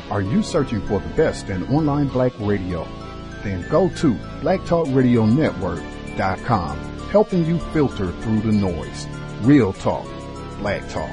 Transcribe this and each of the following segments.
Are you searching for the best in online black radio? Then go to blacktalkradionetwork.com, helping you filter through the noise. Real talk, black talk.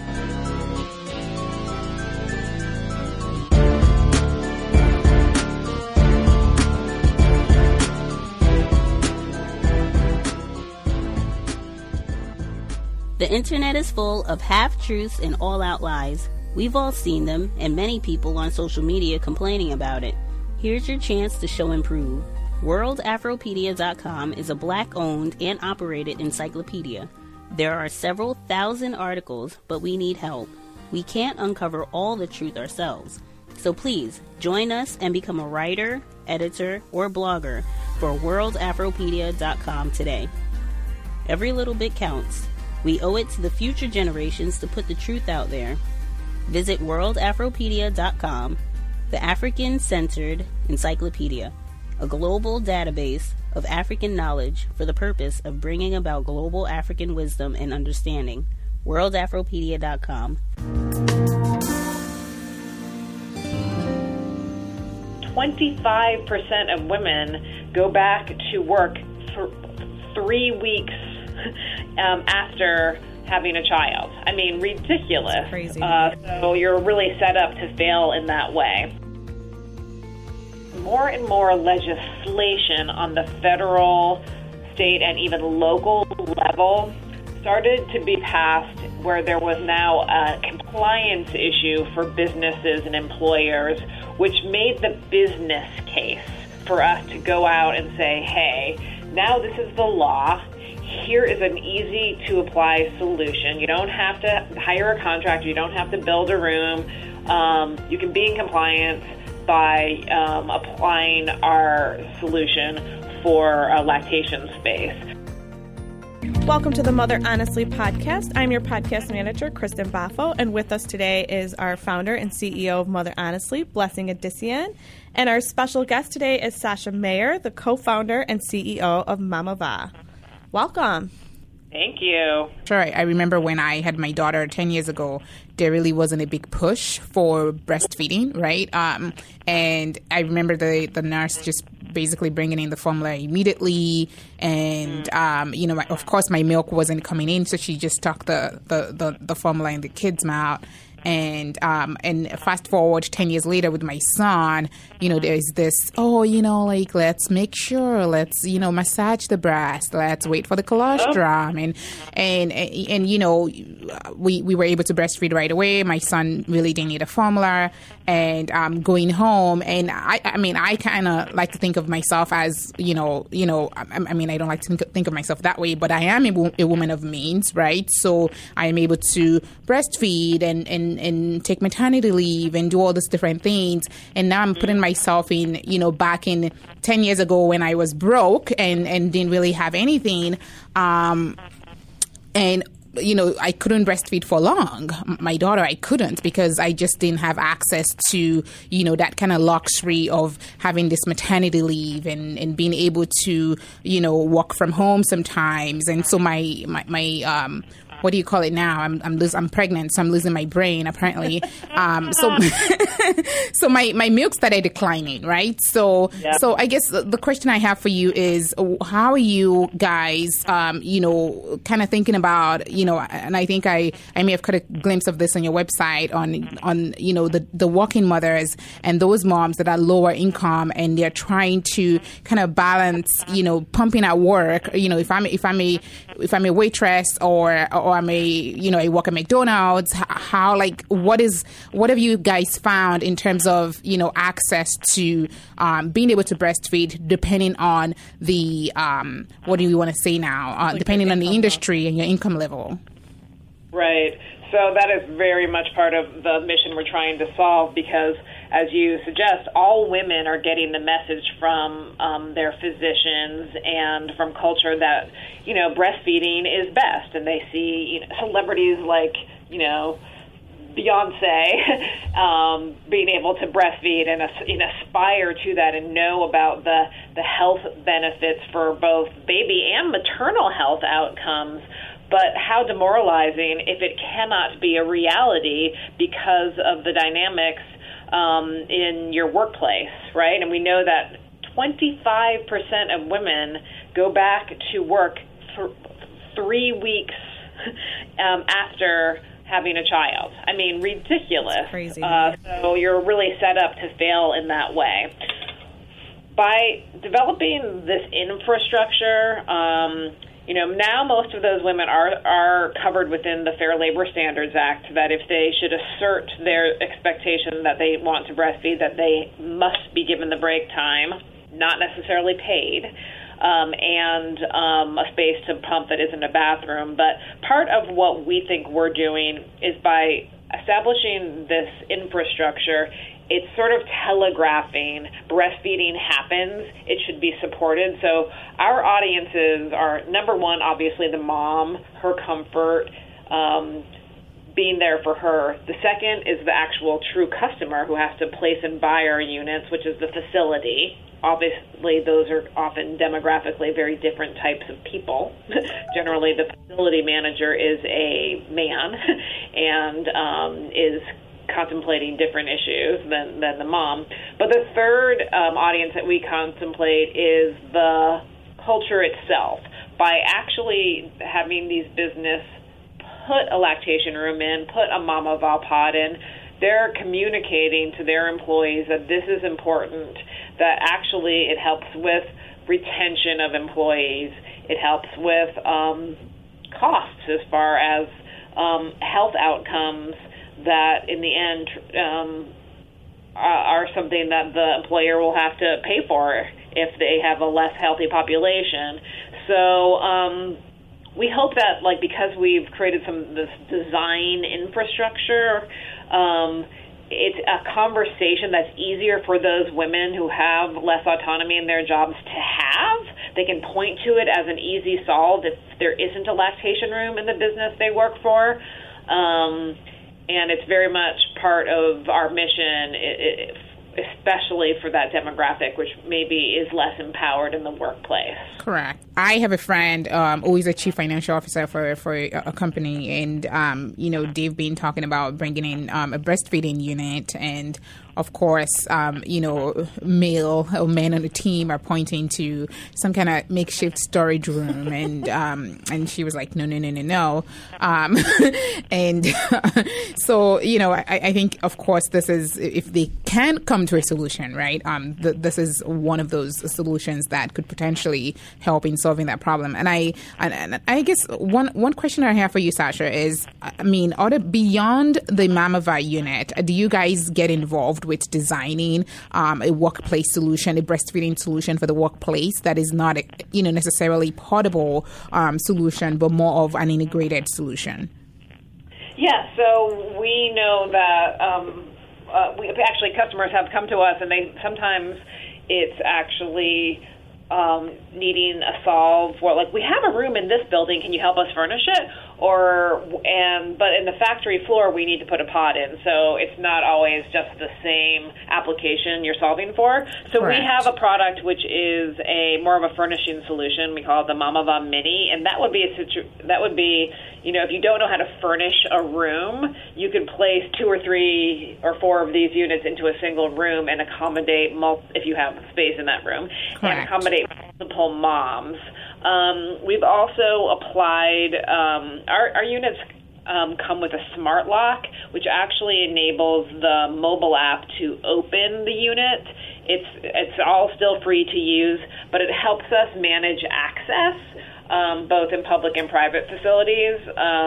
The internet is full of half-truths and all-out lies. We've all seen them, and many people on social media complaining about it. Here's your chance to show and prove. WorldAfropedia.com is a black-owned and operated encyclopedia. There are several thousand articles, but we need help. We can't uncover all the truth ourselves. So please, join us and become a writer, editor, or blogger for WorldAfropedia.com today. Every little bit counts. We owe it to the future generations to put the truth out there. Visit WorldAfropedia.com, the African-centered encyclopedia, a global database of African knowledge for the purpose of bringing about global African wisdom and understanding. WorldAfropedia.com. 25% of women go back to work for 3 weeks after having a child. I mean, ridiculous. That's crazy. So you're really set up to fail in that way. More and more legislation on the federal, state, and even local level started to be passed where there was now a compliance issue for businesses and employers, which made the business case for us to go out and say, hey, now this is the law. Here is an easy-to-apply solution. You don't have to hire a contractor. You don't have to build a room. You can be in compliance by applying our solution for a lactation space. Welcome to the Mother Honestly podcast. I'm your podcast manager, Kristen Baffo, and with us today is our founder and CEO of Mother Honestly, Blessing Adisian. And our special guest today is Sasha Mayer, the co-founder and CEO of Mama Va. Welcome. Thank you. Sure. I remember when I had my daughter 10 years ago, there really wasn't a big push for breastfeeding, right? And I remember the nurse just basically bringing in the formula immediately. And, of course, my milk wasn't coming in, so she just stuck the formula in the kid's mouth. And fast forward 10 years later with my son, there's this, let's make sure, let's, massage the breast, let's wait for the colostrum. And we were able to breastfeed right away. My son really didn't need a formula. And going home, and I kind of like to think of myself as, I don't like to think of myself that way, but I am a woman of means, right? So I am able to breastfeed and take maternity leave and do all these different things. And now I'm putting myself in, back in 10 years ago when I was broke and didn't really have anything. I couldn't breastfeed for long. My daughter, I couldn't because I just didn't have access to, that kind of luxury of having this maternity leave and being able to, work from home sometimes. And so my what do you call it now? I'm pregnant, so I'm losing my brain apparently. So my milk started declining, right? So I guess the question I have for you is, how are you guys, kind of thinking about, and I think I may have caught a glimpse of this on your website on the working mothers and those moms that are lower income and they're trying to kind of balance, pumping at work. If I'm a waitress or I'm I work at McDonald's, what have you guys found in terms of, access to being able to breastfeed depending on the, what do you want to say now, depending on the industry and your income level? Right. So that is very much part of the mission we're trying to solve because, as you suggest, all women are getting the message from their physicians and from culture that, breastfeeding is best. And they see celebrities like, Beyonce being able to breastfeed and aspire to that and know about the health benefits for both baby and maternal health outcomes. But how demoralizing if it cannot be a reality because of the dynamics in your workplace, right? And we know that 25% of women go back to work for 3 weeks after having a child. I mean, ridiculous. That's crazy. So you're really set up to fail in that way. By developing this infrastructure, now most of those women are covered within the Fair Labor Standards Act, that if they should assert their expectation that they want to breastfeed, that they must be given the break time, not necessarily paid, and a space to pump that isn't a bathroom. But part of what we think we're doing is by establishing this infrastructure, it's sort of telegraphing breastfeeding happens. It should be supported. So our audiences are, number one, obviously the mom, her comfort, being there for her. The second is the actual true customer who has to place and buy our units, which is the facility. Obviously, those are often demographically very different types of people. Generally, the facility manager is a man and is contemplating different issues than the mom. But the third audience that we contemplate is the culture itself. By actually having these business put a lactation room in, put a Mama Val pod in, they're communicating to their employees that this is important, that actually it helps with retention of employees. It helps with costs as far as health outcomes that in the end are something that the employer will have to pay for if they have a less healthy population. So we hope that, because we've created this design infrastructure, it's a conversation that's easier for those women who have less autonomy in their jobs to have. They can point to it as an easy solve if there isn't a lactation room in the business they work for. And it's very much part of our mission, especially for that demographic, which maybe is less empowered in the workplace. Correct. I have a friend who is a chief financial officer for a company, and they've been talking about bringing in a breastfeeding unit, and of course, male or men on the team are pointing to some kind of makeshift storage room, and she was like, no. And so, I think, of course, this is, if they can come to a solution, right? This is one of those solutions that could potentially help in solving that problem. And I guess one question I have for you, Sasha, is, beyond the Mama Val unit, do you guys get involved with designing a workplace solution, a breastfeeding solution for the workplace that is not necessarily portable solution, but more of an integrated solution? Yeah, so we know that actually customers have come to us, and sometimes it's actually needing a solve for, we have a room in this building, can you help us furnish it? But in the factory floor, we need to put a pod in, so it's not always just the same application you're solving for. So Correct. We have a product which is more of a furnishing solution. We call it the Mama Val Mini, and that would be if you don't know how to furnish a room, you could place 2 or 3 or 4 of these units into a single room and accommodate if you have space in that room, Correct. And accommodate multiple moms. We've also applied our units come with a smart lock, which actually enables the mobile app to open the unit. It's all still free to use, but it helps us manage access, both in public and private facilities.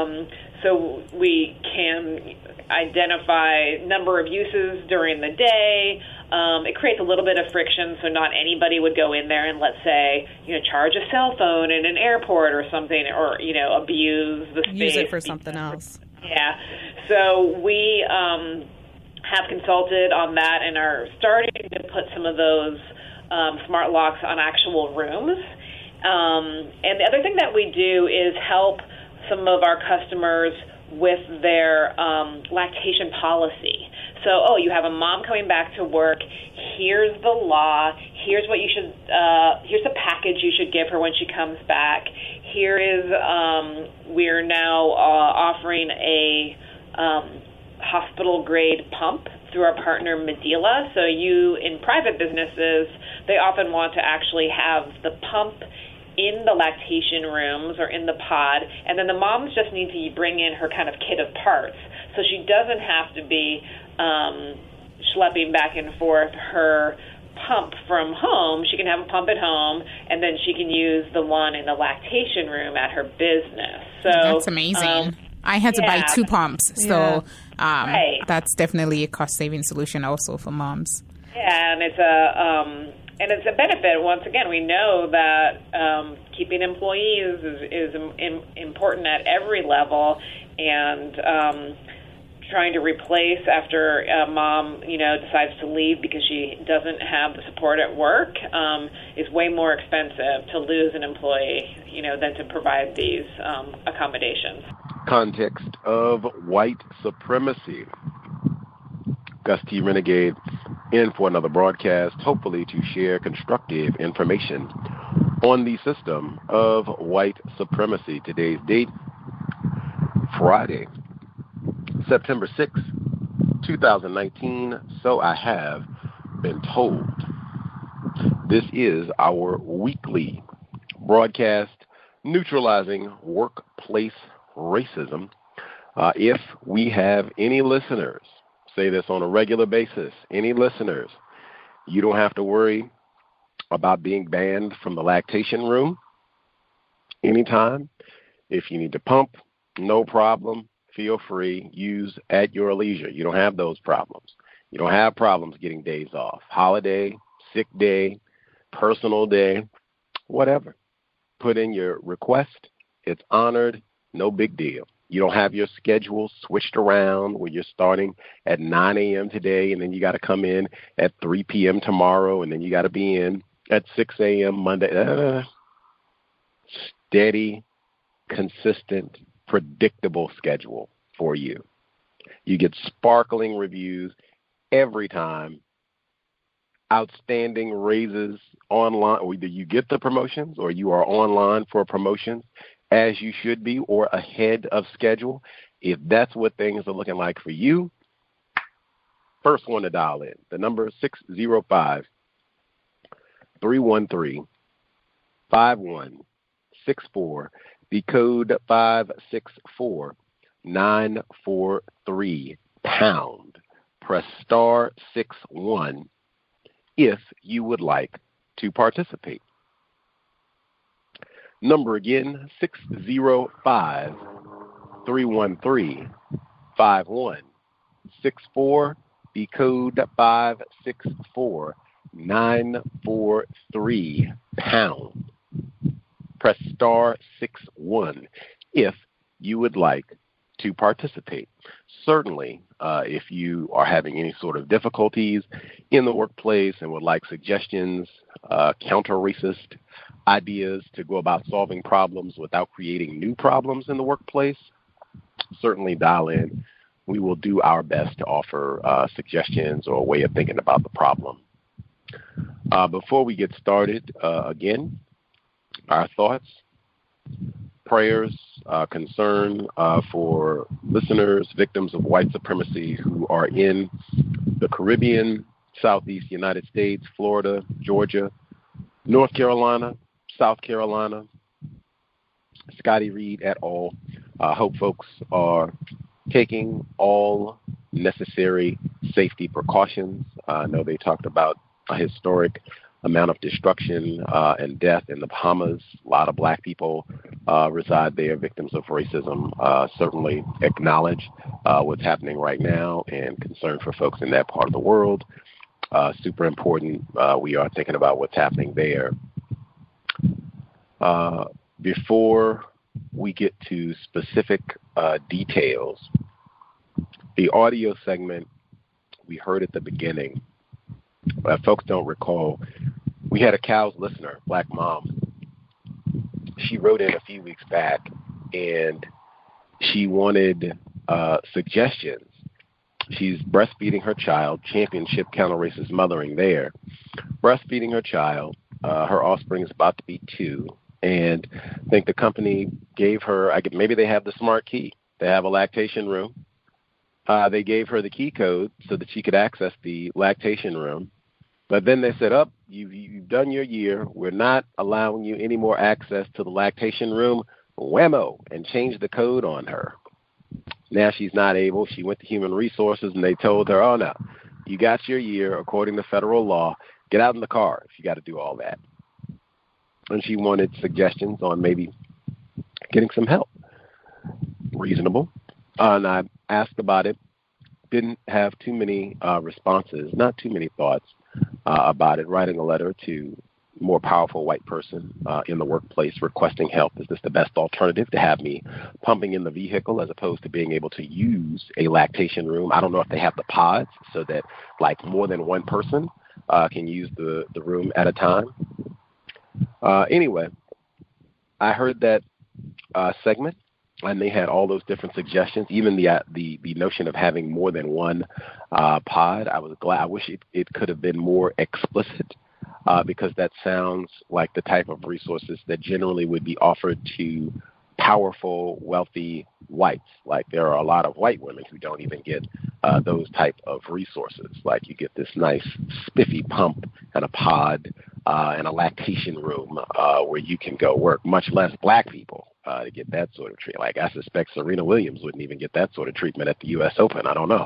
So we can identify number of uses during the day. It creates a little bit of friction, so not anybody would go in there and, let's say, charge a cell phone in an airport or something, or, abuse the space. Use it for something else. Yeah. So we have consulted on that and are starting to put some of those smart locks on actual rooms. And the other thing that we do is help some of our customers with their lactation policy. So, you have a mom coming back to work. Here's the law. Here's what you should. Here's the package you should give her when she comes back. Here is. We're now offering a hospital-grade pump through our partner Medela. So in private businesses, they often want to actually have the pump in the lactation rooms or in the pod, and then the moms just need to bring in her kind of kit of parts. So she doesn't have to be schlepping back and forth her pump from home. She can have a pump at home, and then she can use the one in the lactation room at her business. So that's amazing. I had to buy 2 pumps, so that's definitely a cost-saving solution also for moms. Yeah, and it's a benefit. Once again, we know that keeping employees is important at every level, and trying to replace after a mom, decides to leave because she doesn't have the support at work is way more expensive to lose an employee, than to provide these accommodations. Context of white supremacy. Gus T. Renegade in for another broadcast, hopefully to share constructive information on the system of white supremacy. Today's date, Friday, September 6th, 2019, so I have been told. This is our weekly broadcast neutralizing workplace racism. If we have any listeners, say this on a regular basis, any listeners, you don't have to worry about being banned from the lactation room anytime. If you need to pump, no problem. Feel free, use at your leisure. You don't have those problems. You don't have problems getting days off. Holiday, sick day, personal day, whatever. Put in your request. It's honored. No big deal. You don't have your schedule switched around where you're starting at 9 a.m. today, and then you got to come in at 3 p.m. tomorrow, and then you got to be in at 6 a.m. Monday. Steady, consistent, predictable schedule for you. You get sparkling reviews every time, outstanding raises online. Either you get the promotions or you are online for promotions as you should be or ahead of schedule. If that's what things are looking like for you, first one to dial in. The number is 605-313-5164. The code 564-943 pound. Press star 61 if you would like to participate. Number again, 605-313-5164. The code 564-943 pound. Press star 61 if you would like to participate. Certainly, if you are having any sort of difficulties in the workplace and would like suggestions, counter-racist ideas to go about solving problems without creating new problems in the workplace, certainly dial in. We will do our best to offer suggestions or a way of thinking about the problem. Before we get started, again, our thoughts, prayers, concern for listeners, victims of white supremacy who are in the Caribbean, Southeast United States, Florida, Georgia, North Carolina, South Carolina, Scotty Reed et al. Hope folks are taking all necessary safety precautions. I know they talked about a historic amount of destruction and death in the Bahamas. A lot of black people reside there, victims of racism. Certainly acknowledge what's happening right now and concern for folks in that part of the world. Super important. We are thinking about what's happening there. Before we get to specific details, the audio segment we heard at the beginning, folks don't recall, we had a COWS listener, black mom. She wrote in a few weeks back, and she wanted suggestions. She's breastfeeding her child, championship counter-racist mothering there. Breastfeeding her child, her offspring is about to be 2, and I think the company gave her, maybe they have the smart key. They have a lactation room they gave her the key code so that she could access the lactation room. But then they said, you've done your year. We're not allowing you any more access to the lactation room. Whammo, and changed the code on her. Now she's not able. She went to Human Resources, and they told her, oh, no, you got your year according to federal law. Get out in the car if you got to do all that. And she wanted suggestions on maybe getting some help. Reasonable. And I asked about it. Didn't have too many responses, not too many thoughts about it. Writing a letter to a more powerful white person in the workplace requesting help. Is this the best alternative to have me pumping in the vehicle as opposed to being able to use a lactation room? I don't know if they have the pods so that like more than one person can use the room at a time. Anyway, I heard that segment, and they had all those different suggestions, even the notion of having more than one pod. I was glad. I wish it could have been more explicit because that sounds like the type of resources that generally would be offered to powerful, wealthy whites. Like there are a lot of white women who don't even get those type of resources. Like you get this nice spiffy pump and a pod and a lactation room where you can go work, much less black people to get that sort of treatment. Like I suspect Serena Williams wouldn't even get that sort of treatment at the U.S. Open. I don't know.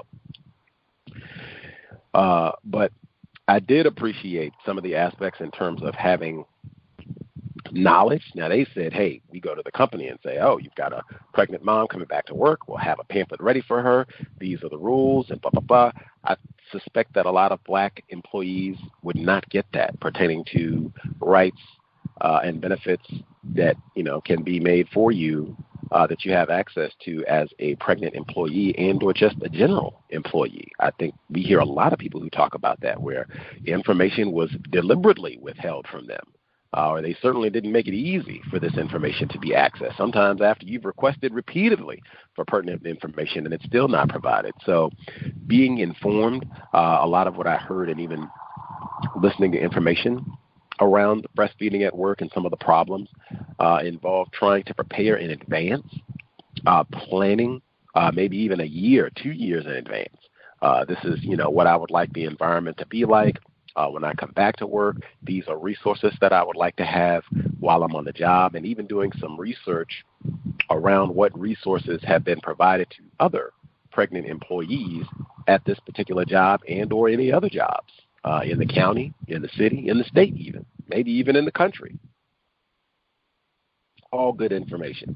But I did appreciate some of the aspects in terms of having knowledge. Now, they said, hey, we go to the company and say, oh, you've got a pregnant mom coming back to work. We'll have a pamphlet ready for her. These are the rules and blah, blah, blah. I suspect that a lot of black employees would not get that pertaining to rights and benefits that, can be made for you that you have access to as a pregnant employee and or just a general employee. I think we hear a lot of people who talk about that where information was deliberately withheld from them. Or they certainly didn't make it easy for this information to be accessed. Sometimes after you've requested repeatedly for pertinent information and it's still not provided. So being informed, a lot of what I heard and even listening to information around breastfeeding at work and some of the problems involved trying to prepare in advance, planning maybe even a year, 2 years in advance. This is, what I would like the environment to be like. When I come back to work, these are resources that I would like to have while I'm on the job, and even doing some research around what resources have been provided to other pregnant employees at this particular job and or any other jobs in the county, in the city, in the state even, maybe even in the country. All good information.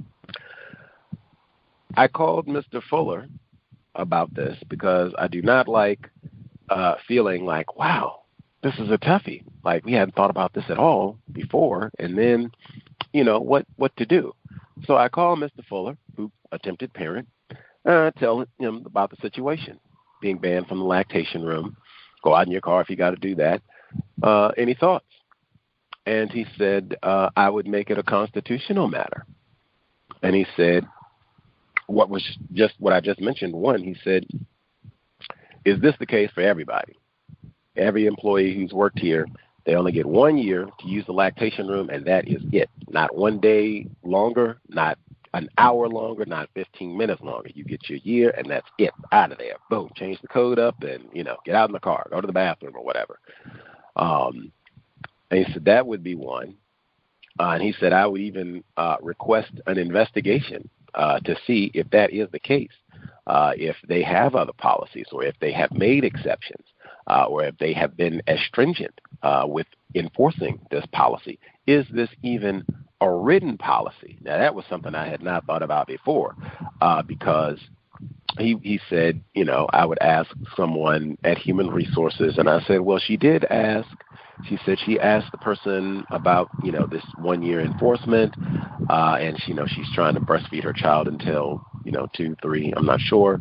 I called Mr. Fuller about this because I do not like feeling like, wow, this is a toughie. Like we hadn't thought about this at all before. And then, what to do. So I called Mr. Fuller, who attempted parent, tell him about the situation, being banned from the lactation room. Go out in your car if you got to do that. Any thoughts? And he said, I would make it a constitutional matter. And he said, what I just mentioned. One, he said, is this the case for everybody? Every employee who's worked here, they only get 1 year to use the lactation room, and that is it. Not 1 day longer, not an hour longer, not 15 minutes longer. You get your year, and that's it. Out of there. Boom. Change the code up and, get out in the car, go to the bathroom or whatever. And he said that would be one. And he said I would even request an investigation to see if that is the case. If they have other policies or if they have made exceptions or if they have been as stringent with enforcing this policy. Is this even a written policy? Now, that was something I had not thought about before because he said, I would ask someone at Human Resources. And I said, well, she did ask. She said she asked the person about, this 1 year enforcement. And, she's trying to breastfeed her child until 2, 3, I'm not sure.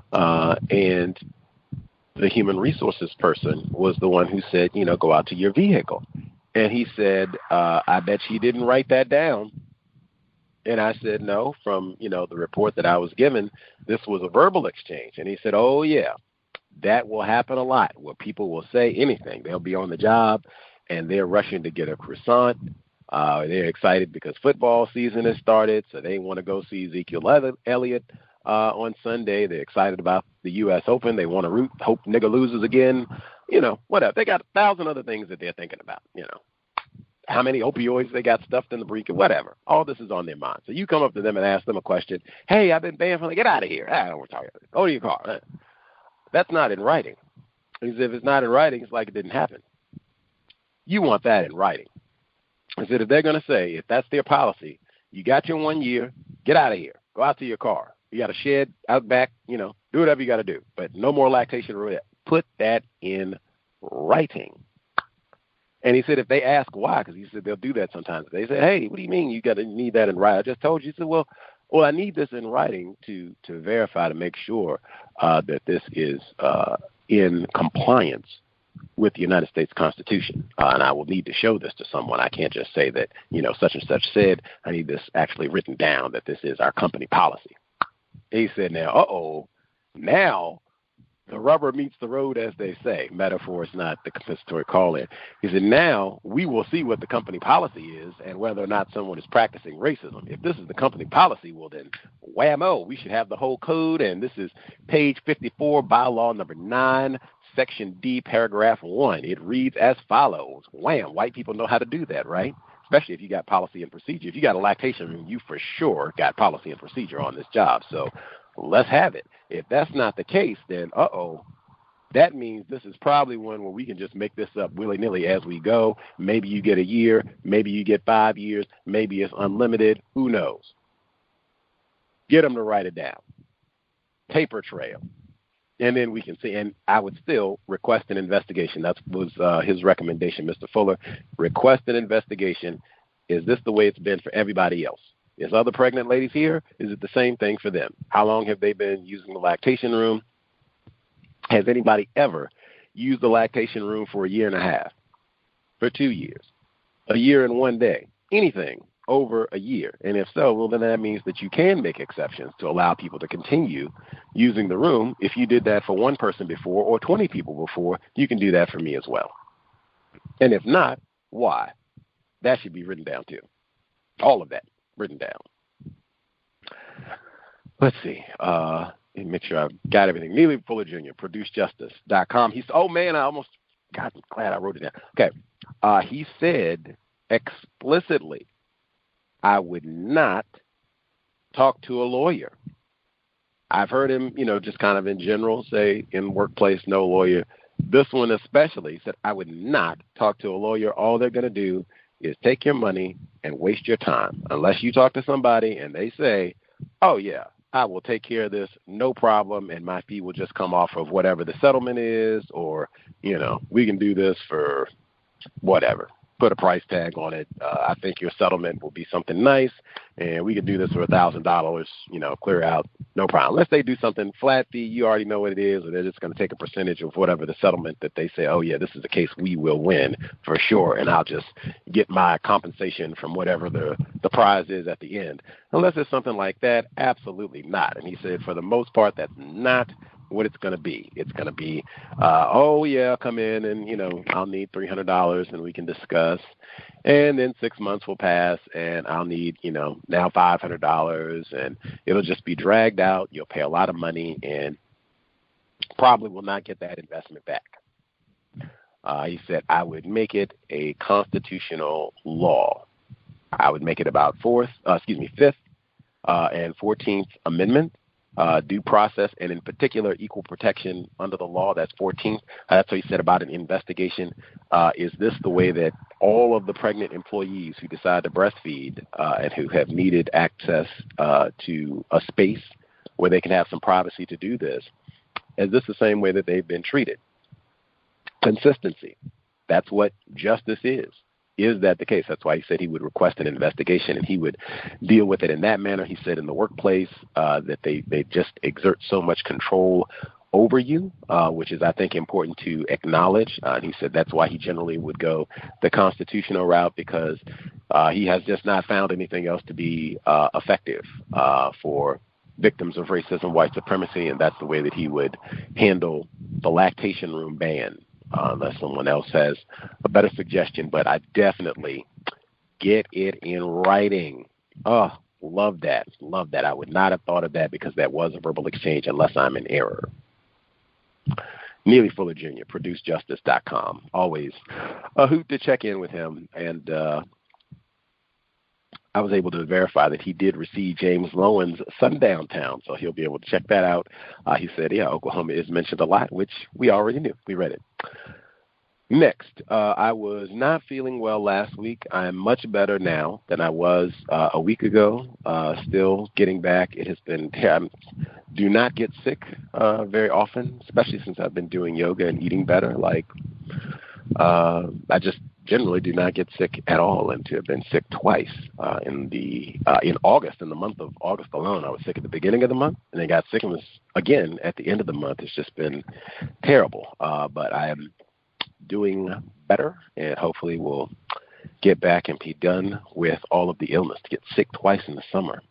And the Human Resources person was the one who said, go out to your vehicle. And he said, I bet she didn't write that down. And I said, no, from, the report that I was given, this was a verbal exchange. And he said, oh, yeah, that will happen a lot where people will say anything. They'll be on the job and they're rushing to get a croissant. They're excited because football season has started, so they want to go see Ezekiel Elliott. on Sunday. They're excited about the U.S. Open. They want to root, hope nigga loses again. Whatever. They got 1,000 other things that they're thinking about, How many opioids they got stuffed in the briefcase, whatever. All this is on their mind. So you come up to them and ask them a question. Hey, I've been banned from, get out of here. I don't want to talk about it. Go to your car. That's not in writing. Because if it's not in writing, it's like it didn't happen. You want that in writing. I said, if they're going to say, if that's their policy, you got your 1 year, get out of here. Go out to your car. You got a shed out back, do whatever you got to do. But no more lactation roulette. Put that in writing. And he said, if they ask why, because he said they'll do that sometimes. They say, hey, what do you mean you got to need that in writing? I just told you. He said, well, I need this in writing to verify, to make sure that this is in compliance with the United States Constitution. And I will need to show this to someone. I can't just say that, such and such said. I need this actually written down that this is our company policy. He said, now the rubber meets the road, as they say. Metaphor is not the compensatory call-in. He said, now we will see what the company policy is and whether or not someone is practicing racism. If this is the company policy, well then, whammo, we should have the whole code. And this is page 54, bylaw number 9, section D, paragraph 1. It reads as follows. Wham, white people know how to do that, right? Especially if you got policy and procedure. If you got a lactation room, you for sure got policy and procedure on this job. So let's have it. If that's not the case, then that means this is probably one where we can just make this up willy-nilly as we go. Maybe you get a year, maybe you get 5 years, maybe it's unlimited. Who knows? Get them to write it down. Paper trail. And then we can see. And I would still request an investigation. That was his recommendation, Mr. Fuller. Request an investigation. Is this the way it's been for everybody else? Is other pregnant ladies here? Is it the same thing for them? How long have they been using the lactation room? Has anybody ever used the lactation room for 1.5 years? For 2 years? 1 year and 1 day? Anything over a year? And if so, well, then that means that you can make exceptions to allow people to continue using the room. If you did that for one person before or 20 people before, you can do that for me as well. And if not, why? That should be written down too. All of that written down. Let's see. Make sure I've got everything. Neely Fuller Jr., ProduceJustice.com. He's, oh man, I'm glad I wrote it down. Okay. He said explicitly, I would not talk to a lawyer. I've heard him, just kind of in general say in workplace, no lawyer. This one especially said, I would not talk to a lawyer. All they're going to do is take your money and waste your time. Unless you talk to somebody and they say, oh, yeah, I will take care of this, no problem, and my fee will just come off of whatever the settlement is, or, we can do this for whatever. Put a price tag on it. I think your settlement will be something nice, and we can do this for $1,000, clear out, no problem. Unless they do something flat fee, you already know what it is, or they're just going to take a percentage of whatever the settlement that they say, oh, yeah, this is the case, we will win for sure, and I'll just get my compensation from whatever the prize is at the end. Unless it's something like that, absolutely not. And he said, for the most part, that's not what it's going to be. It's going to be, oh, yeah, come in and, I'll need $300 and we can discuss. And then 6 months will pass and I'll need, now $500 and it'll just be dragged out. You'll pay a lot of money and probably will not get that investment back. He said, I would make it a constitutional law. I would make it about Fifth and 14th Amendment. Due process, and in particular, equal protection under the law. That's 14th. That's what he said about an investigation. Is this the way that all of the pregnant employees who decide to breastfeed and who have needed access to a space where they can have some privacy to do this, is this the same way that they've been treated? Consistency. That's what justice is. Is that the case? That's why he said he would request an investigation and he would deal with it in that manner. He said in the workplace that they just exert so much control over you, which is, I think, important to acknowledge. And he said that's why he generally would go the constitutional route, because he has just not found anything else to be effective for victims of racism, white supremacy, and that's the way that he would handle the lactation room ban. Unless someone else has a better suggestion, but I definitely get it in writing. Love that. Love that. I would not have thought of that because that was a verbal exchange unless I'm in error. Neely Fuller Jr., ProduceJustice.com. Always a hoot to check in with him. And I was able to verify that he did receive James Lowen's Sundown Town, so he'll be able to check that out. He said, yeah, Oklahoma is mentioned a lot, which we already knew. We read it. Next, I was not feeling well last week. I am much better now than I was a week ago. Still getting back. It has been do not get sick very often, especially since I've been doing yoga and eating better. I just generally do not get sick at all, and to have been sick twice in August. In the month of August alone, I was sick at the beginning of the month, and then got sick and was again at the end of the month. It's just been terrible. But I am doing better, and hopefully we'll get back and be done with all of the illness. To get sick twice in the summer.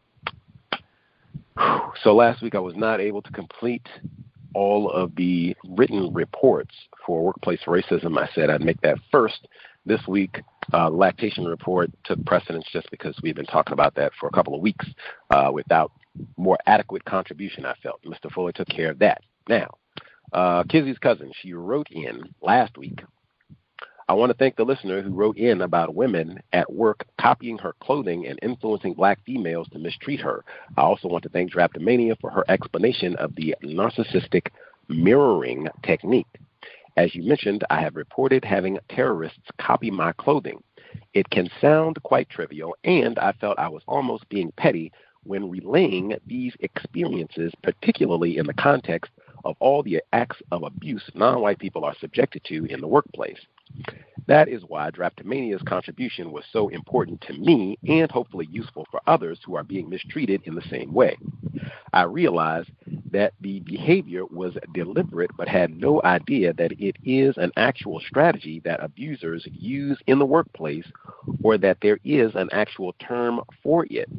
So last week I was not able to complete all of the written reports for workplace racism. I said I'd make that first. This week, lactation report took precedence just because we've been talking about that for a couple of weeks without more adequate contribution, I felt. Mr. Fuller took care of that. Now, Kizzy's cousin, she wrote in last week. I want to thank the listener who wrote in about women at work copying her clothing and influencing black females to mistreat her. I also want to thank Drapetomania for her explanation of the narcissistic mirroring technique. As you mentioned, I have reported having terrorists copy my clothing. It can sound quite trivial, and I felt I was almost being petty when relaying these experiences, particularly in the context of all the acts of abuse non-white people are subjected to in the workplace. That is why Drapetomania's contribution was so important to me and hopefully useful for others who are being mistreated in the same way. I realized that the behavior was deliberate but had no idea that it is an actual strategy that abusers use in the workplace or that there is an actual term for it.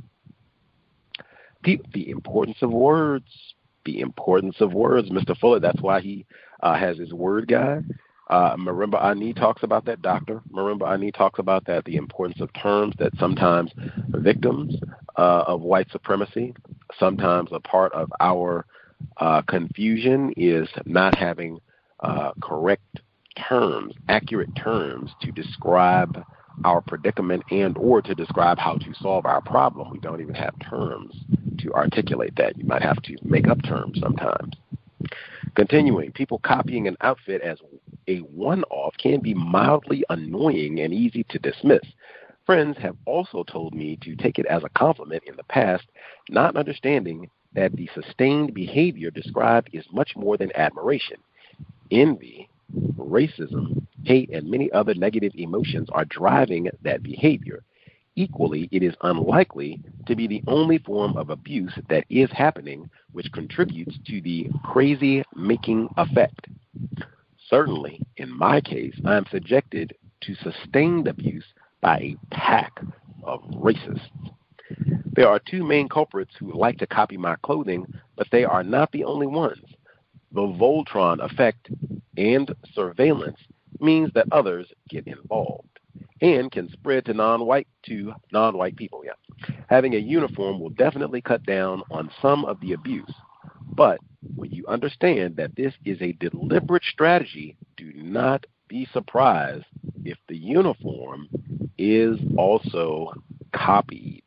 The importance of words. The importance of words, Mr. Fuller. That's why he has his word guide. Marimba Ani talks about that, Dr. Marimba Ani talks about that, the importance of terms, that sometimes victims of white supremacy, sometimes a part of our confusion is not having correct terms, accurate terms to describe our predicament and or to describe how to solve our problem. We don't even have terms to articulate that. You might have to make up terms sometimes. Continuing, people copying an outfit as a one-off can be mildly annoying and easy to dismiss. Friends have also told me to take it as a compliment in the past, not understanding that the sustained behavior described is much more than admiration. Envy, racism, hate, and many other negative emotions are driving that behavior. Equally, it is unlikely to be the only form of abuse that is happening, which contributes to the crazy-making effect. Certainly, in my case, I am subjected to sustained abuse by a pack of racists. There are two main culprits who like to copy my clothing, but they are not the only ones. The Voltron effect and surveillance means that others get involved and can spread to non-white people. Having a uniform will definitely cut down on some of the abuse. But when you understand that this is a deliberate strategy, do not be surprised if the uniform is also copied.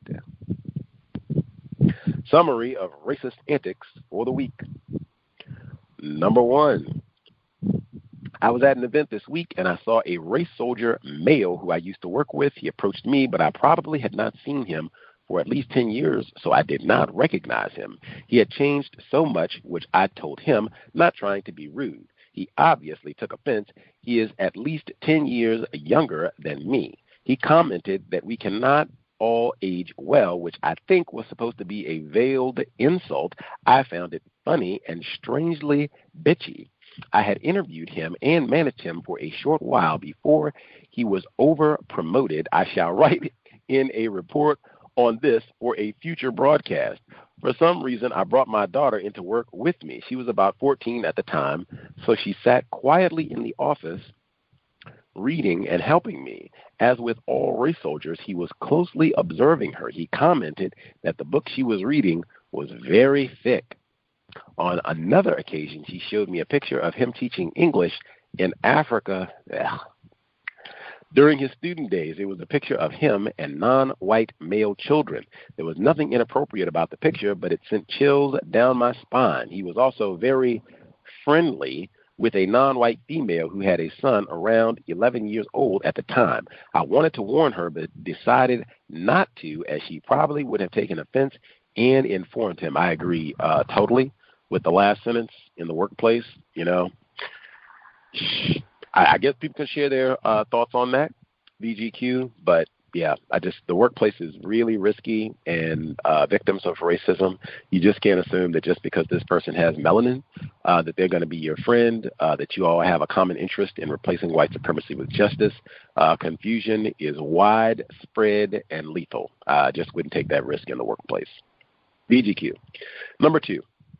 Summary of racist antics for the week. Number 1. I was at an event this week and I saw a race soldier male who I used to work with. He approached me, but I probably had not seen him for at least 10 years, so I did not recognize him. He had changed so much, which I told him, not trying to be rude. He obviously took offense. He is at least 10 years younger than me. He commented that we cannot all age well, which I think was supposed to be a veiled insult. I found it funny and strangely bitchy. I had interviewed him and managed him for a short while before he was over-promoted. I shall write in a report on this for a future broadcast. For some reason, I brought my daughter into work with me. She was about 14 at the time, so she sat quietly in the office reading and helping me. As with all race soldiers, he was closely observing her. He commented that the book she was reading was very thick. On another occasion, she showed me a picture of him teaching English in Africa. During his student days, it was a picture of him and non-white male children. There was nothing inappropriate about the picture, but it sent chills down my spine. He was also very friendly with a non-white female who had a son around 11 years old at the time. I wanted to warn her, but decided not to, as she probably would have taken offense and informed him. I agree totally with the last sentence in the workplace. You know, I guess people can share their thoughts on that, VGQ, but yeah, the workplace is really risky, and victims of racism, you just can't assume that just because this person has melanin, that they're going to be your friend, that you all have a common interest in replacing white supremacy with justice. Confusion is widespread and lethal. Just wouldn't take that risk in the workplace. VGQ. Number 2.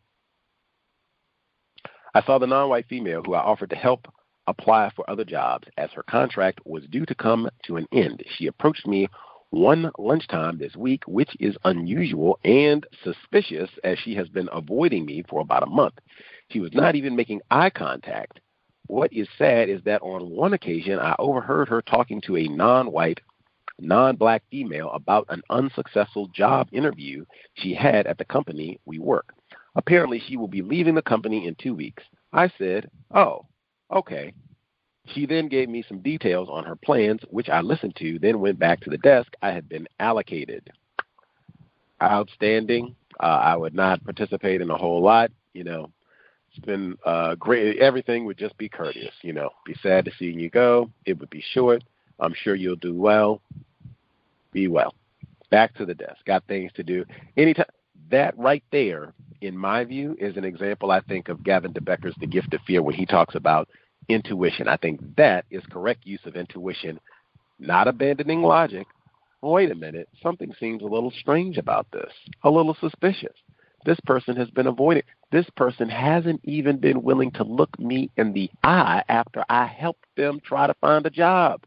I saw the non-white female who I offered to help apply for other jobs as her contract was due to come to an end. She approached me one lunchtime this week, which is unusual and suspicious as she has been avoiding me for about a month. She was not even making eye contact. What is sad is that on one occasion, I overheard her talking to a non-white, non-black female about an unsuccessful job interview she had at the company we work. Apparently, she will be leaving the company in 2 weeks. I said, "Oh, okay." She then gave me some details on her plans, which I listened to, then went back to the desk I had been allocated. Outstanding. I would not participate in a whole lot. You know, it's been great. Everything would just be courteous. You know, be sad to see you go. It would be short. I'm sure you'll do well. Be well. Back to the desk. Got things to do. Anytime. That right there, in my view, is an example, I think, of Gavin DeBecker's The Gift of Fear when he talks about intuition. I think that is correct use of intuition, not abandoning logic. Wait a minute, something seems a little strange about this, a little suspicious. This person has been avoiding. This person hasn't even been willing to look me in the eye after I helped them try to find a job.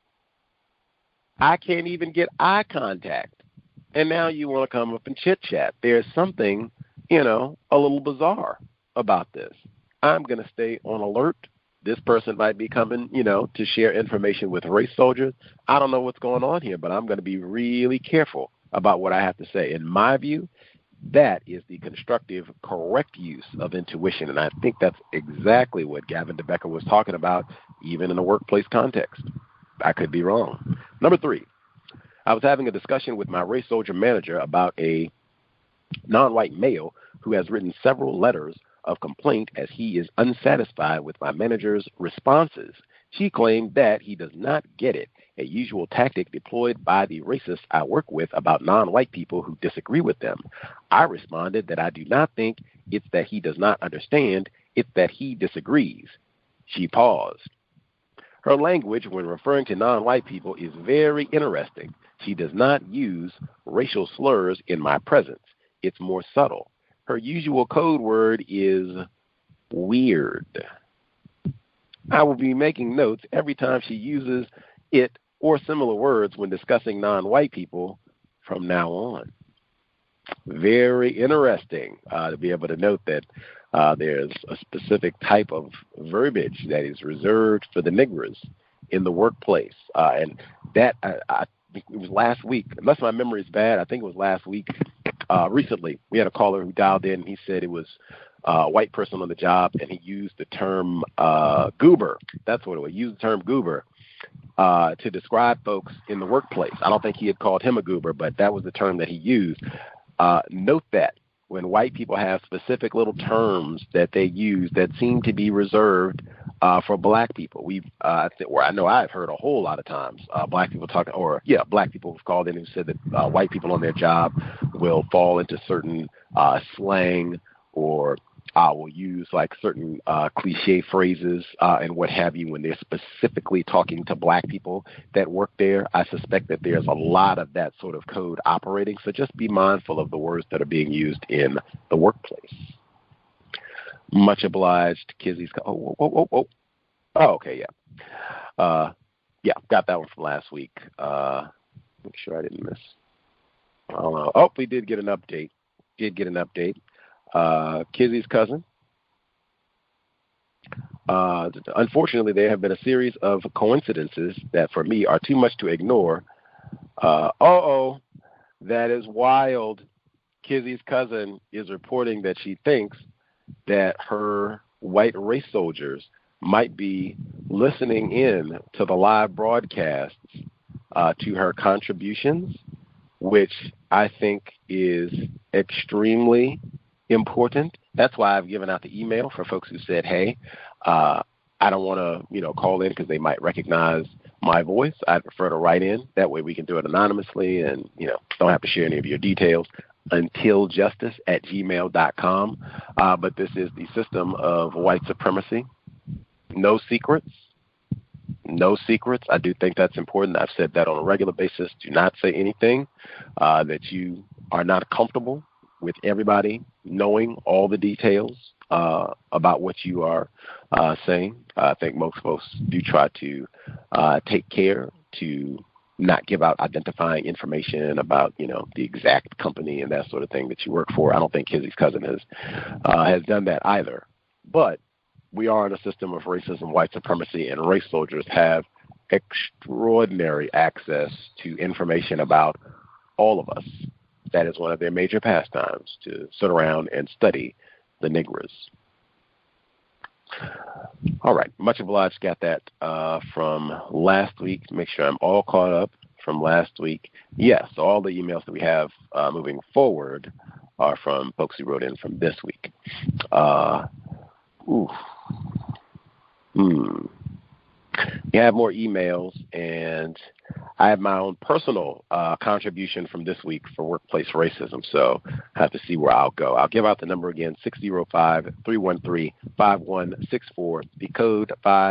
I can't even get eye contact. And now you want to come up and chit-chat. There's something, a little bizarre about this. I'm going to stay on alert. This person might be coming, to share information with race soldiers. I don't know what's going on here, but I'm going to be really careful about what I have to say. In my view, that is the constructive, correct use of intuition. And I think that's exactly what Gavin DeBecker was talking about, even in a workplace context. I could be wrong. Number 3. I was having a discussion with my race soldier manager about a non-white male who has written several letters of complaint as he is unsatisfied with my manager's responses. She claimed that he does not get it, a usual tactic deployed by the racists I work with about non-white people who disagree with them. I responded that I do not think it's that he does not understand, it's that he disagrees. She paused. Her language when referring to non-white people is very interesting. She does not use racial slurs in my presence. It's more subtle. Her usual code word is weird. I will be making notes every time she uses it or similar words when discussing non-white people from now on. Very interesting to be able to note that there's a specific type of verbiage that is reserved for the niggers in the workplace. And that, it was last week, unless my memory is bad, I think it was last week. Recently, we had a caller who dialed in, and he said it was a white person on the job, and he used the term goober. That's what it was. He used the term goober to describe folks in the workplace. I don't think he had called him a goober, but that was the term that he used. Note that when white people have specific little terms that they use that seem to be reserved for black people. I know I've heard a whole lot of times black people talking, black people have called in and said that white people on their job will fall into certain slang or will use like certain cliche phrases and what have you when they're specifically talking to black people that work there. I suspect that there's a lot of that sort of code operating. So just be mindful of the words that are being used in the workplace. Much obliged, Kizzy's. Oh, okay, yeah. got that one from last week. Make sure I didn't miss. I don't know. Oh, we did get an update. Kizzy's cousin. Unfortunately, there have been a series of coincidences that for me are too much to ignore. That is wild. Kizzy's cousin is reporting that she thinks that her white race soldiers might be listening in to the live broadcasts to her contributions, which I think is extremely important. That's why I've given out the email for folks who said, hey, I don't want to, call in because they might recognize my voice. I'd prefer to write in. That way we can do it anonymously and, don't have to share any of your details. untiljustice@gmail.com. But this is the system of white supremacy. No secrets. I do think that's important. I've said that on a regular basis. Do not say anything that you are not comfortable with everybody knowing all the details about what you are saying. I think most folks do try to take care to not give out identifying information about, the exact company and that sort of thing that you work for. I don't think Kizzy's cousin has done that either. But we are in a system of racism, white supremacy, and race soldiers have extraordinary access to information about all of us. That is one of their major pastimes, to sit around and study the Negroes. All right. Much obliged. Got that from last week. Make sure I'm all caught up from last week. Yes, all the emails that we have moving forward are from folks who wrote in from this week. We have more emails, and I have my own personal contribution from this week for workplace racism, so I have to see where I'll go. I'll give out the number again, 605-313-5164, the code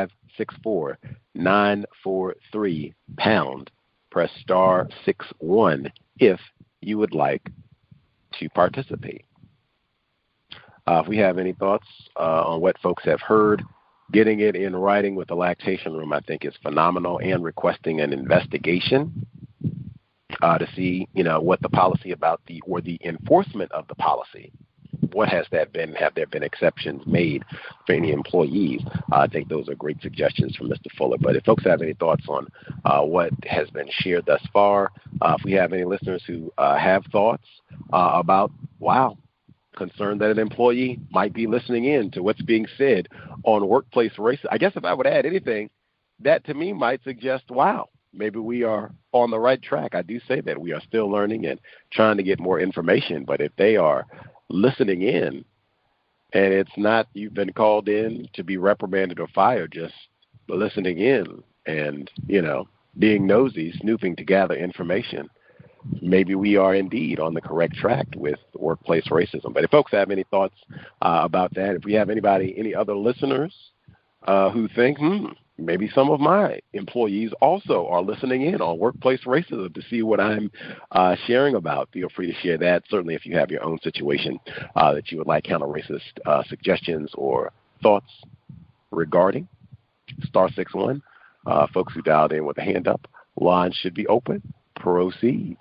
564-943#. Press star 61 if you would like to participate. If we have any thoughts on what folks have heard, getting it in writing with the lactation room, I think, is phenomenal, and requesting an investigation to see, what the policy about the enforcement of the policy, what has that been? Have there been exceptions made for any employees? I think those are great suggestions from Mr. Fuller. But if folks have any thoughts on what has been shared thus far, if we have any listeners who have thoughts about, concerned that an employee might be listening in to what's being said on workplace racism. I guess if I would add anything, that to me might suggest, maybe we are on the right track. I do say that we are still learning and trying to get more information, but if they are listening in and it's not you've been called in to be reprimanded or fired, just listening in and, being nosy, snooping to gather information, maybe we are indeed on the correct track with workplace racism. But if folks have any thoughts about that, if we have any other listeners who think, maybe some of my employees also are listening in on workplace racism to see what I'm sharing about, feel free to share that. Certainly if you have your own situation that you would like counter-racist suggestions or thoughts regarding, star 61. Folks who dialed in with a hand up, line should be open. Proceed.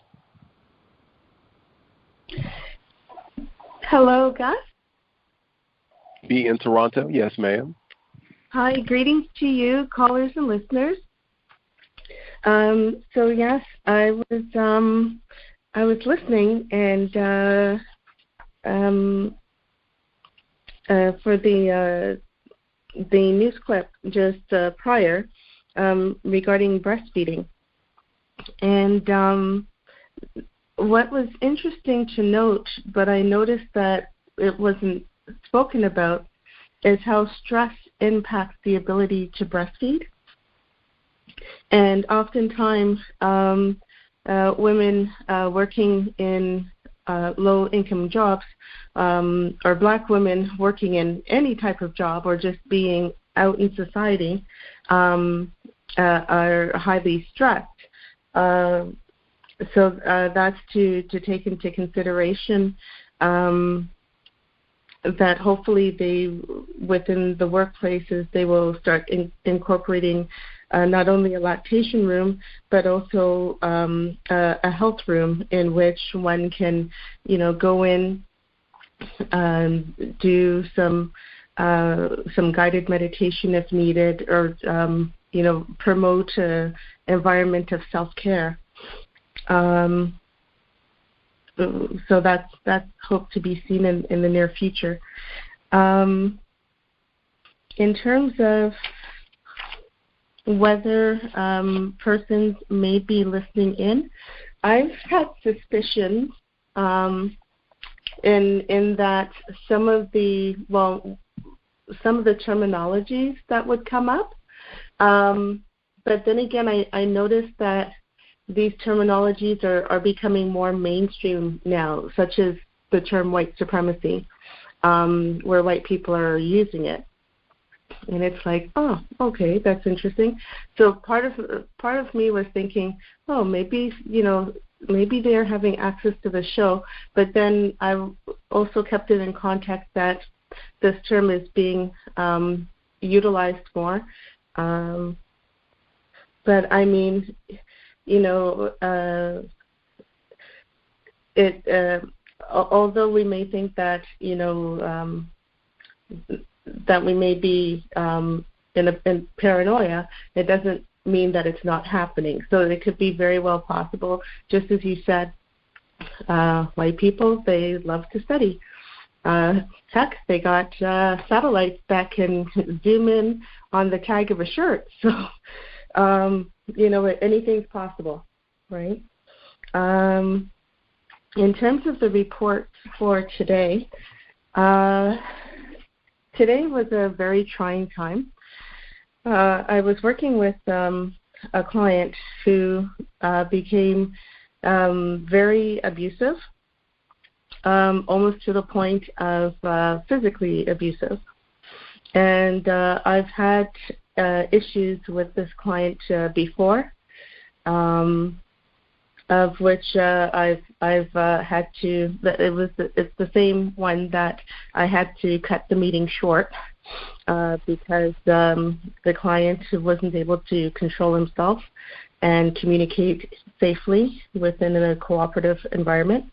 Hello, Gus. Be in Toronto. Yes, ma'am. Hi, greetings to you, callers and listeners. So yes, I was listening, and for the news clip just prior regarding breastfeeding, and what was interesting to note, but I noticed that it wasn't spoken about, is how stress impacts the ability to breastfeed. And oftentimes, women working in low-income jobs, or black women working in any type of job or just being out in society, are highly stressed. So that's to take into consideration, that hopefully within the workplaces, they will start incorporating not only a lactation room, but also a health room in which one can, go in, do some guided meditation if needed, or promote an environment of self-care. So that's hoped to be seen in the near future. In terms of whether persons may be listening in, I've had suspicions in that some of the terminologies that would come up, but then again, I noticed that these terminologies are becoming more mainstream now, such as the term white supremacy, where white people are using it. And it's like, oh, okay, that's interesting. So part of me was thinking, oh, maybe they're having access to the show. But then I also kept it in context that this term is being utilized more. But I mean, although we may think that that we may be in paranoia, it doesn't mean that it's not happening. So it could be very well possible, just as you said, white people, they love to study. Heck, they got satellites that can zoom in on the tag of a shirt. So, anything's possible, right? In terms of the report for today, today was a very trying time. I was working with a client who became very abusive, almost to the point of physically abusive. And I've had issues with this client before, of which I've had to. It's the same one that I had to cut the meeting short because the client wasn't able to control himself and communicate safely within a cooperative environment.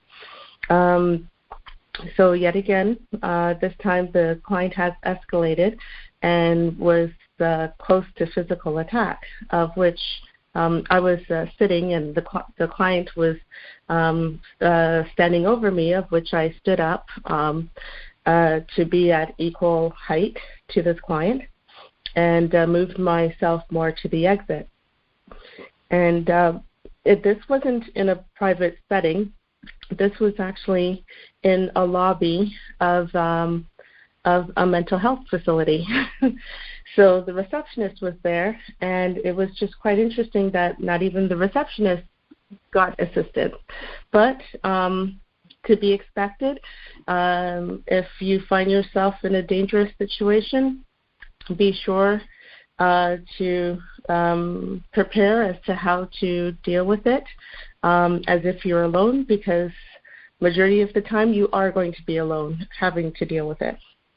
So yet again, this time the client has escalated and was close to physical attack, of which I was sitting, and the client was standing over me, of which I stood up to be at equal height to this client, and moved myself more to the exit. And this wasn't in a private setting. This was actually in a lobby of a mental health facility. So the receptionist was there, and it was just quite interesting that not even the receptionist got assisted. But to be expected, if you find yourself in a dangerous situation, be sure to prepare as to how to deal with it as if you're alone, because majority of the time you are going to be alone having to deal with it.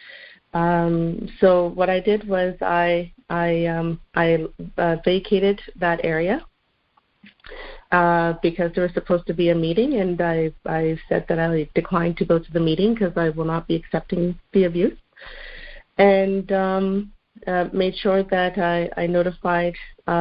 So what I did was I vacated that area because there was supposed to be a meeting, and I said that I declined to go to the meeting because I will not be accepting the abuse, and made sure that I notified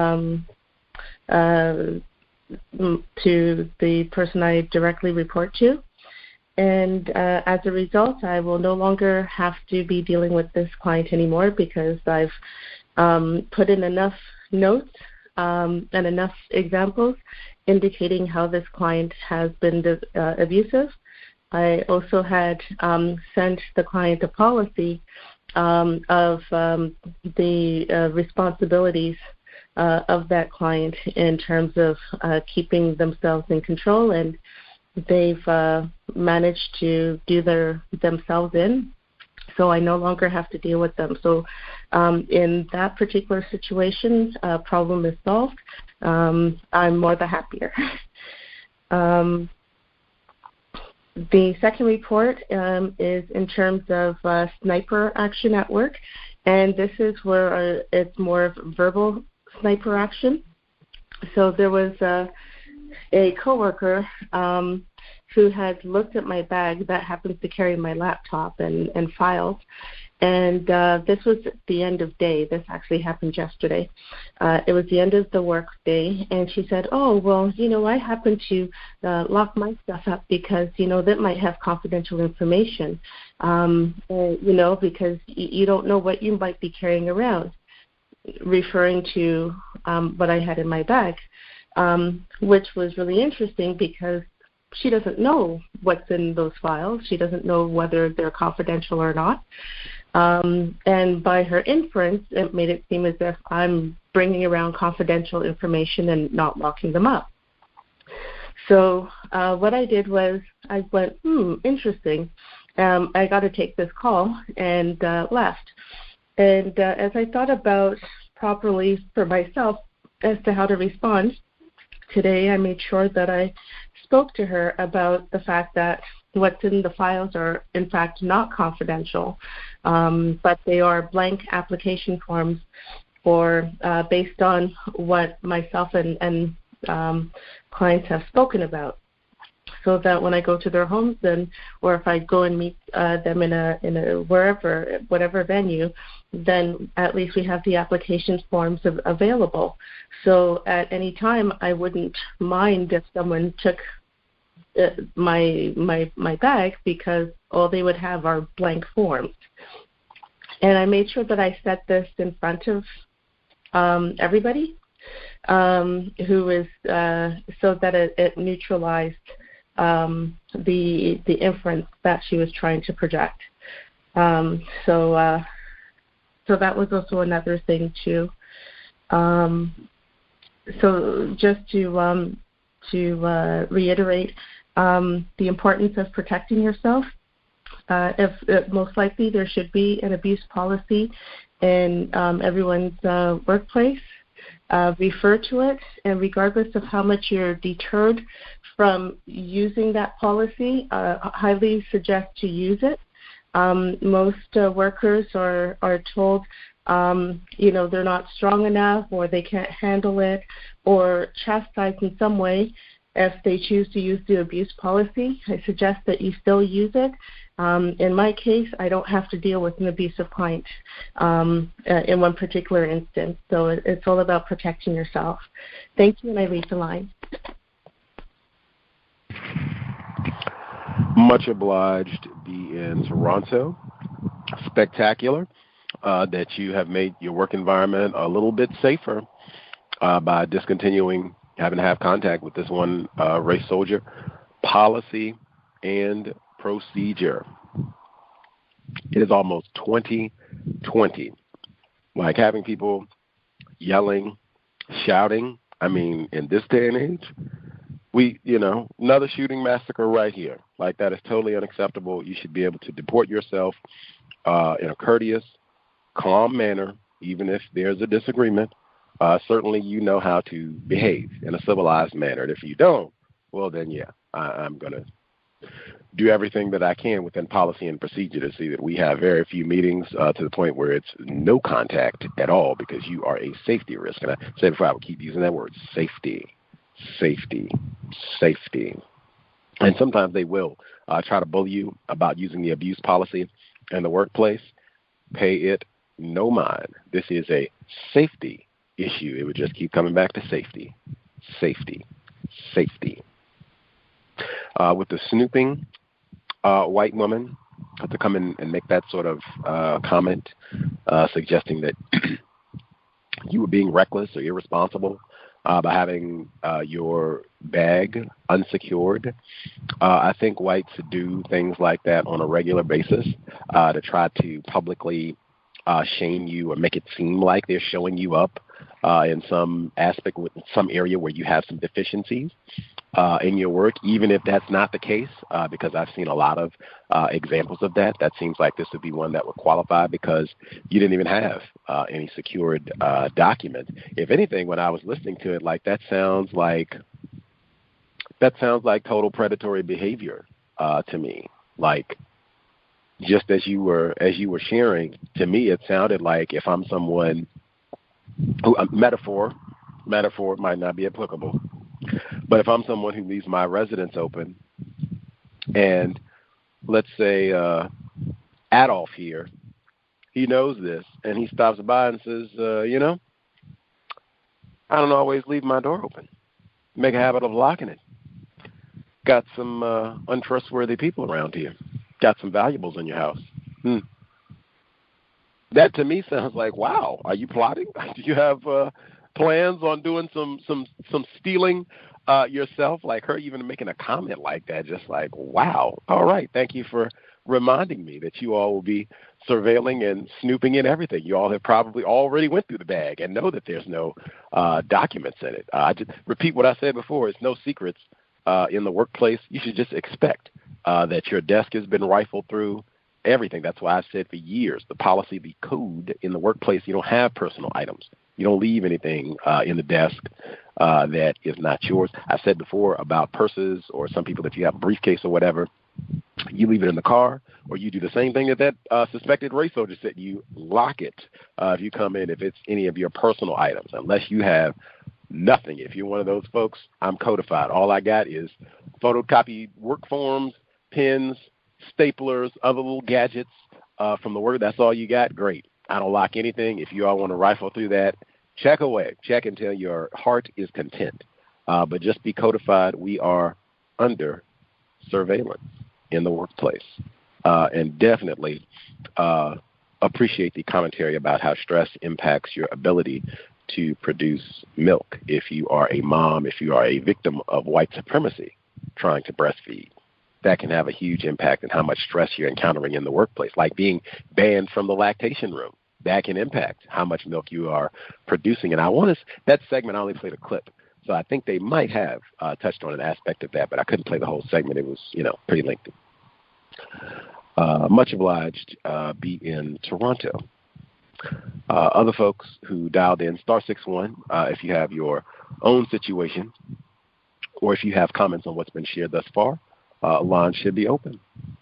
to the person I directly report to. And as a result, I will no longer have to be dealing with this client anymore, because I've put in enough notes and enough examples indicating how this client has been abusive. I also had sent the client a policy of the responsibilities of that client in terms of keeping themselves in control, and they've managed to do themselves in, so I no longer have to deal with them. So in that particular situation, problem is solved. I'm more the happier. The second report is in terms of sniper action at work, and this is where it's more verbal sniper action. So there was a coworker who had looked at my bag that happens to carry my laptop and files. And this was the end of day. This actually happened yesterday. It was the end of the work day, and she said, oh, well, I happen to lock my stuff up because, that might have confidential information, because you don't know what you might be carrying around, referring to what I had in my bag, which was really interesting because she doesn't know what's in those files. She doesn't know whether they're confidential or not. And by her inference, it made it seem as if I'm bringing around confidential information and not locking them up. So what I did was I went, interesting. I got to take this call and left. And as I thought about properly for myself as to how to respond, today I made sure that I spoke to her about the fact that what's in the files are, in fact, not confidential, but they are blank application forms for based on what myself and clients have spoken about. So that when I go to their homes, or if I go and meet them in a whatever venue, then at least we have the application forms available. So at any time, I wouldn't mind if someone took my bag because all they would have are blank forms. And I made sure that I set this in front of everybody, who is so that it neutralized the inference that she was trying to project. So that was also another thing too. So just to reiterate, the importance of protecting yourself. If most likely there should be an abuse policy in everyone's workplace. Refer to it, and regardless of how much you're deterred from using that policy, highly suggest to use it. Most workers are told, they're not strong enough, or they can't handle it, or chastised in some way if they choose to use the abuse policy. I suggest that you still use it. In my case, I don't have to deal with an abusive client in one particular instance. So it's all about protecting yourself. Thank you, and I leave the line. Much obliged, be in Toronto. Spectacular that you have made your work environment a little bit safer by discontinuing having to have contact with this one race soldier. Policy and procedure. It is almost 2020. Like having people yelling, shouting. I mean, in this day and age, another shooting massacre right here. Like, that is totally unacceptable. You should be able to deport yourself in a courteous, calm manner, even if there's a disagreement. Certainly you know how to behave in a civilized manner. And if you don't, well, then, I'm going to do everything that I can within policy and procedure to see that we have very few meetings to the point where it's no contact at all, because you are a safety risk. And I said before, I would keep using that word, safety. And sometimes they will try to bully you about using the abuse policy in the workplace. Pay it no mind. This is a safety issue. It would just keep coming back to safety. With the snooping white woman to come in and make that sort of comment, suggesting that you were being reckless or irresponsible by having your bag unsecured. I think whites do things like that on a regular basis to try to publicly shame you or make it seem like they're showing you up in some aspect, with some area where you have some deficiencies in your work, even if that's not the case, because I've seen a lot of examples of that. That seems like this would be one that would qualify because you didn't even have any secured document. If anything, when I was listening to it, like that sounds like total predatory behavior to me. Like, just as you were sharing, to me, it sounded like if I'm someone Metaphor might not be applicable. But if I'm someone who leaves my residence open, and let's say Adolf here, he knows this, and he stops by and says, I don't always leave my door open. Make a habit of locking it. Got some untrustworthy people around here. Got some valuables in your house. That to me sounds like, wow, are you plotting? Do you have plans on doing some stealing yourself? Like her even making a comment like that, just like, wow, all right, thank you for reminding me that you all will be surveilling and snooping in everything. You all have probably already went through the bag and know that there's no documents in it. I just repeat what I said before. It's no secrets in the workplace. You should just expect that your desk has been rifled through, everything. That's why I've said for years, the policy, the code in the workplace, you don't have personal items. You don't leave anything in the desk that is not yours. I said before about purses, or some people, if you have a briefcase or whatever, you leave it in the car, or you do the same thing that suspected race soldier said. You lock it if you come in, if it's any of your personal items, unless you have nothing. If you're one of those folks, I'm codified. All I got is photocopied work forms, pens, staplers, other little gadgets from the work. That's all you got? Great. I don't lock anything. If you all want to rifle through that, check away. Check until your heart is content. But just be codified. We are under surveillance in the workplace. And definitely appreciate the commentary about how stress impacts your ability to produce milk if you are a mom, if you are a victim of white supremacy trying to breastfeed. That can have a huge impact on how much stress you're encountering in the workplace, like being banned from the lactation room. That can impact how much milk you are producing. And that segment, I only played a clip. So I think they might have touched on an aspect of that, but I couldn't play the whole segment. It was, pretty lengthy. Much obliged. Be in Toronto. Other folks who dialed in, *61, if you have your own situation, or if you have comments on what's been shared thus far, line should be open.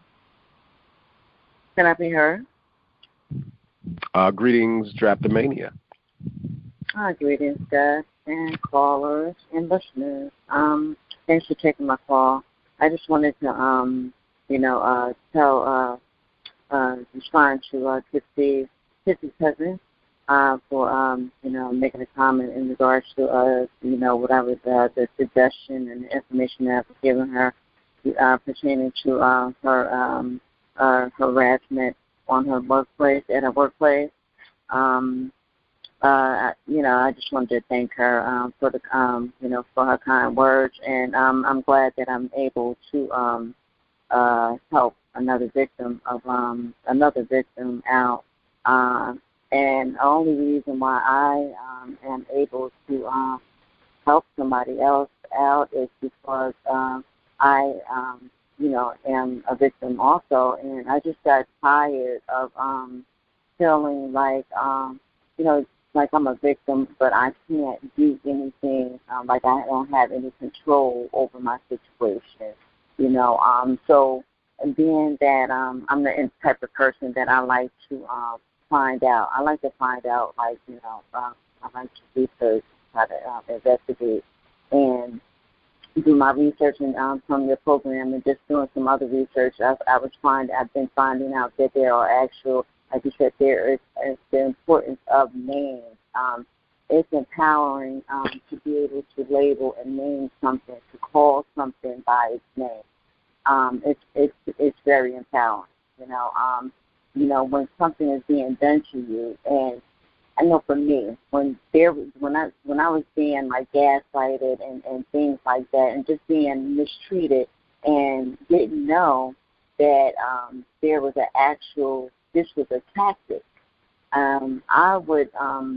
Can I be heard? Greetings, Draftomania. Greetings, guys and callers and listeners. Thanks for taking my call. I just wanted to, respond to Kitsy's cousin for, making a comment in regards to, what I was, the suggestion and the information that I was giving her pertaining to her harassment on her workplace, at her workplace. I just wanted to thank her for the, for her kind words, and I'm glad that I'm able to help another victim out. And the only reason why I am able to help somebody else out is because I am a victim also, and I just got tired of feeling like, like I'm a victim, but I can't do anything, like I don't have any control over my situation, So, and being that I'm the type of person that I like to find out. I like to find out, I like to research, try to investigate, and do my research and from your program, and just doing some other research. I've been finding out that there are actual, like you said, there is the importance of names. It's empowering to be able to label and name something, to call something by its name. It's very empowering. When something is being done to you, and I know for me, when I was being like gaslighted and things like that, and just being mistreated, and didn't know that there was this was a tactic, I would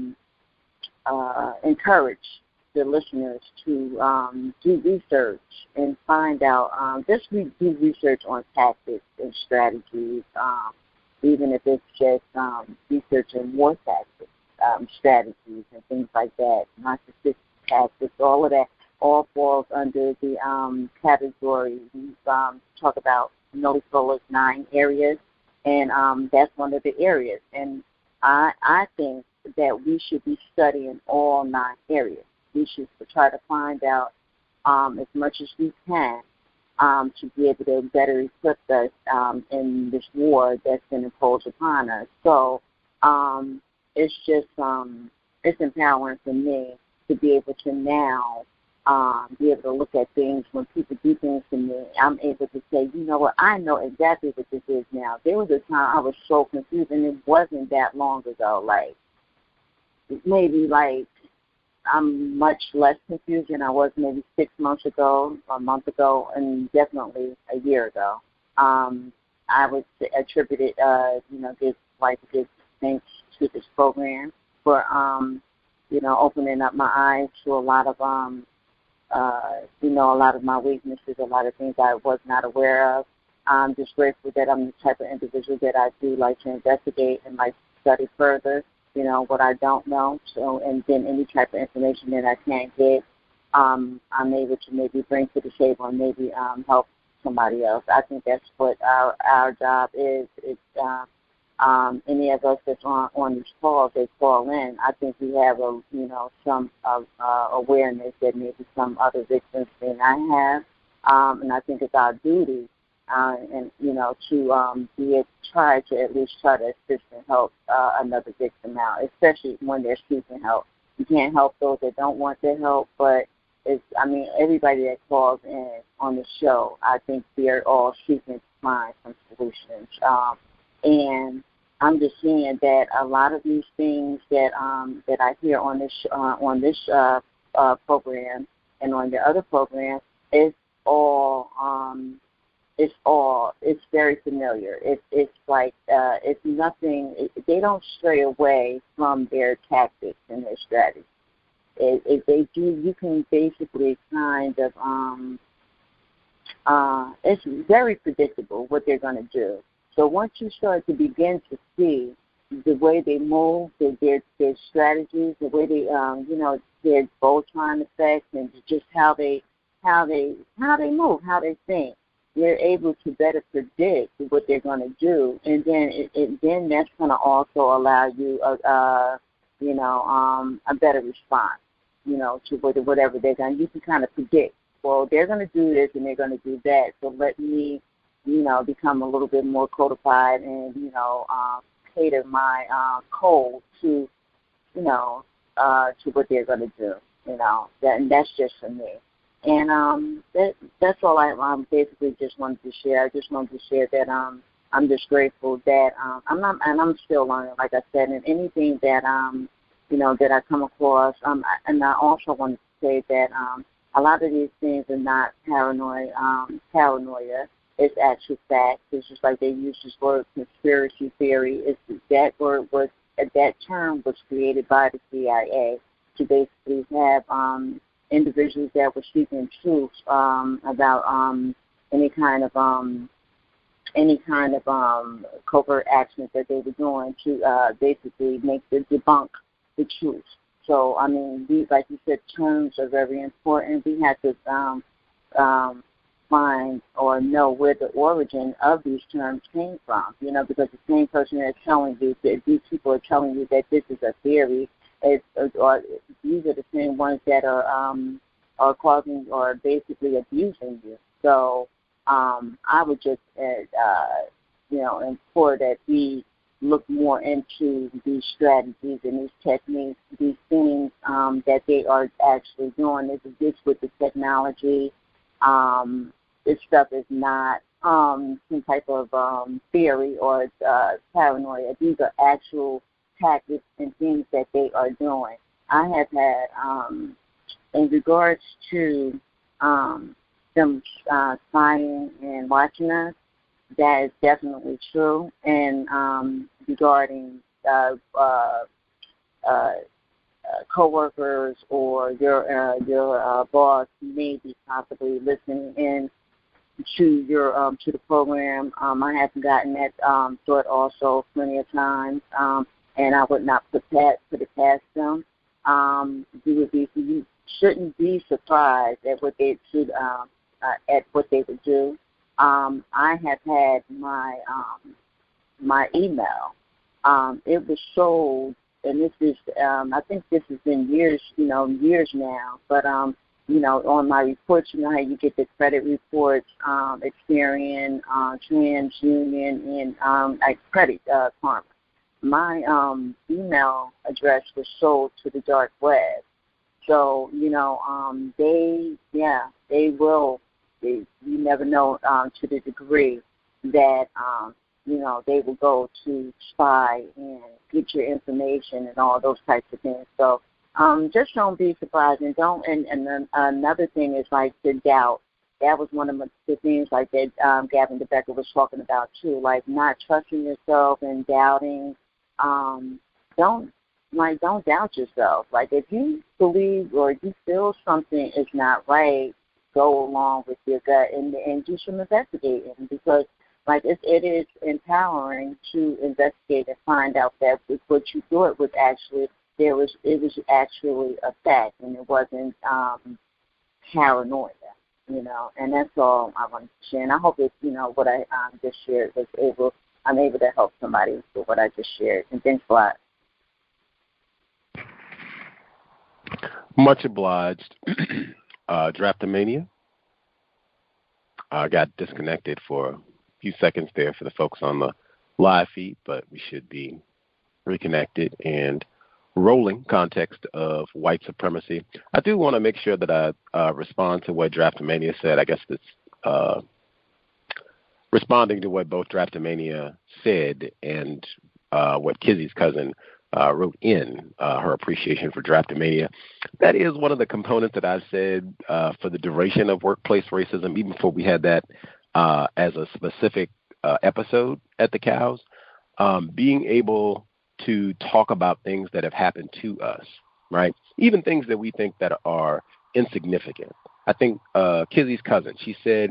encourage the listeners to do research and find out, just do research on tactics and strategies, even if it's just researching war tactics. Strategies and things like that, narcissistic tactics, all of that, all falls under the category. We talk about Noe Solar's 9 areas, and that's one of the areas. And I think that we should be studying all 9 areas. We should try to find out as much as we can to be able to better equip us in this war that's been imposed upon us. So it's just it's empowering for me to be able to now be able to look at things when people do things to me. I'm able to say, you know what, I know exactly what this is now. There was a time I was so confused, and it wasn't that long ago. Like, maybe like I'm much less confused than I was maybe 6 months ago, a month ago, and definitely a year ago. I would attribute it, give thanks to this program for, opening up my eyes to a lot of, a lot of my weaknesses, a lot of things I was not aware of. I'm just grateful that I'm the type of individual that I do like to investigate and like to study further, what I don't know. So, and then any type of information that I can't get, I'm able to maybe bring to the table and maybe help somebody else. I think that's what our job is. It's any of us that's on these calls, they call in. I think we have some awareness that maybe some other victims may not have, and I think it's our duty, to try to assist and help another victim out, especially when they're seeking help. You can't help those that don't want their help, but everybody that calls in on the show, I think they're all seeking to find some solutions. And I'm just seeing that a lot of these things that I hear on this program and on the other program, it's very familiar. It's like it's nothing. They don't stray away from their tactics and their strategies. If they do, you can basically kind of it's very predictable what they're going to do. So once you start to begin to see the way they move, their strategies, the way they their bow-time effects, and just how they move, how they think, you're able to better predict what they're going to do, and then that's going to also allow you a better response, to whatever they're going to. You can kind of predict. Well, they're going to do this and they're going to do that. So let me, become a little bit more codified and cater my code to, to what they're going to do. And that's just for me. And that's all I basically just wanted to share. I just wanted to share that I'm just grateful that I'm still learning, like I said, and anything that that I come across. And I also wanted to say that a lot of these things are not paranoia. It's actual facts. It's just like they use this word conspiracy theory. That term was created by the CIA to basically have individuals that were speaking truth about any kind of covert actions that they were doing to basically debunk the truth. So like you said, terms are very important. We have to find or know where the origin of these terms came from. Because the same person that's telling you that these people are telling you that this is a theory, or these are the same ones that are causing or basically abusing you. So I would just implore that we look more into these strategies and these techniques, these things that they are actually doing. This with the technology. This stuff is not some type of theory or paranoia. These are actual tactics and things that they are doing. I have had, in regards to them spying and watching us, that is definitely true. And regarding coworkers or your boss may be possibly listening in to your to the program. I have gotten that thought also plenty of times, and I would not put it past them. You shouldn't be surprised at what they should at what they would do. I have had my email. It was sold and this is, I think this has been years now, but, on my reports, you know how you get the credit reports, Experian, TransUnion, and like Credit Karma. My email address was sold to the dark web. So, they will, you never know to the degree that, they will go to spy and get your information and all those types of things. So just don't be surprised. And then another thing is like the doubt. That was one of the things like that Gavin DeBecker was talking about too, like not trusting yourself and doubting. Don't doubt yourself. Like if you believe or you feel something is not right, go along with your gut and do some investigating, because like it is empowering to investigate and find out that what you thought was actually it was actually a fact and it wasn't paranoia, and that's all I wanted to share. And I hope that what I just shared I'm able to help somebody with what I just shared. And thanks a lot. Much obliged. Draftomania. I got disconnected for a few seconds there for the folks on the live feed, but we should be reconnected and rolling. Context of white supremacy. I do want to make sure that I respond to what Draftomania said. I guess that's responding to what both Draftomania said and what Kizzy's cousin wrote in her appreciation for Draftomania. That is one of the components that I said for the duration of workplace racism, even before we had that as a specific episode at the Cows, being able to talk about things that have happened to us, right? Even things that we think that are insignificant. I think Kizzy's cousin, she said,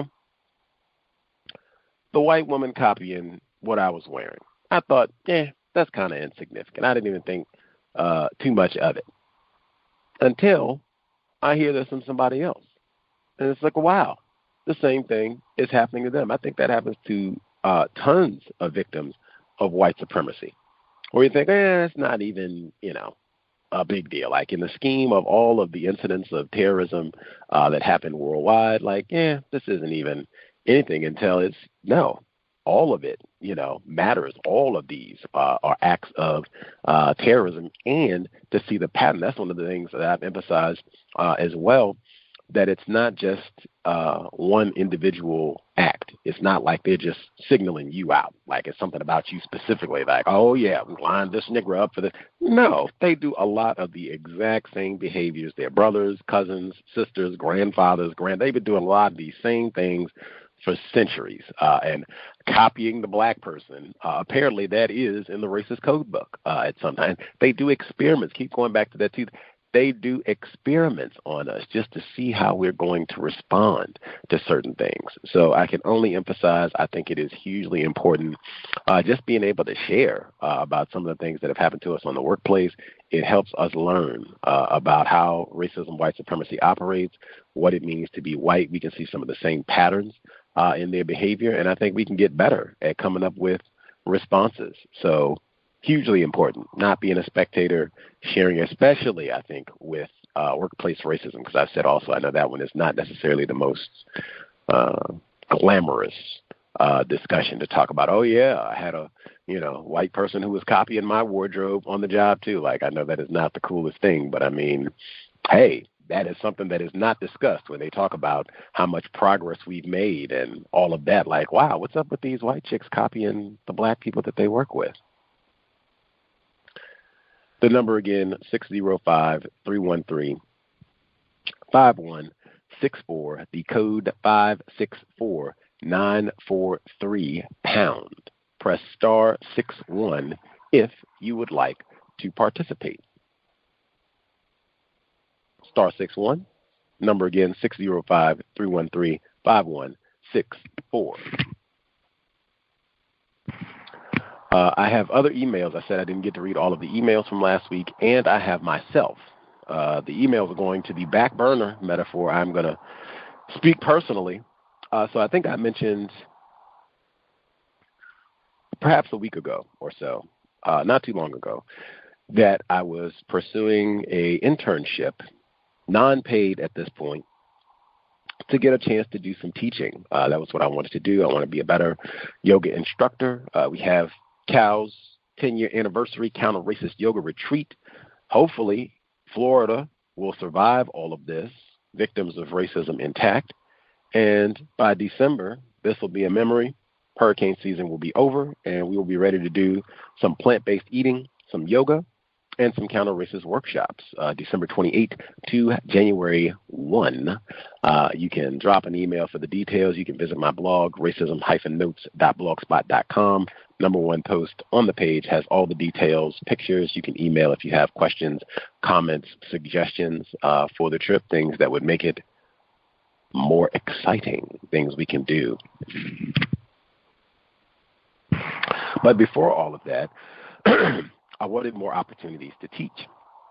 the white woman copying what I was wearing. I thought, that's kind of insignificant. I didn't even think too much of it until I hear this from somebody else. And it's like, wow, the same thing is happening to them. I think that happens to tons of victims of white supremacy, where you think, it's not even, a big deal. Like in the scheme of all of the incidents of terrorism that happen worldwide, like, this isn't even anything until it's, no, all of it, matters. All of these are acts of terrorism, and to see the pattern. That's one of the things that I've emphasized as well, that it's not just one individual act. It's not like they're just signaling you out, like it's something about you specifically, like, oh, yeah, we lined this nigger up for this. No, they do a lot of the exact same behaviors. Their brothers, cousins, sisters, grandfathers, they've been doing a lot of these same things for centuries, and copying the black person. Apparently that is in the racist code book at some time. They do experiments. Keep going back to that too. They do experiments on us just to see how we're going to respond to certain things. So I can only emphasize, I think it is hugely important just being able to share about some of the things that have happened to us on the workplace. It helps us learn about how racism, white supremacy operates, what it means to be white. We can see some of the same patterns in their behavior, and I think we can get better at coming up with responses. So hugely important, not being a spectator, sharing, especially, I think, with workplace racism, because I've said also, I know that one is not necessarily the most glamorous discussion to talk about. Oh, yeah, I had a white person who was copying my wardrobe on the job, too. Like, I know that is not the coolest thing, but I mean, hey, that is something that is not discussed when they talk about how much progress we've made and all of that. Like, wow, what's up with these white chicks copying the black people that they work with? The number again, 605-313-5164. The code 564-943#. Press star 61 if you would like to participate. Star 61. Number again, 605-313-5164. I have other emails. I said I didn't get to read all of the emails from last week, and I have myself. The emails are going to the back burner metaphor. I'm going to speak personally. So I think I mentioned perhaps a week ago or so, not too long ago, that I was pursuing a internship, non-paid at this point, to get a chance to do some teaching. That was what I wanted to do. I want to be a better yoga instructor. We have CAL's 10-year anniversary counter-racist yoga retreat. Hopefully, Florida will survive all of this, victims of racism intact. And by December, this will be a memory. Hurricane season will be over, and we will be ready to do some plant-based eating, some yoga, and some counter-racist workshops, December 28th to January 1. You can drop an email for the details. You can visit my blog, racism-notes.blogspot.com. Number one post on the page has all the details, pictures. You can email if you have questions, comments, suggestions for the trip, things that would make it more exciting, things we can do. But before all of that, I wanted more opportunities to teach.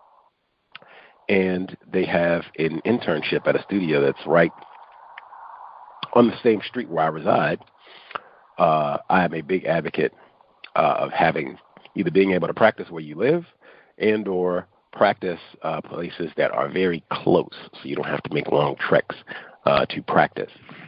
And they have an internship at a studio that's right on the same street where I reside. I am a big advocate of having either being able to practice where you live and or practice places that are very close so you don't have to make long treks to practice.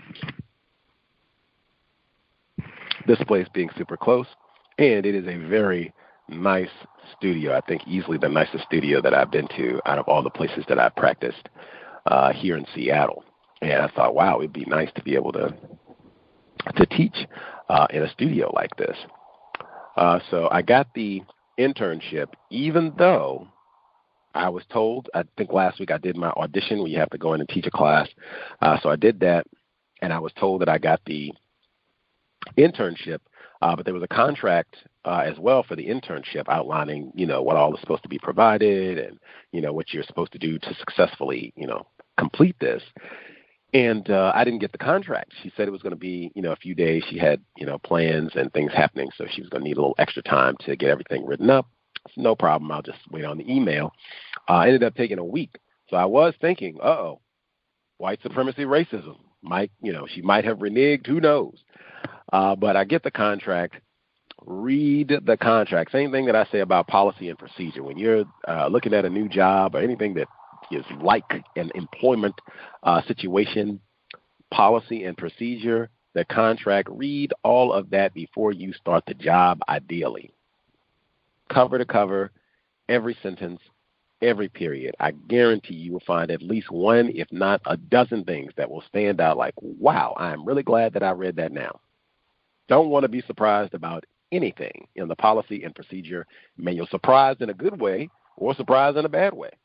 This place being super close, and it is a very nice studio. I think easily the nicest studio that I've been to out of all the places that I've practiced here in Seattle. And I thought, wow, it'd be nice to be able to teach in a studio like this. So I got the internship, even though I was told, I think last week I did my audition where you have to go in and teach a class. So I did that, and I was told that I got the internship, but there was a contract as well for the internship outlining, what all is supposed to be provided and, what you're supposed to do to successfully, complete this. And I didn't get the contract. She said it was going to be, a few days. She had, plans and things happening, so she was going to need a little extra time to get everything written up. So no problem. I'll just wait on the email. Ended up taking a week. So I was thinking, white supremacy, racism. She might have reneged. Who knows? But I get the contract. Read the contract. Same thing that I say about policy and procedure. When you're looking at a new job or anything that is like an employment situation, policy and procedure, the contract, read all of that before you start the job, ideally. Cover to cover, every sentence, every period. I guarantee you will find at least one, if not a dozen things that will stand out like, wow, I'm really glad that I read that now. Don't want to be surprised about anything in the policy and procedure manual, surprised in a good way or surprised in a bad way.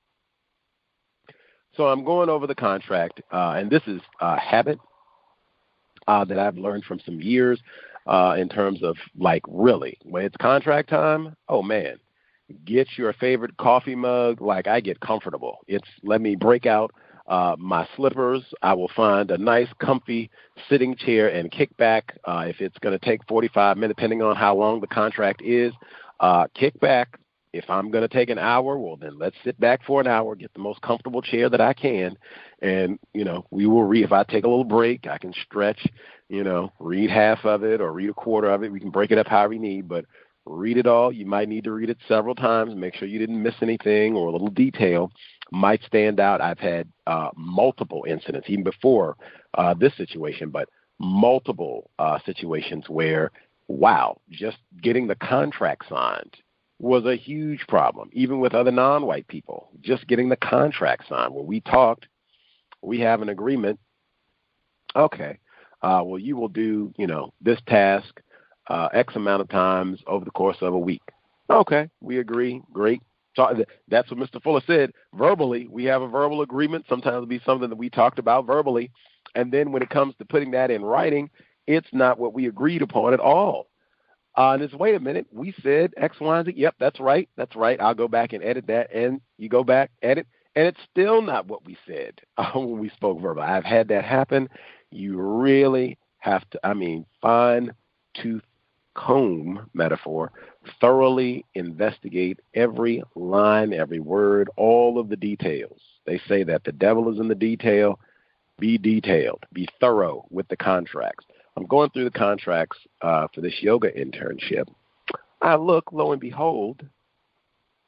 So I'm going over the contract, and this is a habit that I've learned from some years in terms of, really, when it's contract time, oh, man, get your favorite coffee mug. I get comfortable. Let me break out my slippers. I will find a nice, comfy sitting chair and kick back. If it's going to take 45 minutes, depending on how long the contract is, kick back. If I'm going to take an hour, well, then let's sit back for an hour, get the most comfortable chair that I can. And, we will read. If I take a little break, I can stretch, read half of it or read a quarter of it. We can break it up however you need, but read it all. You might need to read it several times. Make sure you didn't miss anything or a little detail might stand out. I've had multiple incidents, even before this situation, but multiple situations where, wow, just getting the contract signed was a huge problem, even with other non-white people. Just getting the contract signed. When we talked, we have an agreement. Okay, well, you will do, this task X amount of times over the course of a week. Okay, we agree. Great. So that's what Mr. Fuller said. Verbally, we have a verbal agreement. Sometimes it'll be something that we talked about verbally. And then when it comes to putting that in writing, it's not what we agreed upon at all. And it's, wait a minute, we said X, Y, and Z. Yep, that's right. That's right. I'll go back and edit that. And you go back, edit. And it's still not what we said when we spoke verbally. I've had that happen. You really have to, fine-tooth comb metaphor, thoroughly investigate every line, every word, all of the details. They say that the devil is in the detail. Be detailed. Be thorough with the contracts. I'm going through the contracts for this yoga internship. I look, lo and behold,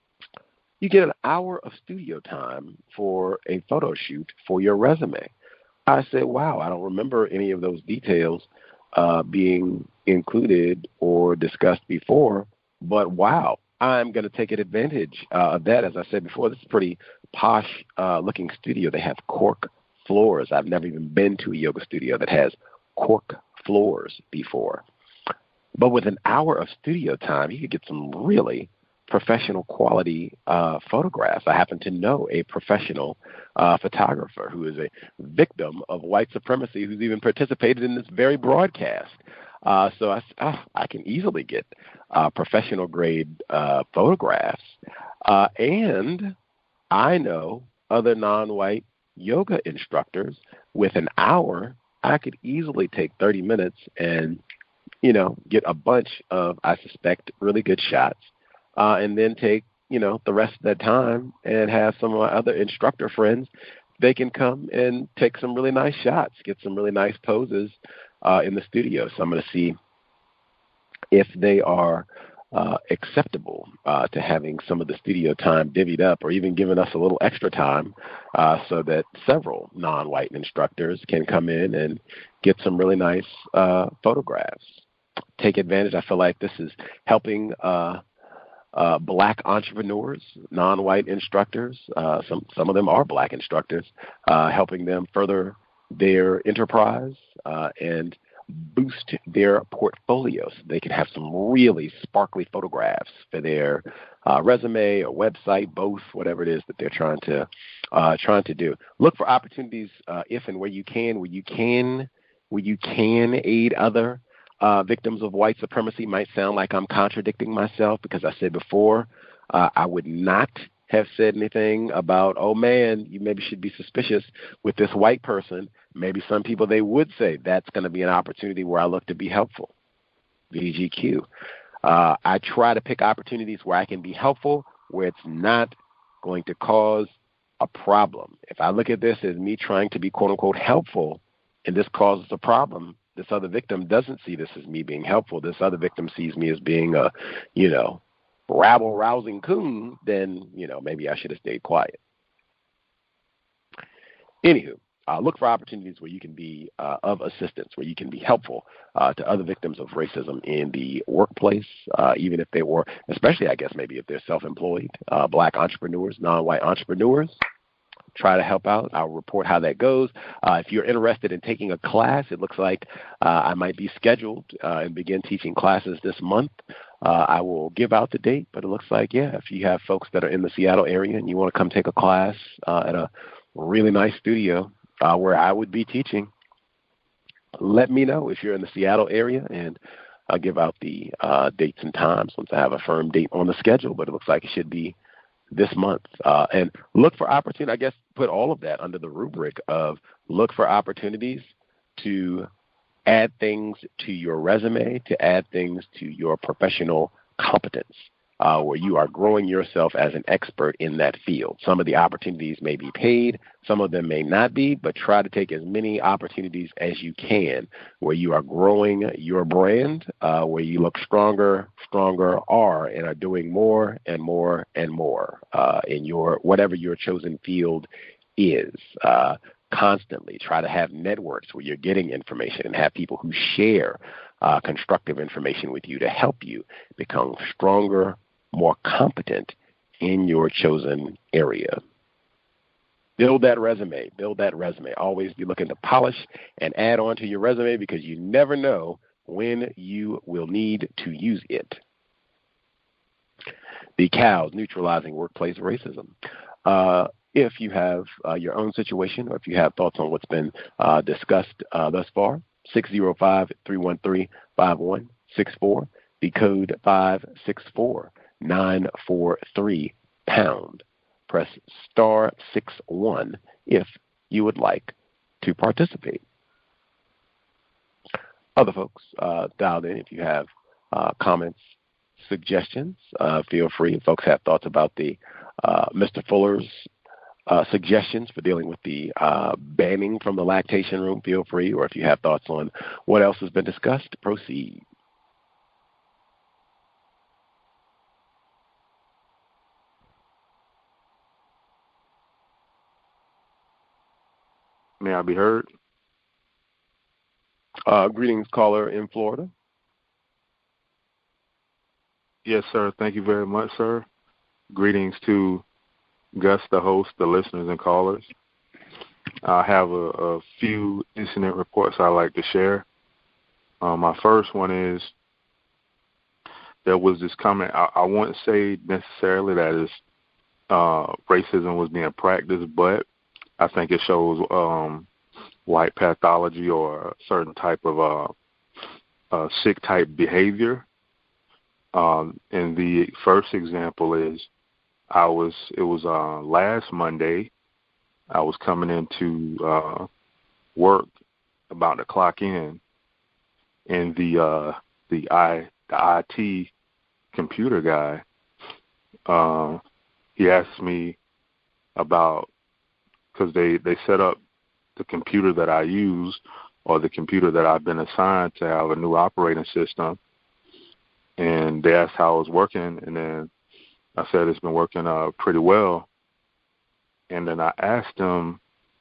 you get an hour of studio time for a photo shoot for your resume. I said, wow, I don't remember any of those details being included or discussed before, but wow, I'm going to take advantage of that. As I said before, this is a pretty posh looking studio. They have cork floors. I've never even been to a yoga studio that has cork floors before. But with an hour of studio time, you could get some really professional quality photographs. I happen to know a professional photographer who is a victim of white supremacy who's even participated in this very broadcast. So I can easily get professional grade photographs. And I know other non-white yoga instructors. With an hour, I could easily take 30 minutes and, get a bunch of, I suspect, really good shots. And then take, the rest of that time and have some of my other instructor friends, they can come and take some really nice shots, get some really nice poses in the studio. So I'm going to see if they are acceptable to having some of the studio time divvied up or even giving us a little extra time so that several non-white instructors can come in and get some really nice photographs. Take advantage. I feel like this is helping black entrepreneurs, non-white instructors. Some of them are black instructors, helping them further their enterprise and boost their portfolios. They can have some really sparkly photographs for their resume or website, both, whatever it is that they're trying to do. Look for opportunities if and where you can aid other victims of white supremacy. Might sound like I'm contradicting myself because I said before I would not have said anything about, oh man, you maybe should be suspicious with this white person. Maybe some people, they would say that's going to be an opportunity where I look to be helpful. VGQ. I try to pick opportunities where I can be helpful, where it's not going to cause a problem. If I look at this as me trying to be quote unquote helpful and this causes a problem, this other victim doesn't see this as me being helpful. This other victim sees me as being a, rabble-rousing coon, then, maybe I should have stayed quiet. Anywho, look for opportunities where you can be of assistance, where you can be helpful to other victims of racism in the workplace, even if they were, especially, I guess, maybe if they're self-employed, black entrepreneurs, non-white entrepreneurs. Try to help out. I'll report how that goes. If you're interested in taking a class, it looks like I might be scheduled and begin teaching classes this month. I will give out the date, but it looks like, if you have folks that are in the Seattle area and you want to come take a class at a really nice studio where I would be teaching, let me know if you're in the Seattle area, and I'll give out the dates and times once I have a firm date on the schedule, but it looks like it should be this month. And look for opportunity, I guess, put all of that under the rubric of look for opportunities to add things to your resume, to add things to your professional competence, where you are growing yourself as an expert in that field. Some of the opportunities may be paid, some of them may not be, but try to take as many opportunities as you can where you are growing your brand, where you look stronger, and are doing more and more and more in your whatever your chosen field is. Constantly try to have networks where you're getting information and have people who share constructive information with you to help you become stronger, more competent in your chosen area. Build that resume. Always be looking to polish and add on to your resume because you never know when you will need to use it. The COWS, Neutralizing Workplace Racism. If you have your own situation or if you have thoughts on what's been discussed thus far, 605-313-5164, the code 564-943#. Press star 61 if you would like to participate. Other folks dialed in, if you have comments, suggestions, feel free. If folks have thoughts about the Mr. Fuller's suggestions for dealing with the banning from the lactation room, feel free. Or if you have thoughts on what else has been discussed, proceed. May I be heard? Greetings, caller in Florida. Yes, sir. Thank you very much, sir. Greetings to Gus, the host, the listeners, and callers. I have a few incident reports I'd like to share. My first one is there was this comment. I wouldn't say necessarily that is racism was being practiced, but I think it shows white pathology or a certain type of sick type behavior. And the first example is it was last Monday. I was coming into work about to clock in, and the IT computer guy, he asked me about, because they set up the computer that I use, or the computer that I've been assigned to have a new operating system, and they asked how it was working, and then I said it's been working pretty well. And then I asked them,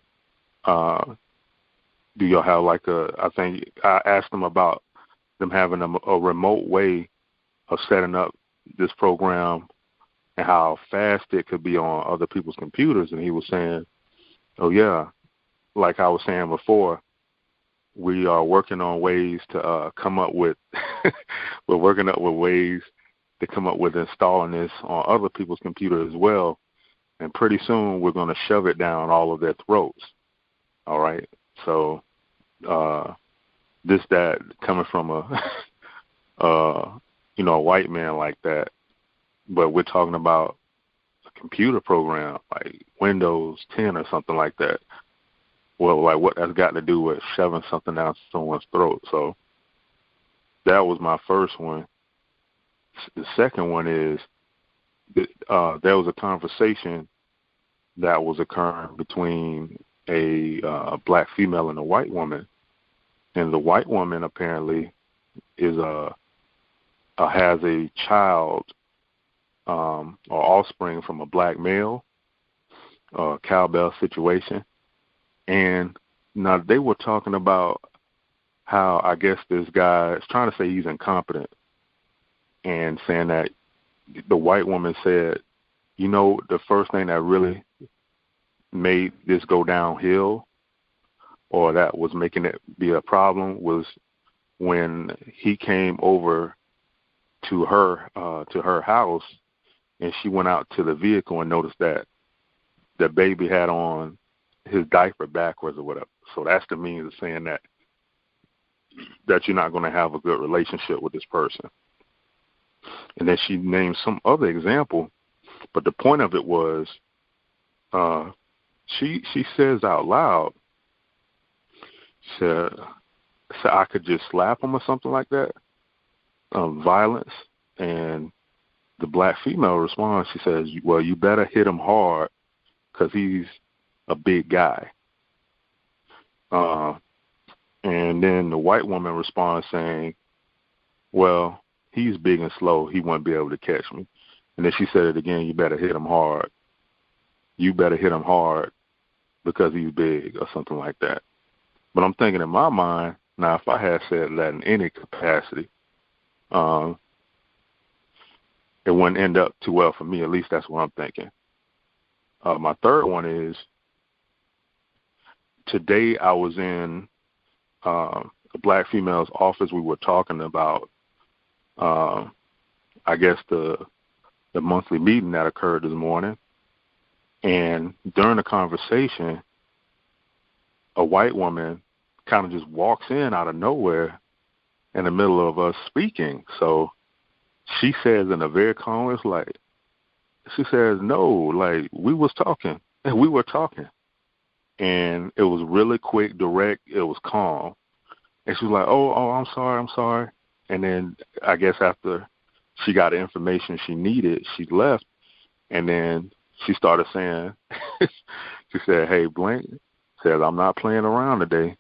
do y'all have I asked them about them having a remote way of setting up this program and how fast it could be on other people's computers. And he was saying, oh, yeah, like I was saying before, we are working on ways to come up with, we're working up with ways to come up with installing this on other people's computers as well. And pretty soon we're going to shove it down all of their throats. All right. So that coming from a white man like that, but we're talking about a computer program like Windows 10 or something like that. Well, like what that's got to do with shoving something down someone's throat. So that was my first one. The second one is there was a conversation that was occurring between a black female and a white woman, and the white woman apparently is has a child or offspring from a black male, cowbell situation, and now they were talking about how I guess this guy is trying to say he's incompetent, and saying that the white woman said, the first thing that really made this go downhill, or that was making it be a problem, was when he came over to her house, and she went out to the vehicle and noticed that the baby had on his diaper backwards or whatever. So that's the means of saying that you're not going to have a good relationship with this person. And then she named some other example, but the point of it was, she says out loud, said I could just slap him or something like that, violence. And the black female responds, she says, well, you better hit him hard because he's a big guy. And then the white woman responds saying, well, he's big and slow. He won't be able to catch me. And then she said it again, you better hit him hard. You better hit him hard because he's big or something like that. But I'm thinking in my mind, now if I had said that in any capacity, it wouldn't end up too well for me. At least that's what I'm thinking. My third one is, today I was in a black female's office. We were talking about, I guess, the monthly meeting that occurred this morning. And during the conversation, a white woman kind of just walks in out of nowhere in the middle of us speaking. So she says in a very calm way, she says, no, like we were talking. And it was really quick, direct. It was calm. And she was like, oh, I'm sorry. And then I guess after she got the information she needed, she left. And then she started saying, she said, hey, Blank, says, I'm not playing around today.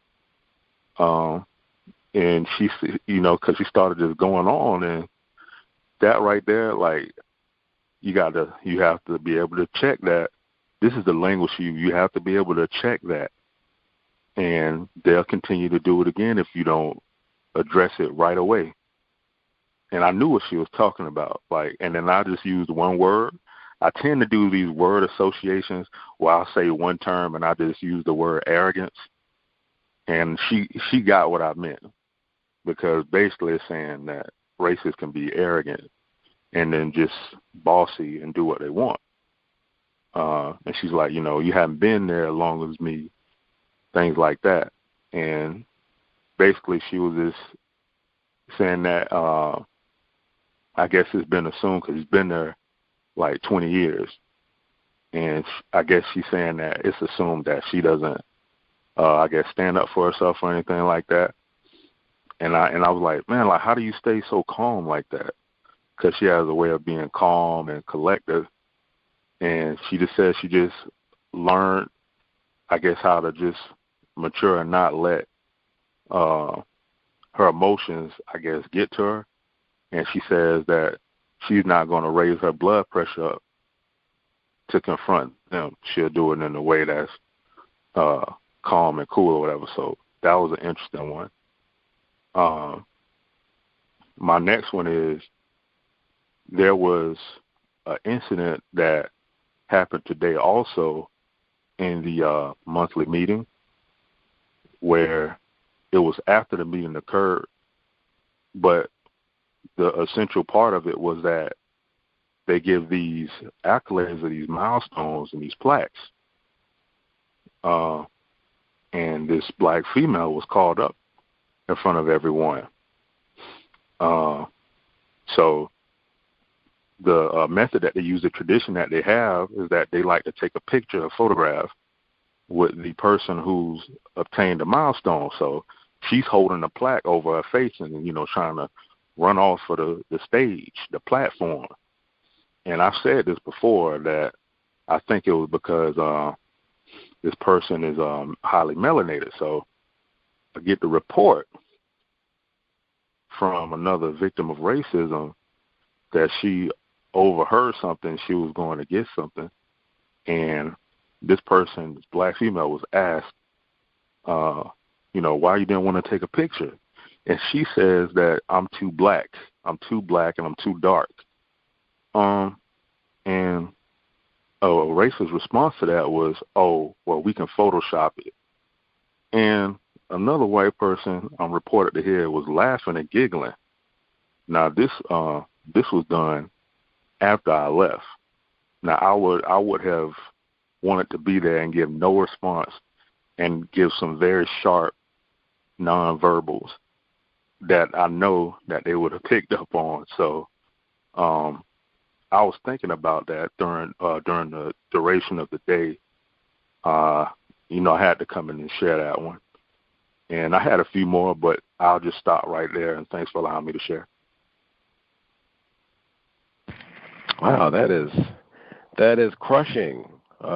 And she, because she started just going on, and that right there, like, you have to be able to check that. This is the language you have to be able to check that. and they'll continue to do it again if you don't address it right away. And I knew what she was talking about. And then I just used one word. I tend to do these word associations where I'll say one term and I just use the word arrogance. And she got what I meant, because basically it's saying that racists can be arrogant and then just bossy and do what they want. And she's like, you haven't been there as long as me, things like that. And basically she was just saying that I guess it's been assumed because he's been there like 20 years. And I guess she's saying that it's assumed that she doesn't, I guess, stand up for herself or anything like that. And I was like, man, how do you stay so calm like that? Because she has a way of being calm and collective. And she just said she just learned, I guess, how to just mature and not let her emotions, I guess, get to her. And she says that she's not going to raise her blood pressure up to confront them. She'll do it in a way that's calm and cool or whatever. So that was an interesting one. My next one is, there was an incident that happened today also in the monthly meeting, where it was after the meeting occurred, but the essential part of it was that they give these accolades or these milestones and these plaques. And this black female was called up in front of everyone. So the method that they use, the tradition that they have, is that they like to take a picture, a photograph, with the person who's obtained a milestone. So she's holding a plaque over her face and, trying to run off for the stage, the platform. And I've said this before, that I think it was because this person is highly melanated. So I get the report from another victim of racism that she overheard something. She was going to get something. And this person, this black female, was asked, why you didn't want to take a picture? And she says that I'm too black and I'm too dark. And a racist response to that was, oh, well, we can Photoshop it. And another white person reported to hear was laughing and giggling. Now this was done after I left. Now I would have wanted to be there and give no response and give some very sharp nonverbals that I know that they would have picked up on. So I was thinking about that during the duration of the day. I had to come in and share that one. And I had a few more, but I'll just stop right there, and thanks for allowing me to share. Wow, that is crushing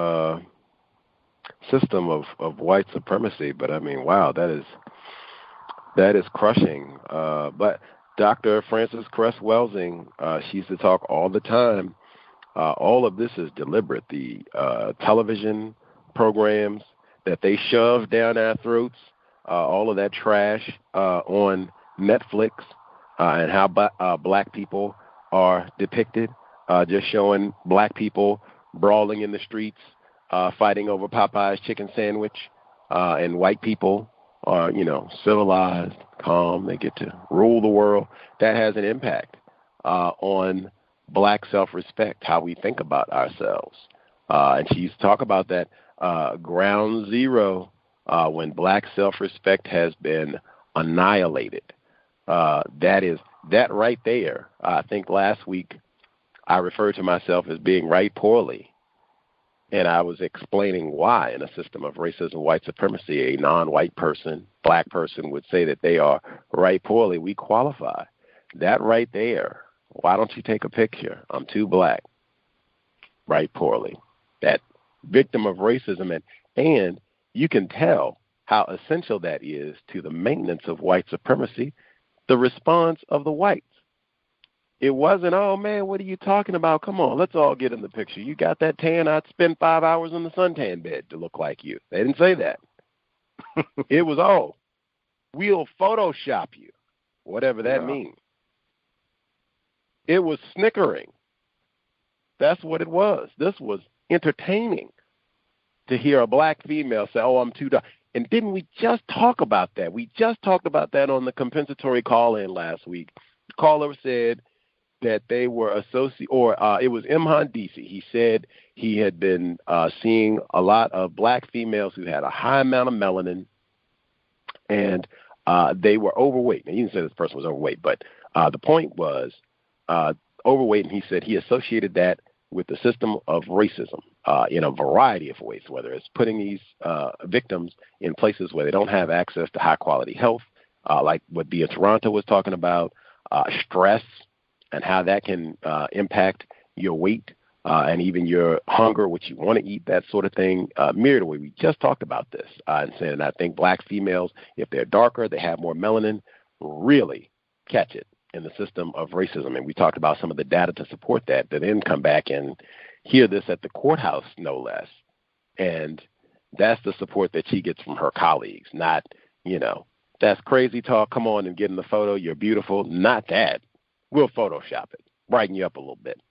system of white supremacy. But I mean, wow, that is crushing. But Dr. Frances Cress Welsing, she used to talk all the time. All of this is deliberate. The television programs that they shove down our throats, all of that trash on Netflix, and how black people are depicted, just showing black people brawling in the streets, fighting over Popeye's chicken sandwich, and white people are, civilized, calm, they get to rule the world. That has an impact on black self-respect, how we think about ourselves. And she used to talk about that ground zero when black self-respect has been annihilated. That right there. I think last week I referred to myself as being right poorly. And I was explaining why in a system of racism, white supremacy, a non-white person, black person would say that they are right poorly. We qualify. That right there. Why don't you take a picture? I'm too black. Right poorly. That victim of racism. And you can tell how essential that is to the maintenance of white supremacy, the response of the whites. It wasn't, oh, man, what are you talking about? Come on, let's all get in the picture. You got that tan? I'd spend 5 hours in the suntan bed to look like you. They didn't say that. It was, oh, we'll Photoshop you, whatever that means. It was snickering. That's what it was. This was entertaining to hear a black female say, oh, I'm too dark. And didn't we just talk about that? We just talked about that on the compensatory call-in last week. The caller said that they were it was Imhan Disi. He said he had been seeing a lot of black females who had a high amount of melanin, and they were overweight. Now, you didn't say this person was overweight, but the point was overweight, and he said he associated that with the system of racism in a variety of ways, whether it's putting these victims in places where they don't have access to high-quality health, like what Bia Taranto was talking about, stress and how that can impact your weight and even your hunger, what you want to eat, that sort of thing. Myriad way, we just talked about this and saying I think black females, if they're darker, they have more melanin, really catch it in the system of racism. And we talked about some of the data to support that then come back and hear this at the courthouse, no less. And that's the support that she gets from her colleagues, not, that's crazy talk. Come on and get in the photo. You're beautiful. Not that. We'll Photoshop it, brighten you up a little bit.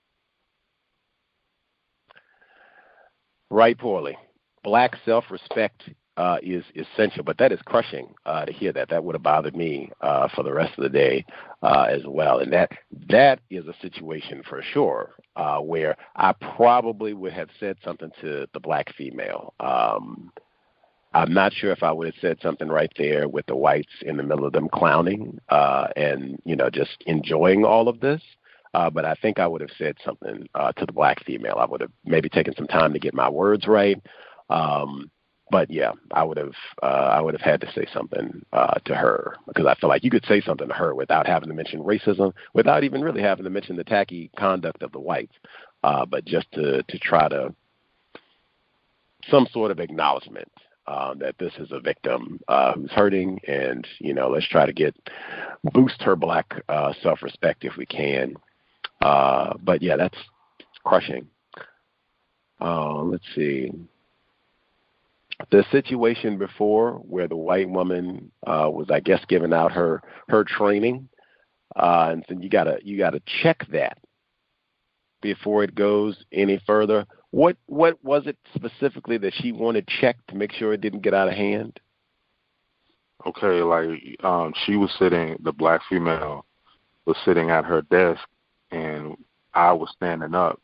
Right, poorly. Black self-respect is essential, but that is crushing to hear that. That would have bothered me for the rest of the day as well. And that is a situation for sure where I probably would have said something to the black female. I'm not sure if I would have said something right there with the whites in the middle of them clowning and, just enjoying all of this. But I think I would have said something to the black female. I would have maybe taken some time to get my words right. But yeah, I would have had to say something to her, because I feel like you could say something to her without having to mention racism, without even really having to mention the tacky conduct of the whites, but just to try to some sort of acknowledgement that this is a victim who's hurting, and let's try to boost her black self-respect if we can. But yeah, that's crushing. Let's see. The situation before where the white woman was, I guess, giving out her training, and then you gotta check that before it goes any further. What was it specifically that she wanted checked to make sure it didn't get out of hand? Okay, she was sitting. The black female was sitting at her desk, and I was standing up.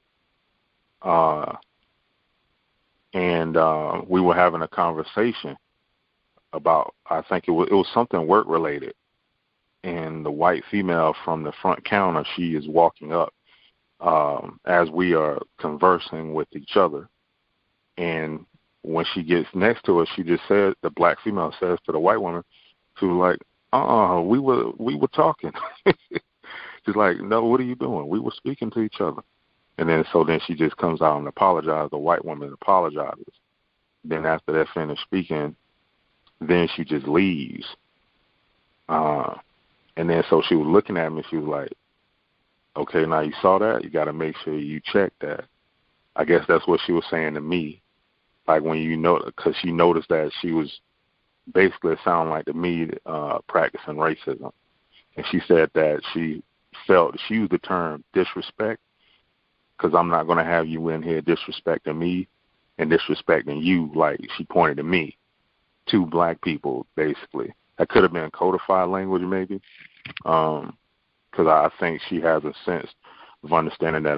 And we were having a conversation about, I think it was something work related. And the white female from the front counter, she is walking up as we are conversing with each other. And when she gets next to us, she just said, the black female says to the white woman, she was like, we were talking. She's like, no, what are you doing? We were speaking to each other. And then she just comes out and apologizes. The white woman apologizes. Then after they're finished speaking, then she just leaves. And then so she was looking at me. She was like, okay, now you saw that? You got to make sure you check that. I guess that's what she was saying to me. Like when because she noticed that she was basically, it sounded like to me, practicing racism. And she said that she used the term disrespect, because I'm not going to have you in here disrespecting me and disrespecting you, like she pointed to me, two black people, basically. That could have been codified language, maybe, because I think she has a sense of understanding that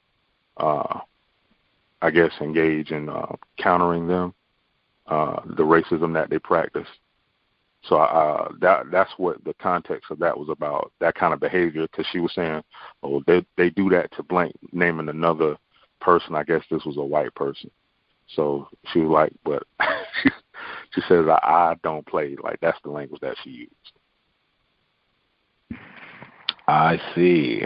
I guess, engage in countering them, the racism that they practice. So that's what the context of that was about, that kind of behavior, because she was saying, oh, they do that to blank, naming another person. I guess this was a white person. So she was like, but she says, I don't play. Like, that's the language that she used. I see.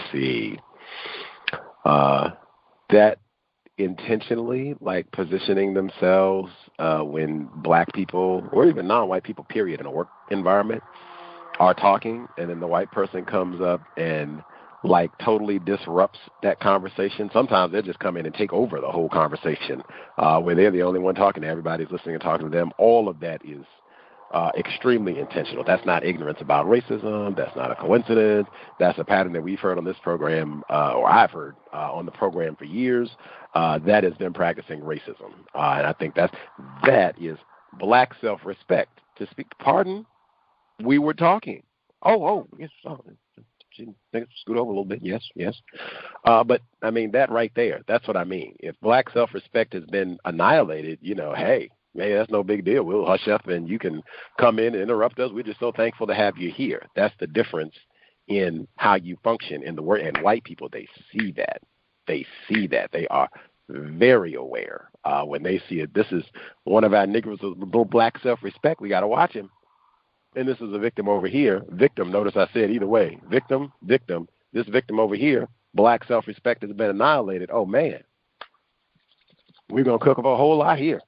That intentionally, like positioning themselves when black people or even non-white people, period, in a work environment are talking, and then the white person comes up and like totally disrupts that conversation. Sometimes they'll just come in and take over the whole conversation where they're the only one talking to everybody's listening and talking to them. All of that is extremely intentional. That's not ignorance about racism. That's not a coincidence. That's a pattern that we've heard on this program, or I've heard on the program for years, that has been practicing racism. And I think that is black self-respect. To speak, pardon, we were talking. Yes, scoot over a little bit. Yes. But, I mean, that right there, that's what I mean. If black self-respect has been annihilated, hey, that's no big deal. We'll hush up and you can come in and interrupt us. We're just so thankful to have you here. That's the difference in how you function in the world. And white people, they see that. They are very aware when they see it. This is one of our Negroes with black self-respect. We got to watch him. And this is a victim over here. Victim, notice I said either way. Victim. This victim over here, black self-respect has been annihilated. Oh, man. We're going to cook up a whole lot here.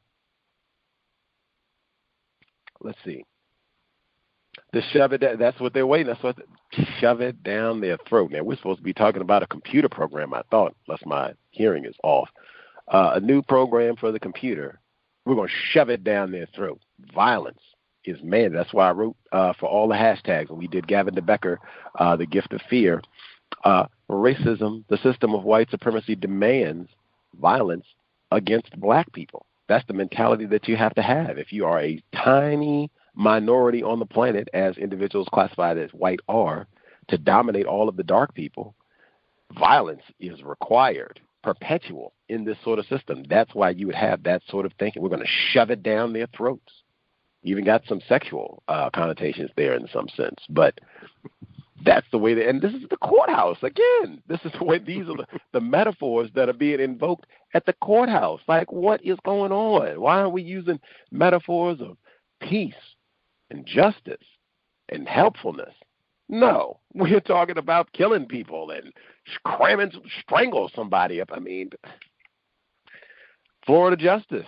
Let's see. To shove it, that's what they're waiting. Shove it down their throat. Now, we're supposed to be talking about a computer program, I thought, unless my hearing is off. A new program for the computer. We're going to shove it down their throat. Violence is man. That's why I wrote for all the hashtags when we did Gavin DeBecker, The Gift of Fear. Racism, the system of white supremacy demands violence against black people. That's the mentality that you have to have. If you are a tiny minority on the planet, as individuals classified as white are, to dominate all of the dark people, violence is required, perpetual in this sort of system. That's why you would have that sort of thinking. We're going to shove it down their throats. You even got some sexual connotations there in some sense. But that's the way and this is the courthouse. Again, this is the way these are the metaphors that are being invoked at the courthouse. Like, what is going on? Why are we using metaphors of peace and justice and helpfulness? No, we're talking about killing people and strangle somebody up. I mean, Florida justice.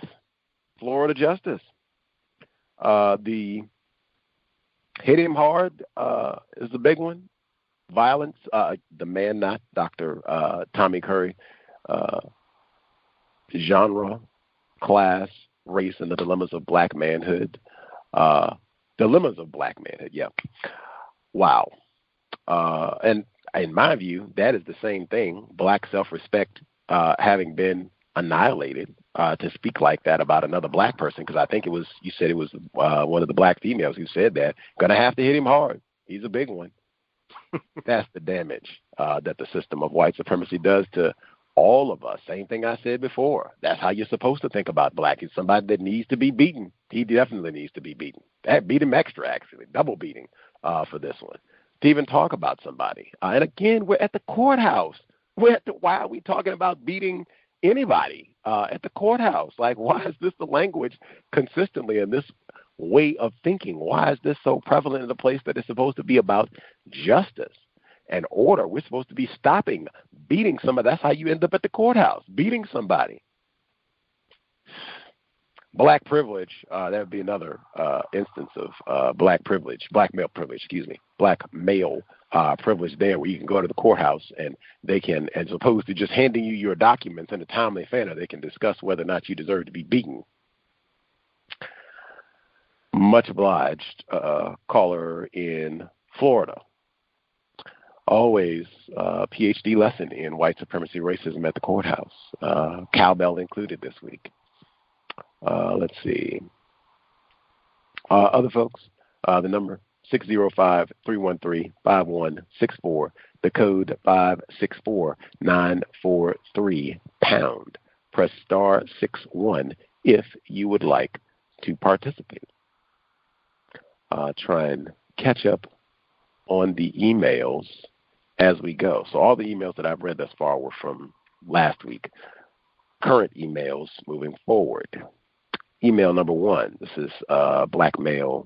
The hit him hard is the big one. Violence, the man, not Dr. Tommy Curry, genre, class, race, and the dilemmas of black manhood. Yeah. Wow. And in my view, that is the same thing. Black self-respect having been annihilated to speak like that about another black person, because I think you said it was one of the black females who said that. Gonna have to hit him hard. He's a big one. That's the damage that the system of white supremacy does to all of us. Same thing I said before. That's how you're supposed to think about black. He's somebody that needs to be beaten. He definitely needs to be beaten. Beat him extra, actually. Double beating for this one. To even talk about somebody. And again, we're at the courthouse. Why are we talking about beating anybody at the courthouse? Like, why is this the language consistently in this way of thinking? Why is this so prevalent in a place that is supposed to be about justice and order? We're supposed to be stopping beating somebody. That's how you end up at the courthouse, beating somebody. Black privilege, that would be another instance of black male privilege there, where you can go to the courthouse and they can, as opposed to just handing you your documents in a timely manner, they can discuss whether or not you deserve to be beaten. Much obliged, caller in Florida. Always PhD lesson in white supremacy racism at the courthouse. Cowbell included this week. Let's see. Other folks, the number 605-313-5164, the code 564943 pound. Press star 61 if you would like to participate. Try and catch up on the emails as we go. So all the emails that I've read thus far were from last week. Current emails moving forward. Email number 1. This is black male,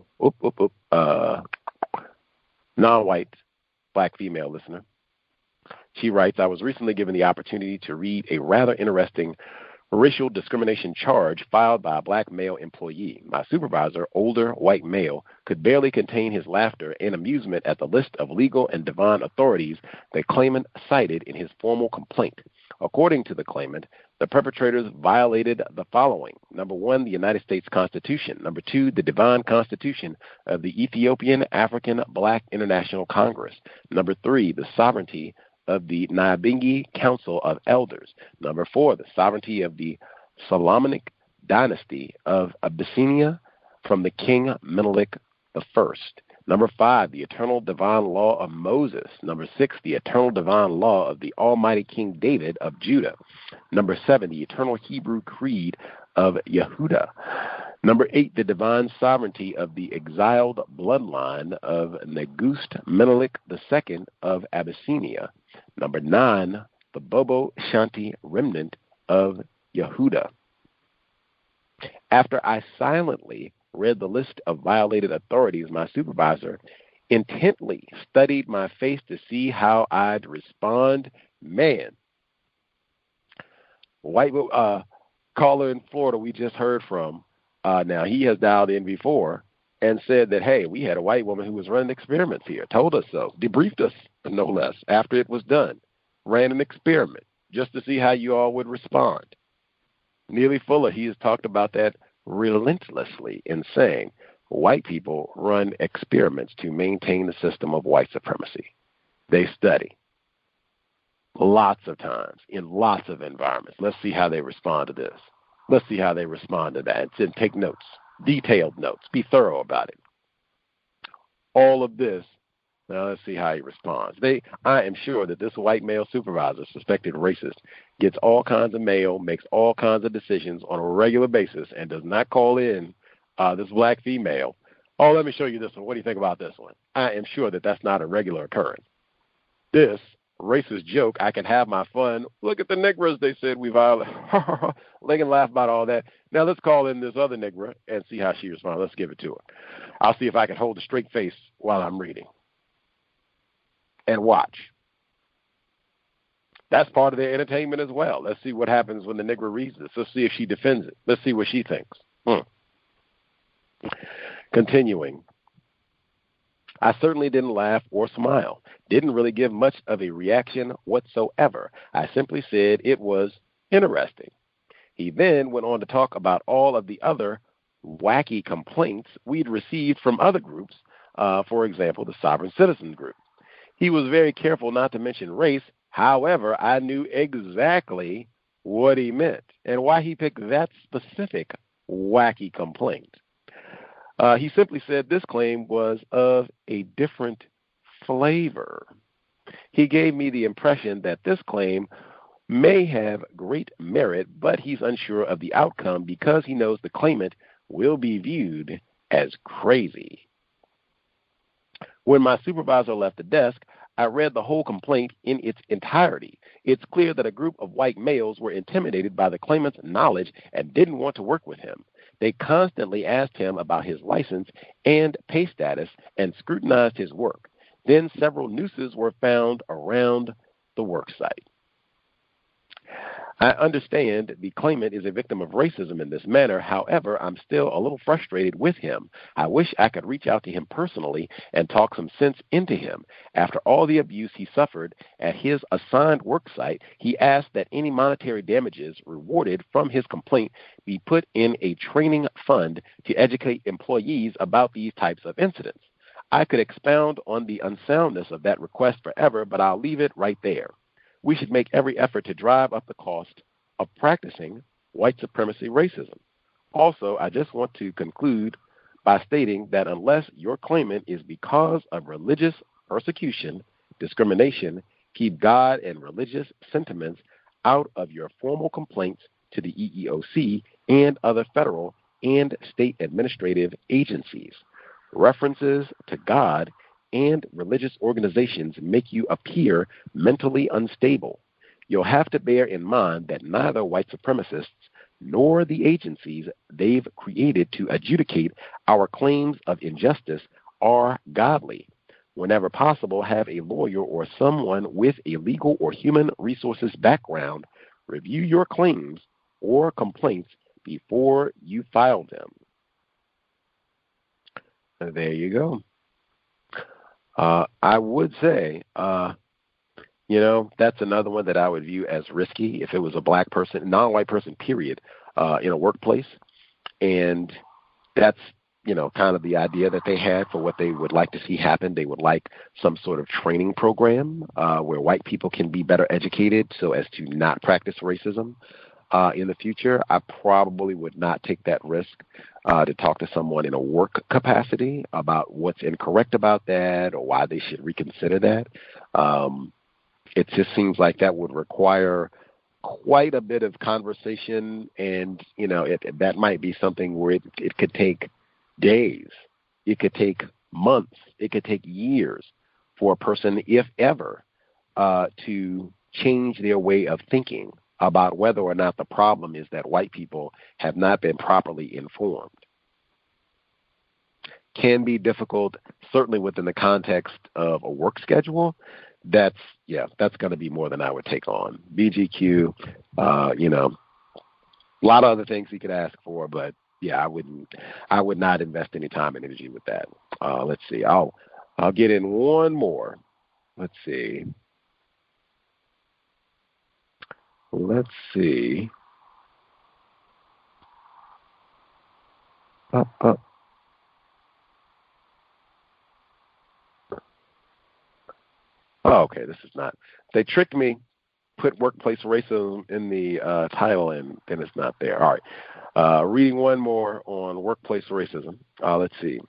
non-white, black female listener. She writes, I was recently given the opportunity to read a rather interesting racial discrimination charge filed by a black male employee. My supervisor, older white male, could barely contain his laughter and amusement at the list of legal and divine authorities the claimant cited in his formal complaint. According to the claimant, the perpetrators violated the following. Number 1, the United States Constitution. Number 2, the divine constitution of the Ethiopian African Black International Congress. Number 3, the sovereignty of the Nyabingi Council of Elders. Number 4, the sovereignty of the Solomonic dynasty of Abyssinia from the King Menelik I. Number 5, the eternal divine law of Moses. Number 6, the eternal divine law of the Almighty King David of Judah. Number 7, the eternal Hebrew creed of Yehuda. Number 8, the divine sovereignty of the exiled bloodline of Negust Menelik II of Abyssinia. Number 9, the Bobo Shanti remnant of Yehuda. After I silently read the list of violated authorities, my supervisor intently studied my face to see how I'd respond. Man, white caller in Florida we just heard from, now he has dialed in before and said that, hey, we had a white woman who was running experiments here, told us so, debriefed us, no less, after it was done, ran an experiment just to see how you all would respond. Neely Fuller, he has talked about that relentlessly in saying white people run experiments to maintain the system of white supremacy. They study lots of times in lots of environments. Let's see how they respond to this. Let's see how they respond to that. And take notes, detailed notes. Be thorough about it. All of this. Now let's see how he responds. I am sure that this white male supervisor, suspected racist, gets all kinds of mail, makes all kinds of decisions on a regular basis, and does not call in this black female. Oh, let me show you this one. What do you think about this one? I am sure that that's not a regular occurrence. This racist joke, I can have my fun. Look at the Negroes, they said we violate. They can laugh about all that. Now let's call in this other Negro and see how she responds. Let's give it to her. I'll see if I can hold a straight face while I'm reading. And watch. That's part of their entertainment as well. Let's see what happens when the Negro reads this. Let's see if she defends it. Let's see what she thinks. Continuing. I certainly didn't laugh or smile. Didn't really give much of a reaction whatsoever. I simply said it was interesting. He then went on to talk about all of the other wacky complaints we'd received from other groups, for example, the Sovereign Citizen Group. He was very careful not to mention race. However, I knew exactly what he meant and why he picked that specific wacky complaint. He simply said this claim was of a different flavor. He gave me the impression that this claim may have great merit, but he's unsure of the outcome because he knows the claimant will be viewed as crazy. When my supervisor left the desk, I read the whole complaint in its entirety. It's clear that a group of white males were intimidated by the claimant's knowledge and didn't want to work with him. They constantly asked him about his license and pay status and scrutinized his work. Then several nooses were found around the work site. I understand the claimant is a victim of racism in this manner. However, I'm still a little frustrated with him. I wish I could reach out to him personally and talk some sense into him. After all the abuse he suffered at his assigned work site, he asked that any monetary damages rewarded from his complaint be put in a training fund to educate employees about these types of incidents. I could expound on the unsoundness of that request forever, but I'll leave it right there. We should make every effort to drive up the cost of practicing white supremacy racism. Also, I just want to conclude by stating that unless your claimant is because of religious persecution, discrimination, keep God and religious sentiments out of your formal complaints to the EEOC and other federal and state administrative agencies. References to God and religious organizations make you appear mentally unstable. You'll have to bear in mind that neither white supremacists nor the agencies they've created to adjudicate our claims of injustice are godly. Whenever possible, have a lawyer or someone with a legal or human resources background review your claims or complaints before you file them. And there you go. I would say, that's another one that I would view as risky if it was a black person, non-white person, period, in a workplace. And that's, kind of the idea that they had for what they would like to see happen. They would like some sort of training program where white people can be better educated so as to not practice racism in the future. I probably would not take that risk to talk to someone in a work capacity about what's incorrect about that or why they should reconsider that. It just seems like that would require quite a bit of conversation, and that might be something where it could take days, it could take months, it could take years for a person, if ever, to change their way of thinking about whether or not the problem is that white people have not been properly informed. Can be difficult, certainly within the context of a work schedule. That's going to be more than I would take on. BGQ, a lot of other things he could ask for, but I would not invest any time and energy with that. Let's see. I'll get in one more. Let's see. Oh, okay, this is not. They tricked me, put workplace racism in the title, and then it's not there. All right. Reading one more on workplace racism. Let's see.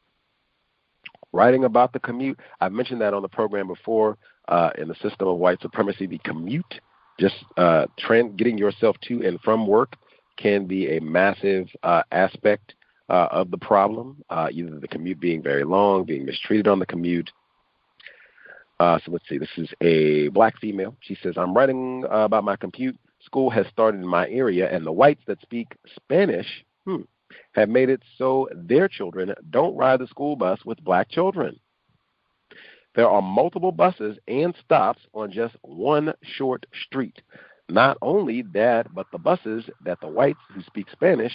Writing about the commute. I've mentioned that on the program before. In the system of white supremacy, the commute, just getting yourself to and from work, can be a massive aspect of the problem, either the commute being very long, being mistreated on the commute. So let's see. This is a black female. She says, I'm writing about my commute. School has started in my area, and the whites that speak Spanish have made it so their children don't ride the school bus with black children. There are multiple buses and stops on just one short street. Not only that, but the buses that the whites who speak Spanish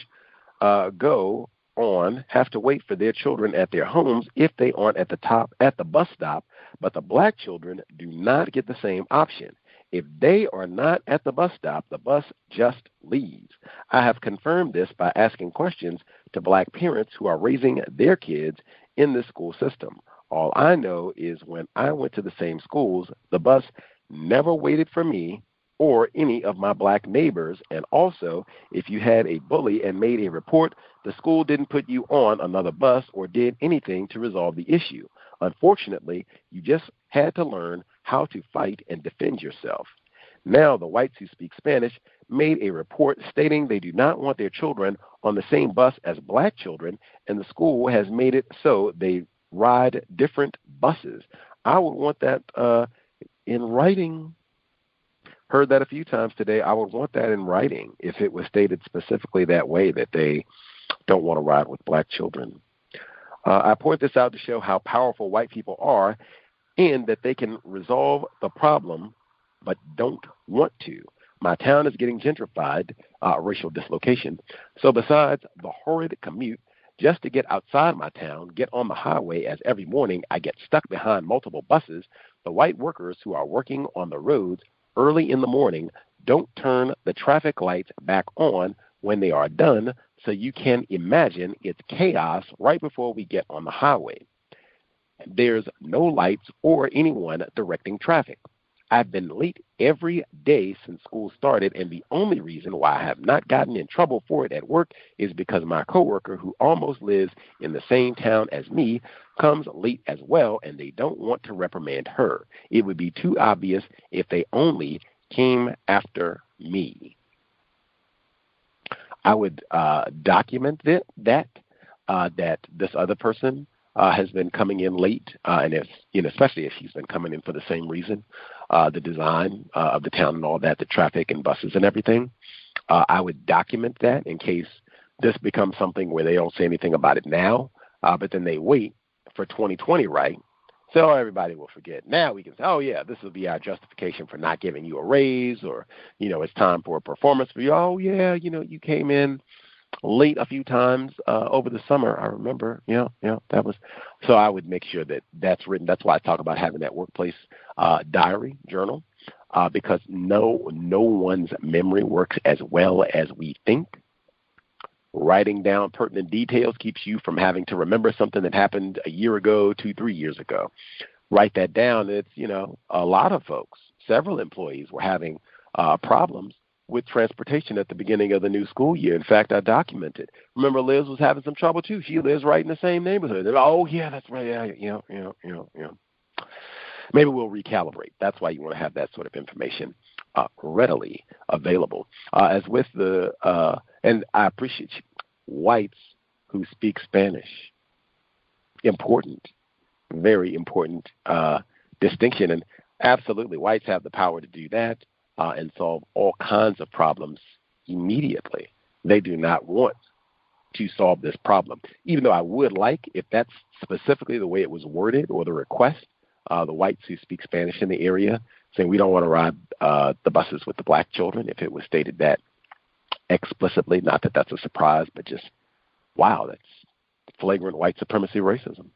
go on have to wait for their children at their homes if they aren't at the bus stop, but the black children do not get the same option. If they are not at the bus stop, the bus just leaves. I have confirmed this by asking questions to black parents who are raising their kids in this school system. All I know is when I went to the same schools, the bus never waited for me or any of my black neighbors. And also, if you had a bully and made a report, the school didn't put you on another bus or did anything to resolve the issue. Unfortunately, you just had to learn how to fight and defend yourself. Now, the whites who speak Spanish made a report stating they do not want their children on the same bus as black children, and the school has made it so they ride different buses. I would want that in writing. Heard that a few times today. I would want that in writing if it was stated specifically that way, that they don't want to ride with black children. I point this out to show how powerful white people are and that they can resolve the problem but don't want to. My town is getting gentrified, racial dislocation. So besides the horrid commute, just to get outside my town, get on the highway, as every morning I get stuck behind multiple buses, the white workers who are working on the roads early in the morning don't turn the traffic lights back on when they are done, so you can imagine it's chaos right before we get on the highway. There's no lights or anyone directing traffic. I've been late every day since school started, and the only reason why I have not gotten in trouble for it at work is because my coworker, who almost lives in the same town as me, comes late as well, and they don't want to reprimand her. It would be too obvious if they only came after me. I would document that this other person has been coming in late, and if especially if she's been coming in for the same reason, the design of the town and all that, the traffic and buses and everything. I would document that in case this becomes something where they don't say anything about it now, but then they wait for 2020, right? So everybody will forget. Now we can say, oh, yeah, this will be our justification for not giving you a raise, or, it's time for a performance review. Oh, yeah, you came in late a few times over the summer. I remember, that was. So I would make sure that that's written. That's why I talk about having that workplace diary journal, because no one's memory works as well as we think. Writing down pertinent details keeps you from having to remember something that happened a year ago, 2-3 years ago. Write that down. It's, a lot of folks, several employees were having problems with transportation at the beginning of the new school year. In fact, I documented. Remember, Liz was having some trouble, too. She lives right in the same neighborhood. Oh, yeah, that's right. Yeah. Maybe we'll recalibrate. That's why you want to have that sort of information readily available. As with and I appreciate you, whites who speak Spanish. Important, very important distinction. And absolutely, whites have the power to do that and solve all kinds of problems immediately. They do not want to solve this problem, even though I would like, if that's specifically the way it was worded or the request, the whites who speak Spanish in the area saying we don't want to ride the buses with the black children, if it was stated that explicitly. Not that that's a surprise, but just, wow, that's flagrant white supremacy racism.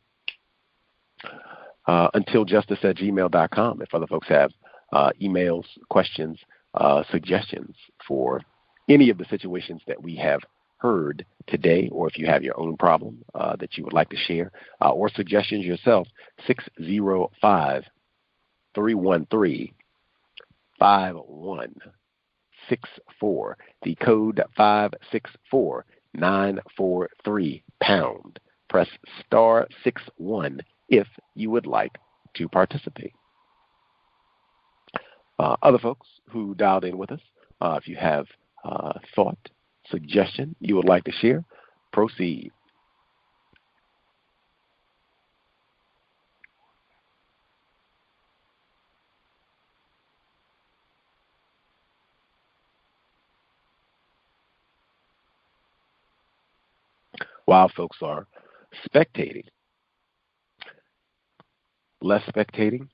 Untiljustice@gmail.com if other folks have emails, questions, suggestions for any of the situations that we have heard today, or if you have your own problem that you would like to share, or suggestions yourself, 605-313-5164. The code 564-943#. Press *61 if you would like to participate. Other folks who dialed in with us, if you have thought, suggestion you would like to share, proceed. While folks are spectating, less spectating,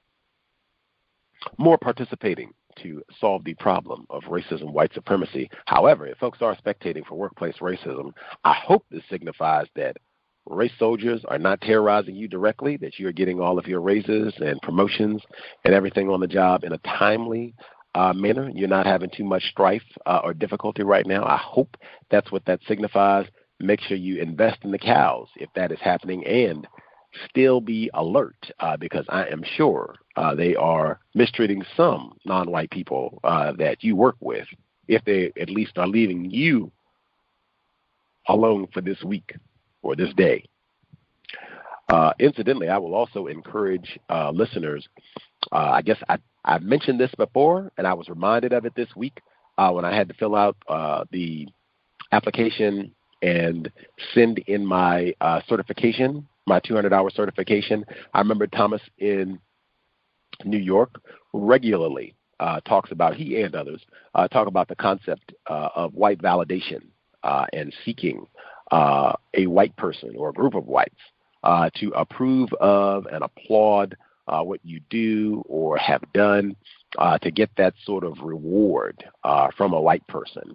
more participating to solve the problem of racism, white supremacy. However, if folks are spectating for workplace racism, I hope this signifies that race soldiers are not terrorizing you directly, that you're getting all of your raises and promotions and everything on the job in a timely manner. You're not having too much strife or difficulty right now. I hope that's what that signifies. Make sure you invest in the cows if that is happening, and still be alert because I am sure they are mistreating some non-white people that you work with, if they at least are leaving you alone for this week or this day. Incidentally, I will also encourage listeners, I guess I've mentioned this before, and I was reminded of it this week when I had to fill out the application and send in my certification, my 200-hour certification. I remember Thomas in New York regularly talks about, he and others, talk about the concept of white validation and seeking a white person or a group of whites to approve of and applaud what you do or have done to get that sort of reward from a white person.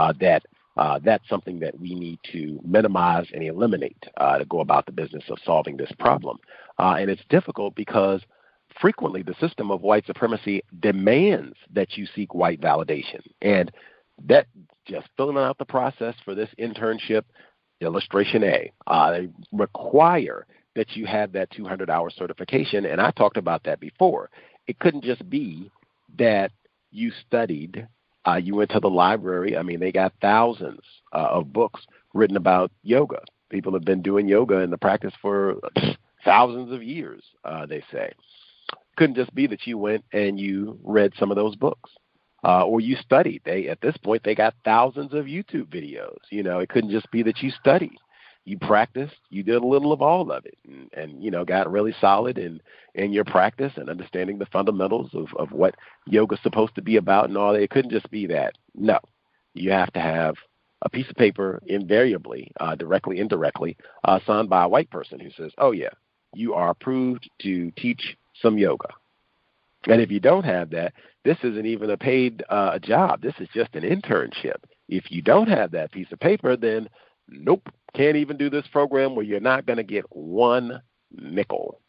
That's something that we need to minimize and eliminate to go about the business of solving this problem. And it's difficult because frequently the system of white supremacy demands that you seek white validation. And that just filling out the process for this internship, illustration A, they require that you have that 200-hour certification. And I talked about that before. It couldn't just be that you studied, you went to the library. I mean, they got thousands of books written about yoga. People have been doing yoga in the practice for thousands of years, they say. Couldn't just be that you went and you read some of those books or you studied. At this point, they got thousands of YouTube videos. It couldn't just be that you studied. You practiced, you did a little of all of it, and got really solid in your practice and understanding the fundamentals of what yoga's supposed to be about and all that. It couldn't just be that. No, you have to have a piece of paper, invariably, directly, indirectly, signed by a white person who says, oh, yeah, you are approved to teach some yoga. And if you don't have that, this isn't even a paid job. This is just an internship. If you don't have that piece of paper, then nope, can't even do this program where you're not going to get one nickel.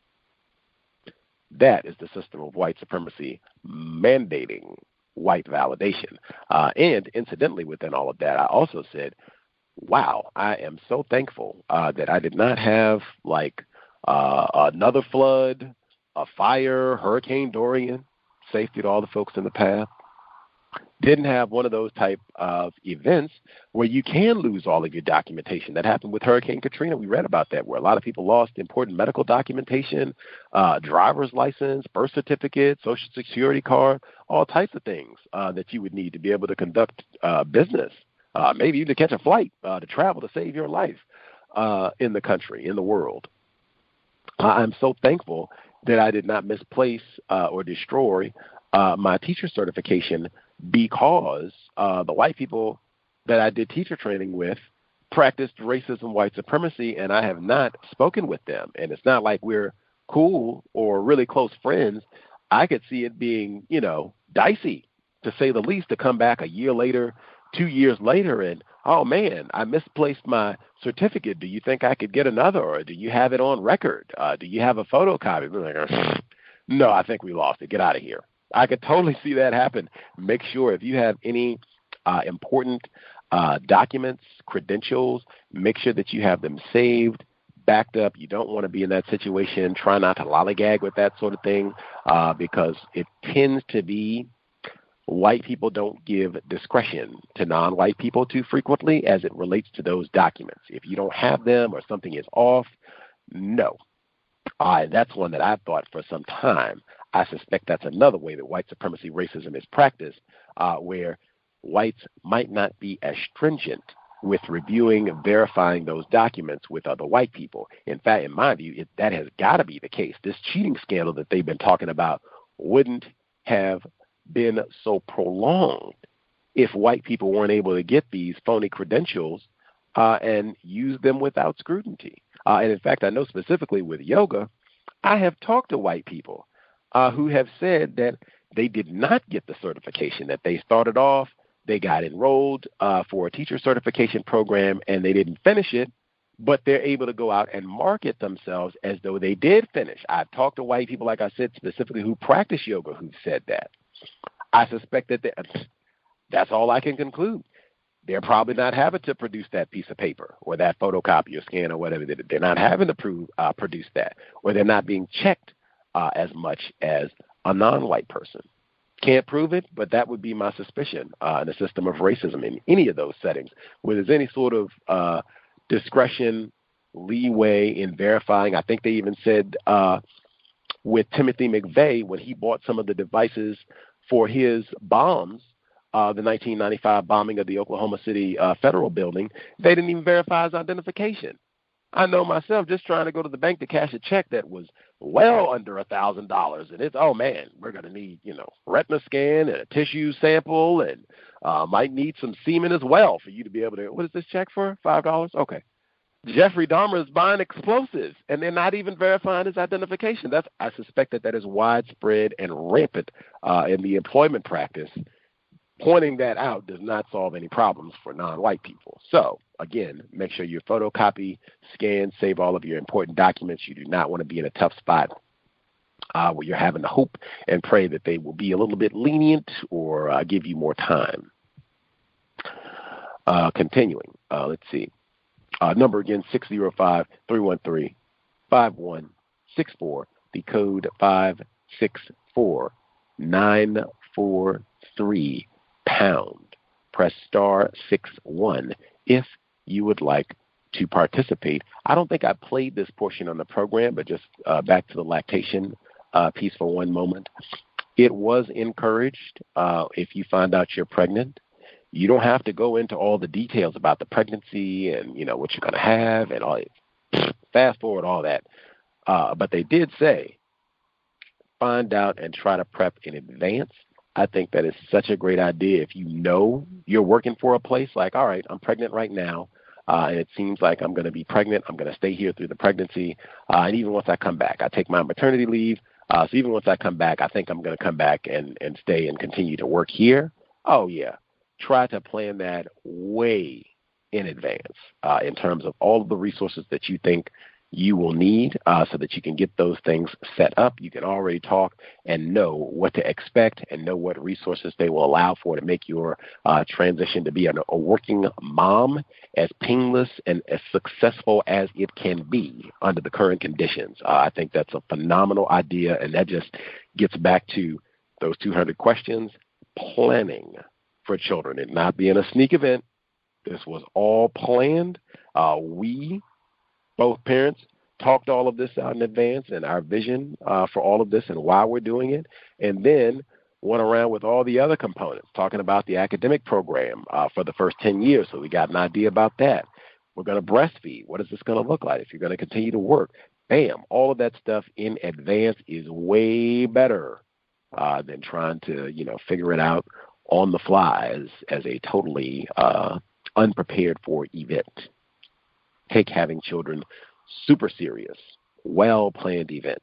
That is the system of white supremacy mandating white validation. And incidentally, within all of that, I also said, wow, I am so thankful that I did not have like another flood, a fire, Hurricane Dorian, safety to all the folks in the path. Didn't have one of those type of events where you can lose all of your documentation. That happened with Hurricane Katrina. We read about that, where a lot of people lost important medical documentation, driver's license, birth certificate, social security card, all types of things that you would need to be able to conduct business, maybe even to catch a flight, to travel, to save your life in the country, in the world. I'm so thankful that I did not misplace or destroy my teacher certification because the white people that I did teacher training with practiced racism, white supremacy, and I have not spoken with them. And it's not like we're cool or really close friends. I could see it being, dicey, to say the least, to come back a year later, 2 years later, and, oh, man, I misplaced my certificate. Do you think I could get another, or do you have it on record? Do you have a photocopy? Like, no, I think we lost it. Get out of here. I could totally see that happen. Make sure if you have any important documents, credentials, make sure that you have them saved, backed up. You don't want to be in that situation. Try not to lollygag with that sort of thing because it tends to be white people don't give discretion to non-white people too frequently as it relates to those documents. If you don't have them or something is off, no. That's one that I've thought for some time. I suspect that's another way that white supremacy racism is practiced, where whites might not be as stringent with reviewing and verifying those documents with other white people. In fact, in my view, that has got to be the case. This cheating scandal that they've been talking about wouldn't have been so prolonged if white people weren't able to get these phony credentials and use them without scrutiny. And in fact, I know specifically with yoga, I have talked to white people who have said that they did not get the certification, that they started off, they got enrolled for a teacher certification program, and they didn't finish it, but they're able to go out and market themselves as though they did finish. I've talked to white people, like I said, specifically who practice yoga, who've said that. I suspect that that's all I can conclude. They're probably not having to produce that piece of paper or that photocopy or scan or whatever. They're not having to produce that, or they're not being checked as much as a non-white person. Can't prove it, but that would be my suspicion in a system of racism in any of those settings, where there's any sort of discretion, leeway in verifying. I think they even said with Timothy McVeigh, when he bought some of the devices for his bombs, the 1995 bombing of the Oklahoma City Federal Building, they didn't even verify his identification. I know myself just trying to go to the bank to cash a check that was well under $1,000, and it's, oh man, we're going to need, retina scan and a tissue sample, and might need some semen as well for you to be able to, what is this check for? $5? Okay. Jeffrey Dahmer is buying explosives, and they're not even verifying his identification. I suspect that is widespread and rampant in the employment practice. Pointing that out does not solve any problems for non-white people. So, again, make sure you photocopy, scan, save all of your important documents. You do not want to be in a tough spot where you're having to hope and pray that they will be a little bit lenient or give you more time. Continuing, let's see. Number again, 605-313-5164. The code 564-943. Pound. Press star 61 if you would like to participate. I don't think I played this portion on the program, but just back to the lactation piece for one moment. It was encouraged if you find out you're pregnant. You don't have to go into all the details about the pregnancy and, what you're going to have and all. Fast forward all that. But they did say, find out and try to prep in advance. I think that is such a great idea. If you know you're working for a place like, all right, I'm pregnant right now. and it seems like I'm going to be pregnant. I'm going to stay here through the pregnancy. And even once I come back, I take my maternity leave. So even once I come back, I think I'm going to come back and stay and continue to work here. Oh, yeah. Try to plan that way in advance in terms of all of the resources that you think you will need so that you can get those things set up. You can already talk and know what to expect and know what resources they will allow for to make your transition to be a working mom as painless and as successful as it can be under the current conditions. I think that's a phenomenal idea, and that just gets back to those 200 questions, planning for children, and not being a sneak event. This was all planned. We, both parents, talked all of this out in advance and our vision for all of this and why we're doing it, and then went around with all the other components, talking about the academic program for the first 10 years, so we got an idea about that. We're going to breastfeed. What is this going to look like if you're going to continue to work? Bam, all of that stuff in advance is way better than trying to, figure it out on the fly as a totally unprepared for event. Take having children super serious, well-planned event.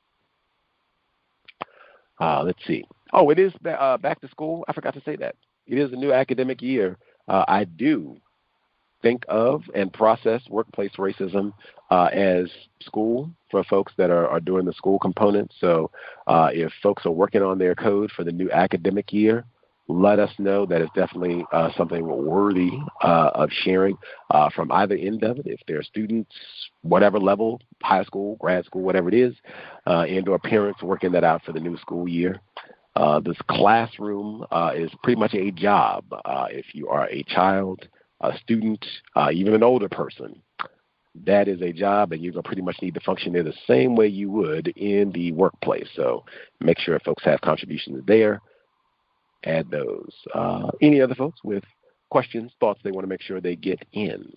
Let's see. Oh, it is back to school. I forgot to say that. It is a new academic year. I do think of and process workplace racism as school for folks that are doing the school component. So if folks are working on their code for the new academic year, let us know. That is definitely something worthy of sharing from either end of it. If they're students, whatever level, high school, grad school, whatever it is, and or parents working that out for the new school year. This classroom is pretty much a job. If you are a child, a student, even an older person, that is a job, and you're going to pretty much need to function there the same way you would in the workplace. So make sure folks have contributions there. Add those. Any other folks with questions, thoughts they want to make sure they get in?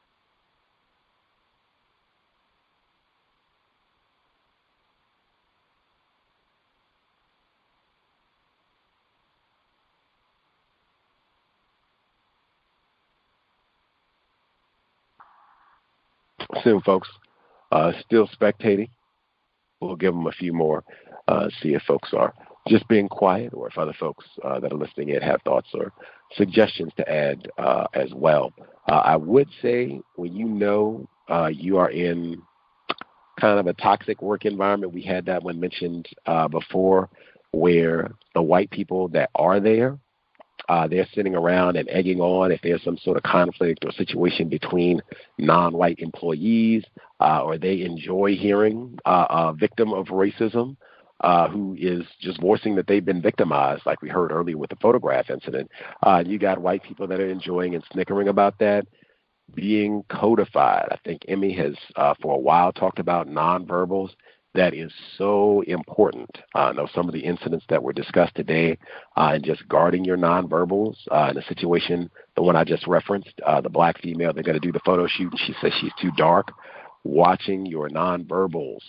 Soon, folks. Still spectating. We'll give them a few more, see if folks are just being quiet, or if other folks that are listening in have thoughts or suggestions to add as well. I would say when you are in kind of a toxic work environment, we had that one mentioned before, where the white people that are there, they're sitting around and egging on if there's some sort of conflict or situation between non-white employees, or they enjoy hearing a victim of racism who is just voicing that they've been victimized, like we heard earlier with the photograph incident. You got white people that are enjoying and snickering about that being codified. I think Emmy has for a while talked about nonverbals. That is so important. I know some of the incidents that were discussed today, and just guarding your nonverbals in a situation, the one I just referenced, the black female, they're going to do the photo shoot, and she says she's too dark. Watching your nonverbals.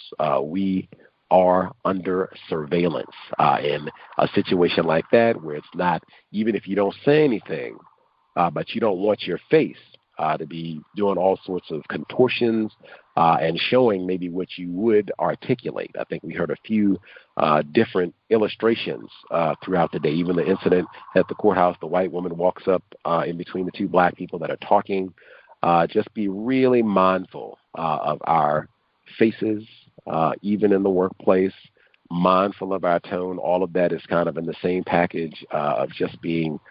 We are under surveillance in a situation like that, where it's not, even if you don't say anything, but you don't want your face to be doing all sorts of contortions and showing maybe what you would articulate. I think we heard a few different illustrations throughout the day. Even the incident at the courthouse, the white woman walks up in between the two black people that are talking. Just be really mindful of our faces, even in the workplace, mindful of our tone. All of that is kind of in the same package of just being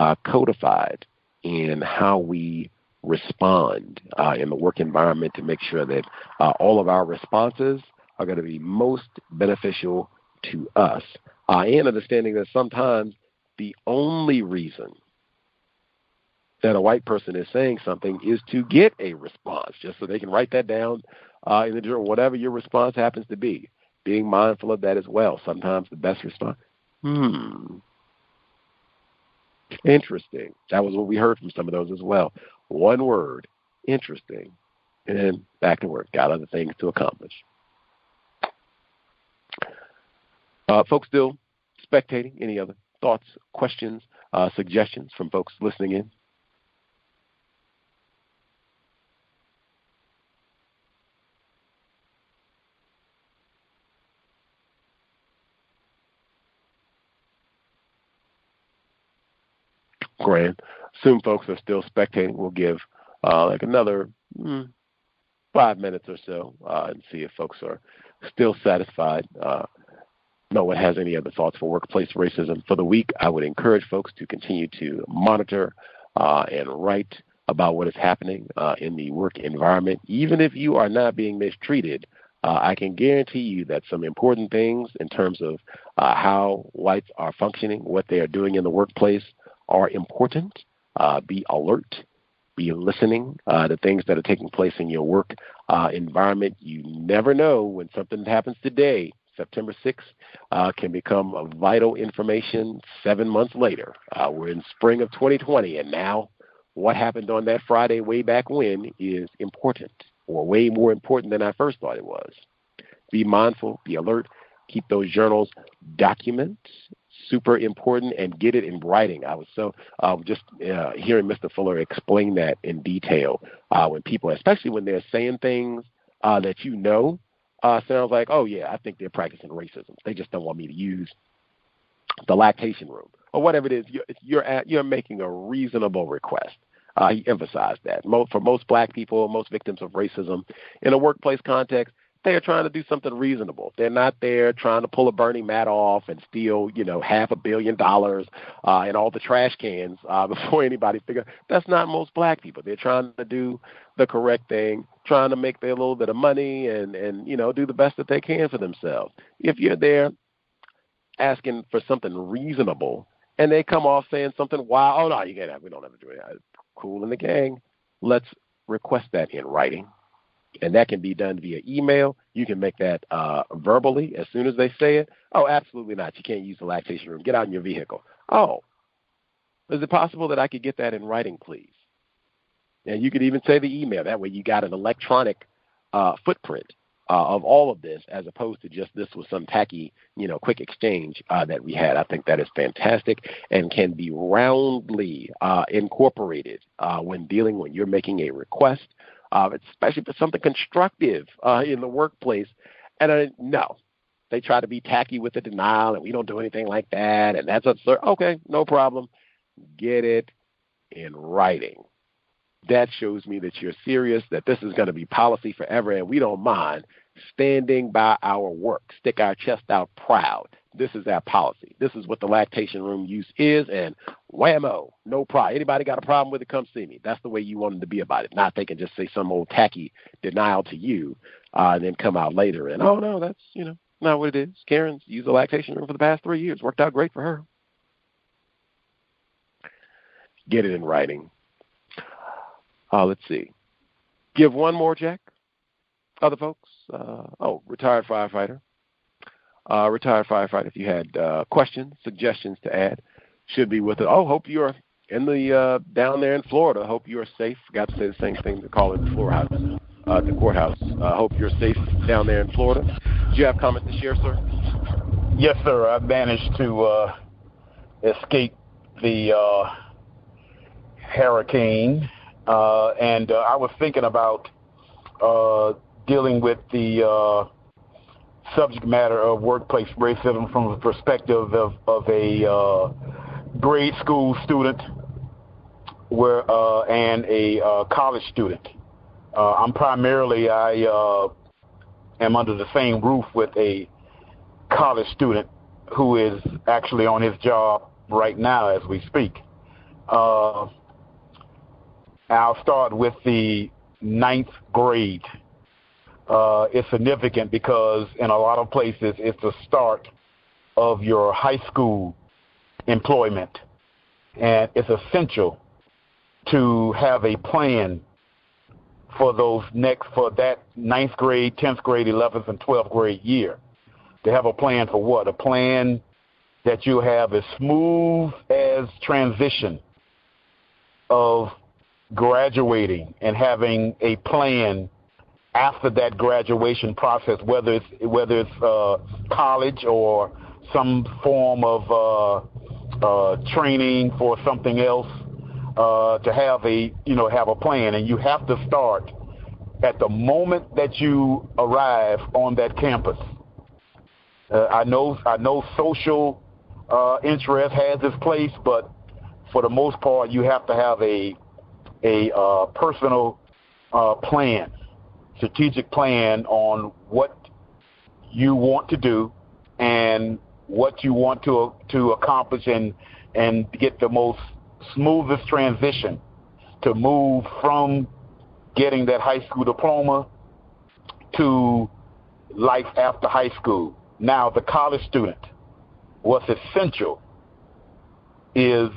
codified in how we respond in the work environment, to make sure that all of our responses are going to be most beneficial to us, and understanding that sometimes the only reason that a white person is saying something is to get a response, just so they can write that down in the journal, whatever your response happens to be. Being mindful of that as well. Sometimes the best response, interesting. That was what we heard from some of those as well. One word, interesting, and then back to work. Got other things to accomplish. Folks still spectating? Any other thoughts, questions, suggestions from folks listening in? brand. Assume folks are still spectating. We'll give like another 5 minutes or so and see if folks are still satisfied. No one has any other thoughts for workplace racism for the week. I would encourage folks to continue to monitor and write about what is happening in the work environment. Even if you are not being mistreated, I can guarantee you that some important things in terms of how whites are functioning, what they are doing in the workplace are important. Be alert. Be listening to things that are taking place in your work environment. You never know when something happens today, September 6th, can become a vital information 7 months later. We're in spring of 2020, and now what happened on that Friday way back when is important, or way more important than I first thought it was. Be mindful, be alert, keep those journals, documents, super important, and get it in writing. I was so just hearing Mr. Fuller explain that in detail when people, especially when they're saying things that sounds like, oh, yeah, I think they're practicing racism. They just don't want me to use the lactation room or whatever it is. You're making a reasonable request. He emphasized that. For most black people, most victims of racism in a workplace context, they are trying to do something reasonable. They're not there trying to pull a Bernie Madoff and steal, $500 million and all the trash cans before anybody figure. That's not most black people. They're trying to do the correct thing, trying to make their little bit of money and do the best that they can for themselves. If you're there asking for something reasonable and they come off saying something wild, oh, no, you can't have, we don't have to do it. Cool in the gang. Let's request that in writing. And that can be done via email. You can make that verbally as soon as they say it. Oh, absolutely not. You can't use the lactation room. Get out in your vehicle. Oh, is it possible that I could get that in writing, please? And you could even say the email. That way you got an electronic footprint of all of this, as opposed to just this was some tacky, quick exchange that we had. I think that is fantastic and can be roundly incorporated when you're making a request, especially if it's something constructive in the workplace. And no, they try to be tacky with the denial, and we don't do anything like that, and that's absurd. Okay, no problem. Get it in writing. That shows me that you're serious, that this is going to be policy forever, and we don't mind standing by our work, stick our chest out proud. This is our policy. This is what the lactation room use is, and whammo, no problem. Anybody got a problem with it, come see me. That's the way you want them to be about it. Not they can just say some old tacky denial to you and then come out later and, oh, no, that's, not what it is. Karen's used the lactation room for the past 3 years. Worked out great for her. Get it in writing. Let's see. Give one more, Jack. Other folks? Retired firefighter. Retired firefighter, if you had questions, suggestions to add, should be with it. Oh, hope you're in the down there in Florida. Hope you're safe. Forgot to say the same thing to call it the courthouse. Hope you're safe down there in Florida. Do you have comments to share, sir? Yes, sir. I managed to escape the hurricane. And I was thinking about dealing with the subject matter of workplace racism from the perspective of a grade school student and a college student. I am under the same roof with a college student who is actually on his job right now as we speak. I'll start with the 9th grade. It's significant because in a lot of places it's the start of your high school employment. And it's essential to have a plan for that 9th grade, 10th grade, 11th, and 12th grade year. To have a plan for what? A plan that you have as smooth as transition of graduating and having a plan after that graduation process, whether it's college or some form of training for something else, to have a plan. And you have to start at the moment that you arrive on that campus. I know social interest has its place, but for the most part, you have to have a personal plan, strategic plan on what you want to do and what you want to accomplish and get the most smoothest transition to move from getting that high school diploma to life after high school. Now, the college student, what's essential is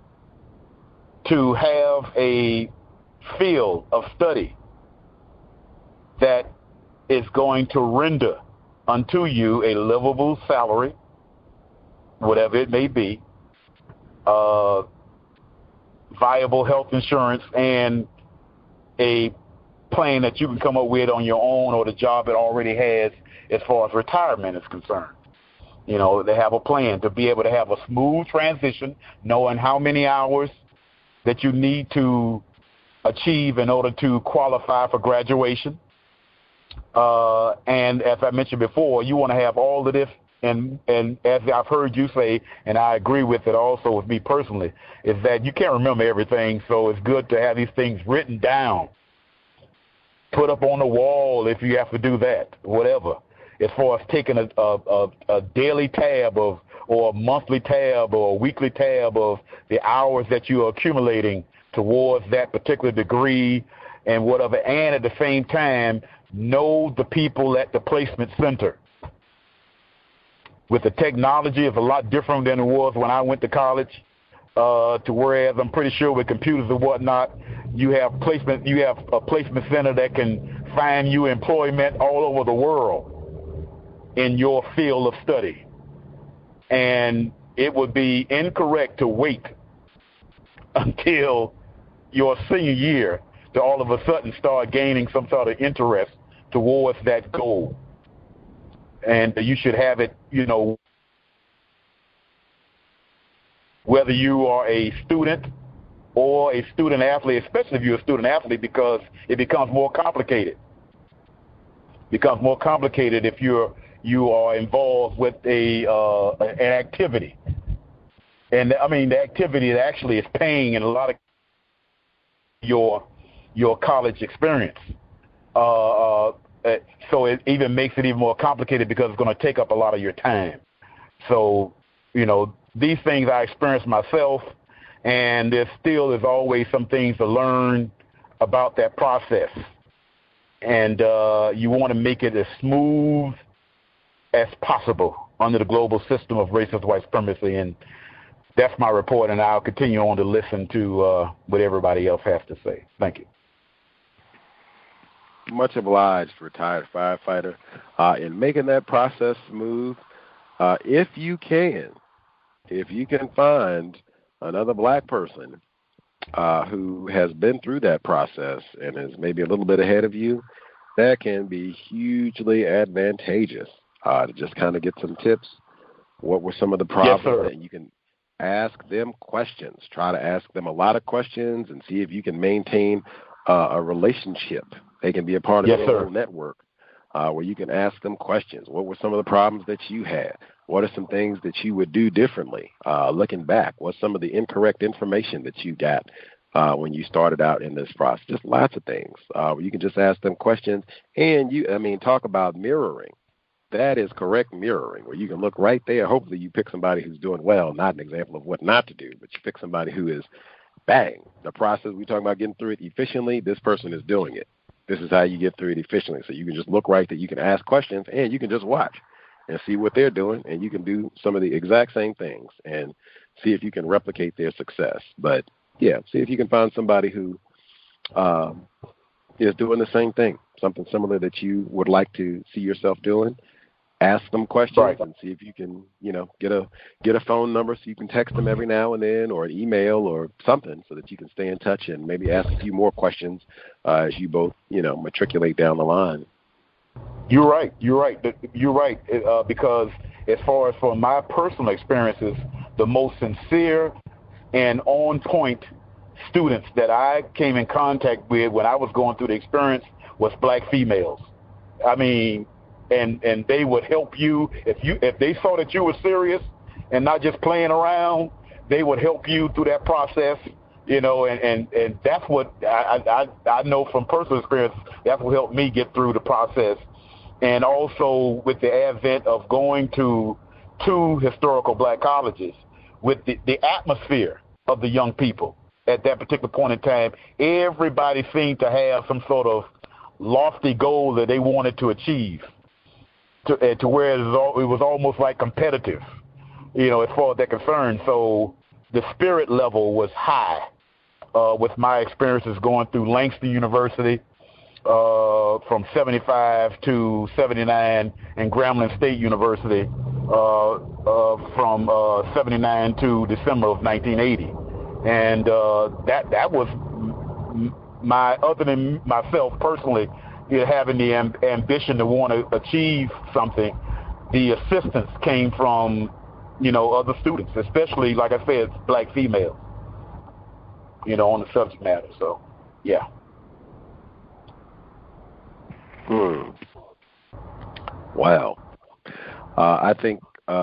to have a field of study that is going to render unto you a livable salary, whatever it may be, viable health insurance, and a plan that you can come up with on your own or the job it already has as far as retirement is concerned. You know, they have a plan to be able to have a smooth transition, knowing how many hours that you need to achieve in order to qualify for graduation. And as I mentioned before, you want to have all of this, and as I've heard you say, and I agree with it also with me personally, is that you can't remember everything, so it's good to have these things written down, put up on the wall if you have to do that, whatever. As far as taking a daily tab or a monthly tab or a weekly tab of the hours that you are accumulating towards that particular degree and whatever, and at the same time, know the people at the placement center. With the technology, it's a lot different than it was when I went to college, to whereas I'm pretty sure with computers and whatnot, you have a placement center that can find you employment all over the world in your field of study. And it would be incorrect to wait until your senior year to all of a sudden start gaining some sort of interest towards that goal. And you should have it, you know, whether you are a student or a student athlete, especially if you're a student athlete, because it becomes more complicated. It becomes more complicated if you are involved with an activity. And I mean, the activity that actually is paying in a lot of your college experience. So it even makes it even more complicated because it's going to take up a lot of your time. So, you know, these things I experienced myself, and there still is always some things to learn about that process. And you want to make it as smooth as possible under the global system of racist white supremacy. And that's my report, and I'll continue on to listen to what everybody else has to say. Thank you. Much obliged, retired firefighter, in making that process smooth. If you can find another black person who has been through that process and is maybe a little bit ahead of you, that can be hugely advantageous to just kind of get some tips. What were some of the problems? Yes, and you can ask them questions. Try to ask them a lot of questions and see if you can maintain a relationship. They can be a part of your whole network where you can ask them questions. What were some of the problems that you had? What are some things that you would do differently looking back? What's some of the incorrect information that you got when you started out in this process? Just lots of things where you can just ask them questions. And talk about mirroring. That is correct mirroring, where you can look right there. Hopefully you pick somebody who's doing well, not an example of what not to do, but you pick somebody who is, bang, the process we're talking about getting through it efficiently, this person is doing it. This is how you get through it efficiently. So you can just look right there. You can ask questions, and you can just watch and see what they're doing, and you can do some of the exact same things and see if you can replicate their success. But, yeah, see if you can find somebody who is doing the same thing, something similar that you would like to see yourself doing. Ask them questions and see if you can, get a phone number so you can text them every now and then, or an email or something, so that you can stay in touch and maybe ask a few more questions as you both, matriculate down the line. You're right. Because as far as for my personal experiences, the most sincere and on-point students that I came in contact with when I was going through the experience was black females. I mean, and they would help you if they saw that you were serious and not just playing around. they would help you through that process, and that's what I know from personal experience. That's what helped me get through the process. And also with the advent of going to two historical black colleges, with the atmosphere of the young people at that particular point in time, everybody seemed to have some sort of lofty goal that they wanted to achieve, to where it was almost like competitive, as far as they're concerned. So the spirit level was high with my experiences going through Langston University from 75 to 79, and Grambling State University from 79 to December of 1980. And that was my, other than myself personally, having the ambition to want to achieve something. The assistance came from, other students, especially, like I said, black females, on the subject matter. So, yeah. Wow. I think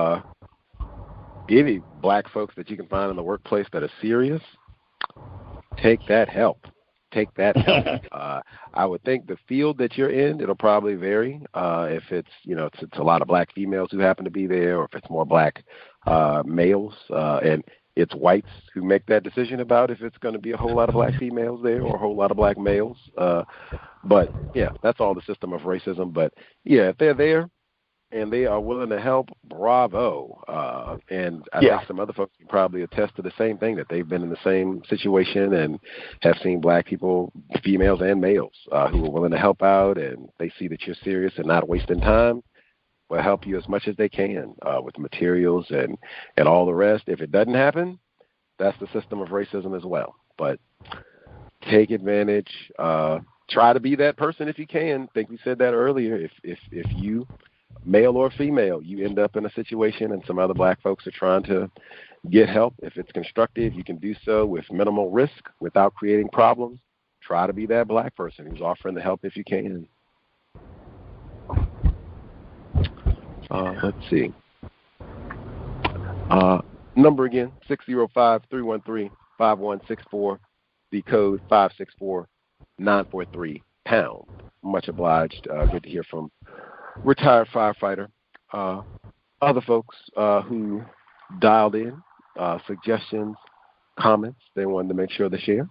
any black folks that you can find in the workplace that are serious, take that help. Take that help. I would think the field that you're in, it'll probably vary. If it's, it's a lot of black females who happen to be there, or if it's more black males, and it's whites who make that decision about if it's going to be a whole lot of black females there or a whole lot of black males. But, yeah, that's all the system of racism. But, yeah, if they're there and they are willing to help, bravo. And I think some other folks can probably attest to the same thing, that they've been in the same situation and have seen black people, females and males, who are willing to help out, and they see that you're serious and not wasting time, will help you as much as they can with materials and all the rest. If it doesn't happen, that's the system of racism as well. But take advantage. Try to be that person if you can. I think we said that earlier. If you, male or female, you end up in a situation and some other black folks are trying to get help, if it's constructive, you can do so with minimal risk without creating problems. Try to be that black person who's offering the help if you can. Let's see. Number again, 605-313-5164. The code 564-943#. Much obliged. Good to hear from retired firefighter. Other folks who dialed in, suggestions, comments, they wanted to make sure to share.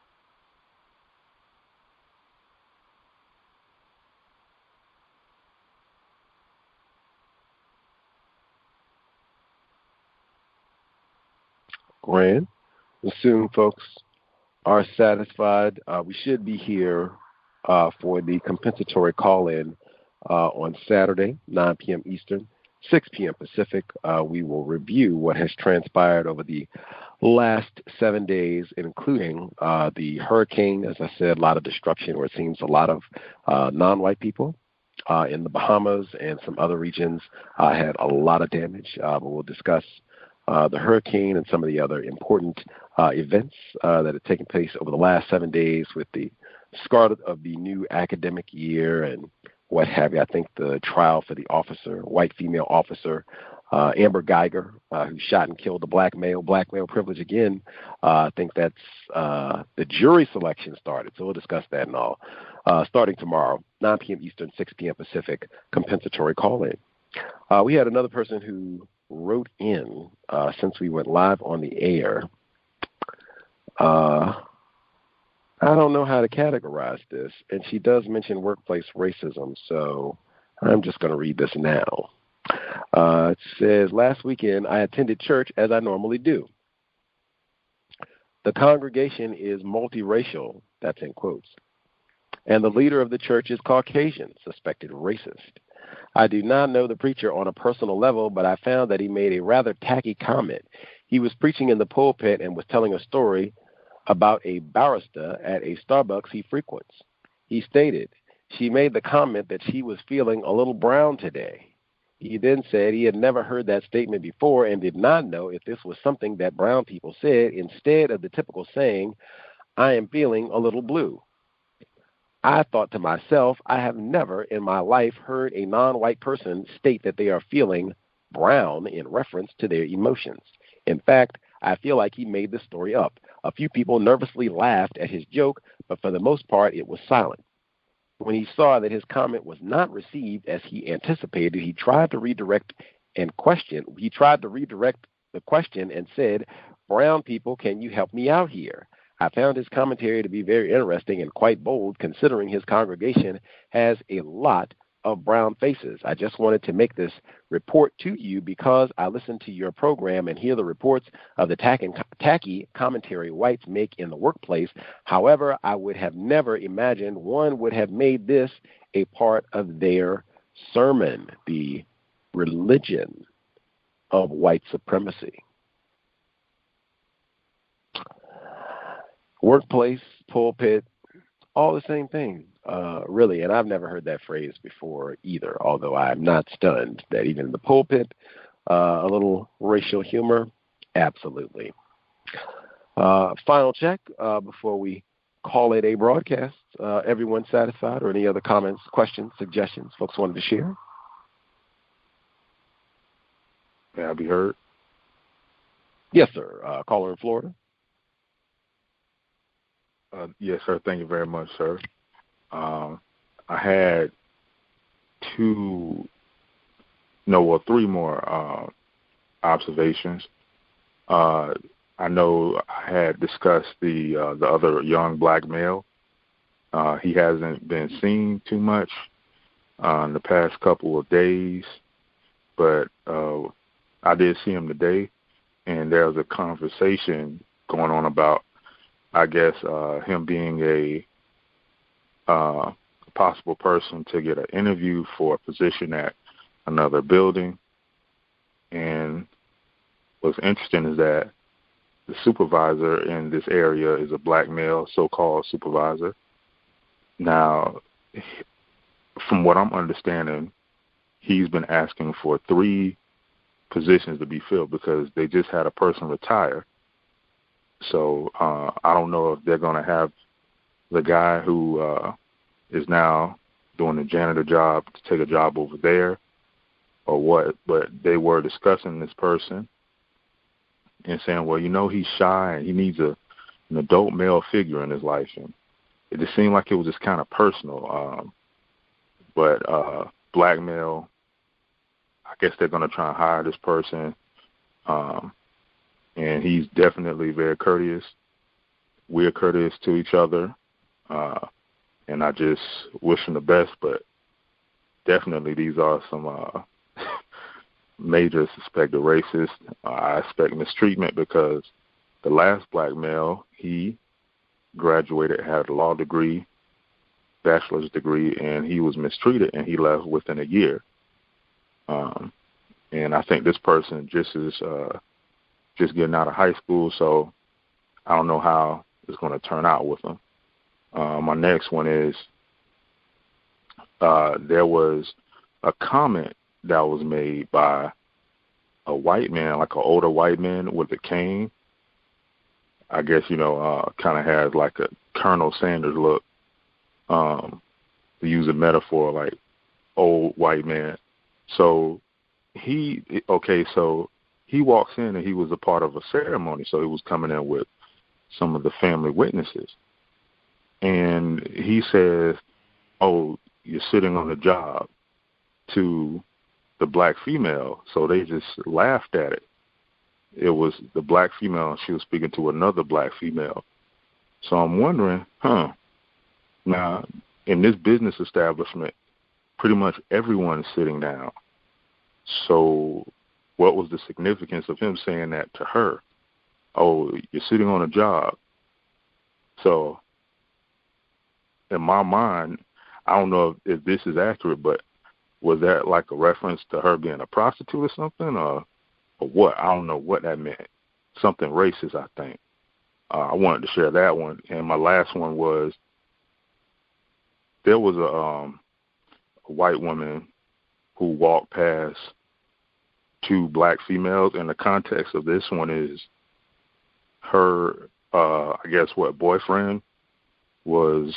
Grand. Assume folks are satisfied. We should be here for the compensatory call-in on Saturday, 9 p.m. Eastern, 6 p.m. Pacific. We will review what has transpired over the last 7 days, including the hurricane. As I said, a lot of destruction, where it seems a lot of non-white people in the Bahamas and some other regions had a lot of damage. But we'll discuss the hurricane and some of the other important events that have taken place over the last 7 days with the start of the new academic year and what have you. I think the trial for the officer, white female officer, Amber Geiger, who shot and killed a black male privilege again. I think that's the jury selection started. So we'll discuss that and all. Starting tomorrow, 9 p.m. Eastern, 6 p.m. Pacific, compensatory call-in. We had another person who wrote in since we went live on the air. I don't know how to categorize this, and she does mention workplace racism, so I'm just going to read this now. It says, last weekend I attended church as I normally do. The congregation is multiracial, that's in quotes, and the leader of the church is Caucasian, suspected racist. I do not know the preacher on a personal level, but I found that he made a rather tacky comment. He was preaching in the pulpit and was telling a story about a barista at a Starbucks he frequents. He stated, she made the comment that she was feeling a little brown today. He then said he had never heard that statement before and did not know if this was something that brown people said instead of the typical saying, I am feeling a little blue. I thought to myself, I have never in my life heard a non-white person state that they are feeling brown in reference to their emotions. In fact, I feel like he made the story up. A few people nervously laughed at his joke, but for the most part, it was silent. When he saw that his comment was not received as he anticipated, he tried to redirect the question and said, "Brown people, can you help me out here?" I found his commentary to be very interesting and quite bold, considering his congregation has a lot of brown faces. I just wanted to make this report to you because I listen to your program and hear the reports of the tacky commentary whites make in the workplace. However, I would have never imagined one would have made this a part of their sermon, the religion of white supremacy. Workplace, pulpit, all the same thing, really. And I've never heard that phrase before either, although I'm not stunned that even in the pulpit, a little racial humor, absolutely. Final check before we call it a broadcast. Everyone satisfied, or any other comments, questions, suggestions folks wanted to share? May I be heard? Yes, sir. Caller in Florida. Yes, sir. Thank you very much, sir. I had three more observations. I know I had discussed the other young black male. He hasn't been seen too much in the past couple of days, but I did see him today, and there was a conversation going on about, I guess, him being a possible person to get an interview for a position at another building. And what's interesting is that the supervisor in this area is a black male, so-called supervisor. Now, from what I'm understanding, he's been asking for 3 positions to be filled because they just had a person retire. So I don't know if they're going to have the guy who is now doing the janitor job to take a job over there or what, but they were discussing this person and saying, well, he's shy and he needs an adult male figure in his life. And it just seemed like it was just kind of personal. But black male, I guess they're going to try and hire this person. And he's definitely very courteous. We're courteous to each other. And I just wish him the best, but definitely these are some major suspected racist. I expect mistreatment because the last black male, he graduated, had a law degree, bachelor's degree, and he was mistreated, and he left within a year. And I think this person just is just getting out of high school, so I don't know how it's going to turn out with him. My next one is there was a comment that was made by a white man, like an older white man with a cane. I guess, kind of has like a Colonel Sanders look, to use a metaphor, like old white man. So he walks in and he was a part of a ceremony. So he was coming in with some of the family witnesses. And he says, "Oh, you're sitting on the job," to the black female. So they just laughed at it. It was the black female, and she was speaking to another black female. So I'm wondering, now in this business establishment, pretty much everyone is sitting down. So what was the significance of him saying that to her? Oh, you're sitting on a job. So in my mind, I don't know if this is accurate, but was that like a reference to her being a prostitute or something, or what? I don't know what that meant. Something racist, I think. I wanted to share that one. And my last one was, there was a white woman who walked past 2 black females, and the context of this one is her, boyfriend was,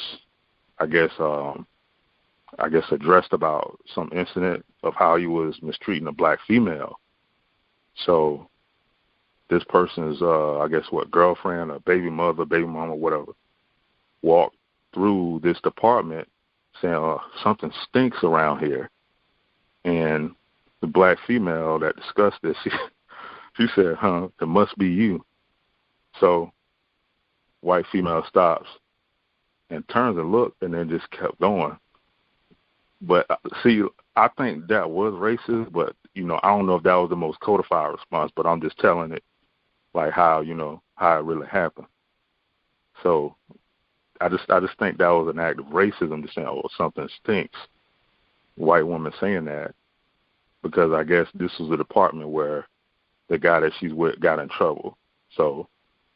addressed about some incident of how he was mistreating a black female. So this person's, I guess, girlfriend or baby mother, baby mama, whatever, walked through this department saying, something stinks around here. And the black female that discussed this, she said, it must be you. So white female stops and turns and looks and then just kept going. But see, I think that was racist, but, I don't know if that was the most codified response, but I'm just telling it like how it really happened. So I just think that was an act of racism, just saying, something stinks. White woman saying that because I guess this was a department where the guy that she's with got in trouble. So,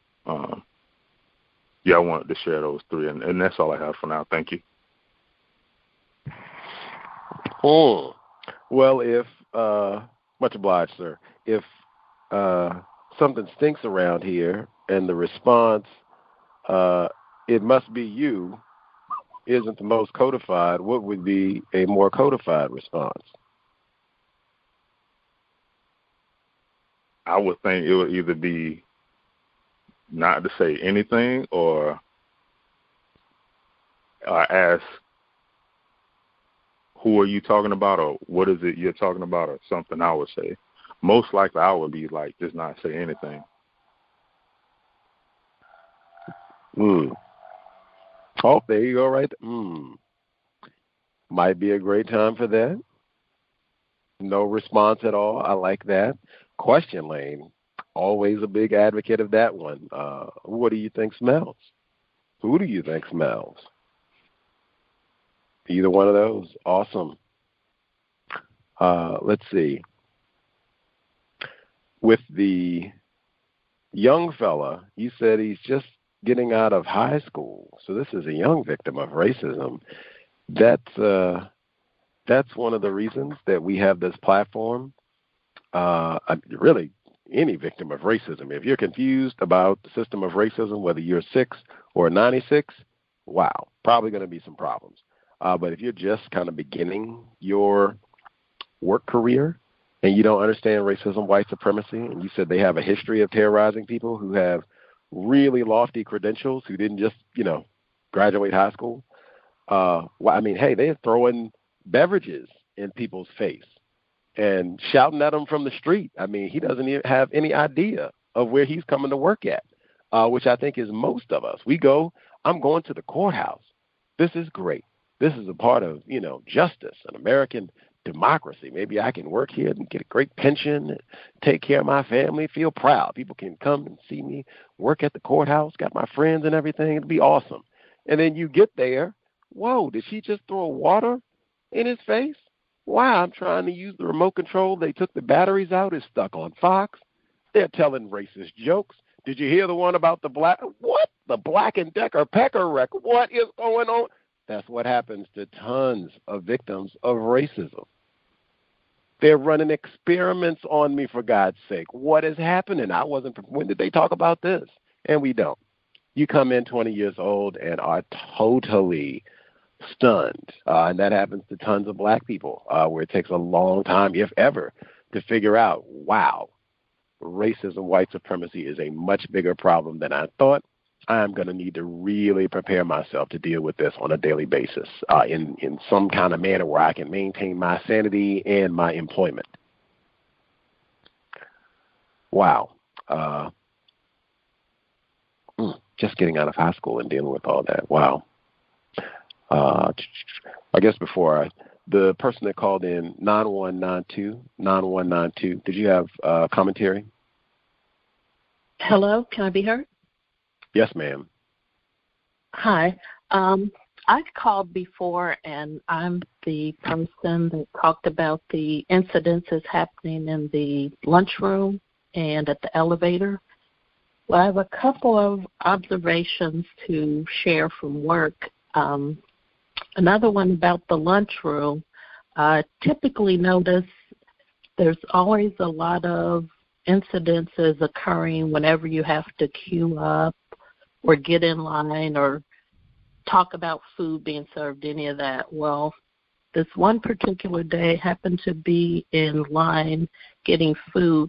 I wanted to share those three, and that's all I have for now. Thank you. Well, if much obliged, sir. If something stinks around here, and the response, it must be you, isn't the most codified, what would be a more codified response? I would think it would either be not to say anything or ask, who are you talking about, or what is it you're talking about, or something. I would say. Most likely I would be like, just not say anything. Oh, there you go, right there. Might be a great time for that. No response at all. I like that. Question lane, always a big advocate of that one. What do you think smells? Who do you think smells? Either one of those. Awesome. Let's see. With the young fella, you said he's just getting out of high school. So this is a young victim of racism. That's one of the reasons that we have this platform. Really, any victim of racism. If you're confused about the system of racism, whether you're 6 or 96, wow, probably going to be some problems. But if you're just kind of beginning your work career and you don't understand racism, white supremacy, and you said they have a history of terrorizing people who have really lofty credentials, who didn't just, graduate high school. Hey, they're throwing beverages in people's face and shouting at them from the street. He doesn't even have any idea of where he's coming to work at, which I think is most of us. We go, I'm going to the courthouse. This is great. This is a part of, justice and American democracy. Maybe I can work here and get a great pension, take care of my family, feel proud. People can come and see me work at the courthouse, got my friends and everything. It'd be awesome. And then you get there. Whoa, did she just throw water in his face? Wow, I'm trying to use the remote control. They took the batteries out. It's stuck on Fox. They're telling racist jokes. Did you hear the one about the Black and Decker pecker wreck? What is going on? That's what happens to tons of victims of racism. They're running experiments on me, for God's sake. What is happening? When did they talk about this? And we don't. You come in 20 years old and are totally stunned. And that happens to tons of black people, where it takes a long time, if ever, to figure out, wow, racism, white supremacy is a much bigger problem than I thought. I'm going to need to really prepare myself to deal with this on a daily basis in some kind of manner where I can maintain my sanity and my employment. Wow. Just getting out of high school and dealing with all that. Wow. I guess the person that called in 9192, did you have commentary? Hello, can I be heard? Yes, ma'am. Hi. I've called before, and I'm the person that talked about the incidences happening in the lunchroom and at the elevator. Well, I have a couple of observations to share from work. Another one about the lunchroom. I typically notice there's always a lot of incidences occurring whenever you have to queue up or get in line or talk about food being served, any of that. Well, this one particular day happened to be in line getting food,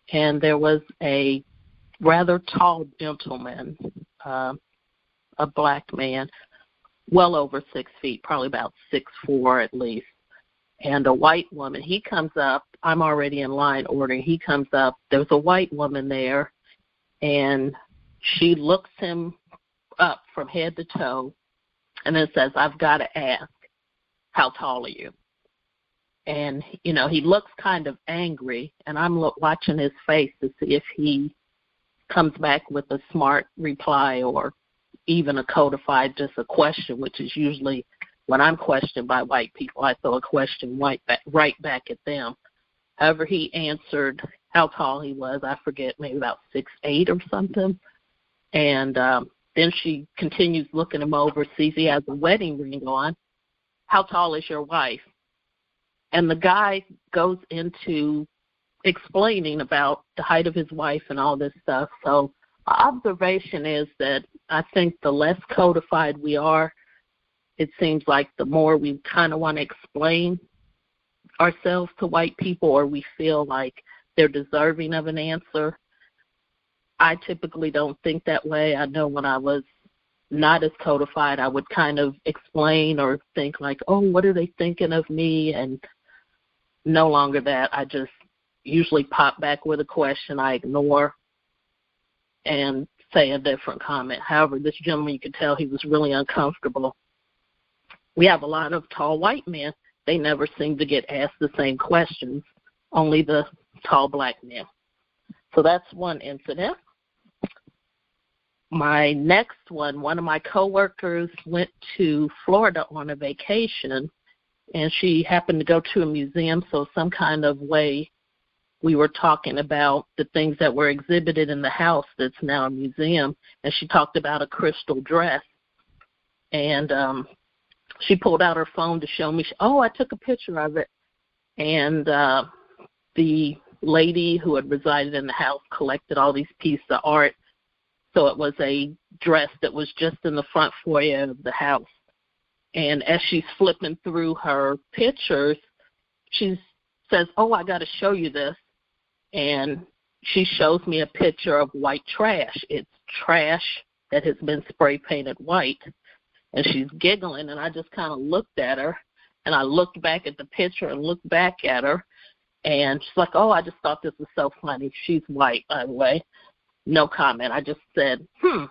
and there was a rather tall gentleman, a black man, well over 6 feet, probably about 6'4" at least, and a white woman. He comes up. I'm already in line ordering. He comes up. There's a white woman there, and she looks him up from head to toe and then says, "I've got to ask, how tall are you?" And, you know, he looks kind of angry, and I'm watching his face to see if he comes back with a smart reply or even a codified, just a question, which is usually when I'm questioned by white people, I throw a question right back at them. However, he answered how tall he was. I forget, maybe about 6'8" or something. And then she continues looking him over, sees he has a wedding ring on. "How tall is your wife?" And the guy goes into explaining about the height of his wife and all this stuff. So my observation is that I think the less codified we are, it seems like the more we kind of want to explain ourselves to white people, or we feel like they're deserving of an answer. I typically don't think that way. I know when I was not as codified, I would kind of explain or think like, oh, what are they thinking of me? And no longer that. I just usually pop back with a question I ignore and say a different comment. However, this gentleman, you could tell he was really uncomfortable. We have a lot of tall white men. They never seem to get asked the same questions, only the tall black men. So that's one incident. My next one of my coworkers went to Florida on a vacation, and she happened to go to a museum, so some kind of way we were talking about the things that were exhibited in the house that's now a museum, and she talked about a crystal dress. And she pulled out her phone to show me, I took a picture of it. And the lady who had resided in the house collected all these pieces of art. So it was a dress that was just in the front foyer of the house. And as she's flipping through her pictures, she says, I got to show you this. And she shows me a picture of white trash. It's trash that has been spray painted white. And she's giggling, and I just kind of looked at her, and I looked back at the picture and looked back at her, and she's like, I just thought this was so funny. She's white, by the way. No comment. I just said,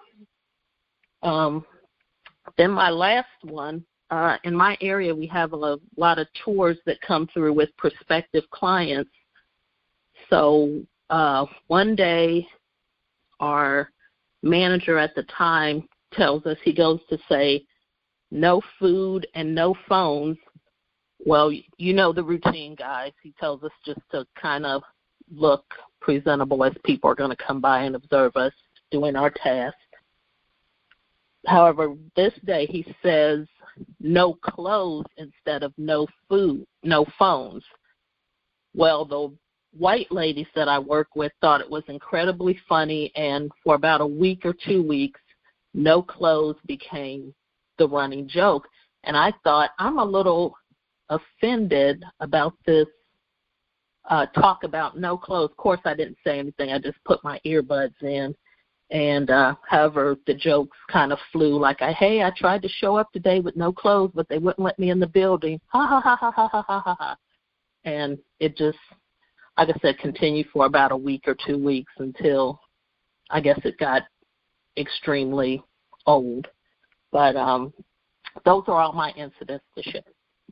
Then my last one, in my area, we have a lot of tours that come through with prospective clients. So one day, our manager at the time tells us, he goes to say, no food and no phones. Well, you know the routine, guys. He tells us just to kind of look presentable as people are going to come by and observe us doing our task. However, this day he says no clothes instead of no food, no phones. Well, the white ladies that I work with thought it was incredibly funny, and for about a week or 2 weeks, no clothes became the running joke. And I thought, I'm a little offended about this talk about no clothes. Of course, I didn't say anything. I just put my earbuds in. And however, the jokes kind of flew like, I tried to show up today with no clothes, but they wouldn't let me in the building. Ha, ha, ha, ha, ha, ha, ha, ha, ha. And it just, like I said, continued for about a week or 2 weeks until I guess it got extremely old. But those are all my incidents to share.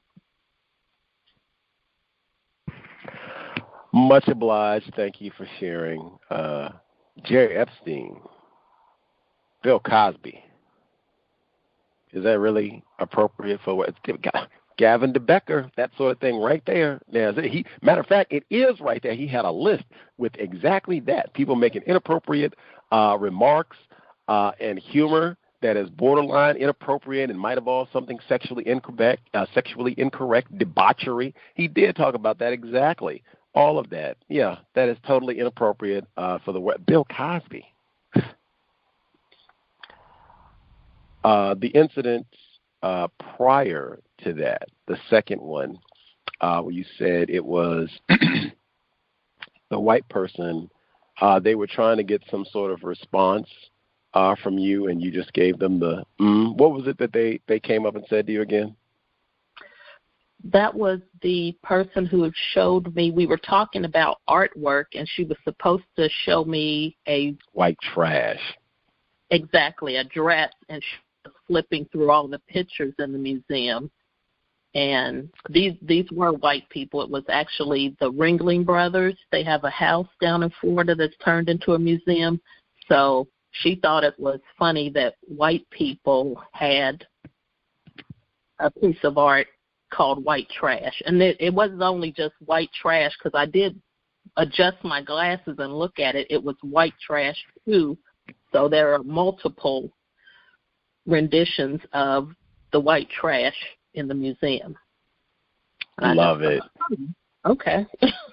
Much obliged. Thank you for sharing. Jerry Epstein, Bill Cosby. Is that really appropriate for what? Gavin DeBecker, that sort of thing right there. Now, matter of fact, it is right there. He had a list with exactly that. People making inappropriate remarks and humor that is borderline inappropriate and might involve something sexually incorrect, debauchery. He did talk about that exactly. All of that. Yeah, that is totally inappropriate for the Bill Cosby. The incident prior to that, the second one, where you said it was the white person, they were trying to get some sort of response from you, and you just gave them the What was it that they came up and said to you again? That was the person who showed me. We were talking about artwork, and she was supposed to show me a white trash. Exactly, a dress, and she was flipping through all the pictures in the museum. And these were white people. It was actually the Ringling Brothers. They have a house down in Florida that's turned into a museum. So she thought it was funny that white people had a piece of art called white trash. And it wasn't only just white trash, because I did adjust my glasses and look at it. It was white trash, too. So there are multiple renditions of the white trash in the museum. Love it. Okay.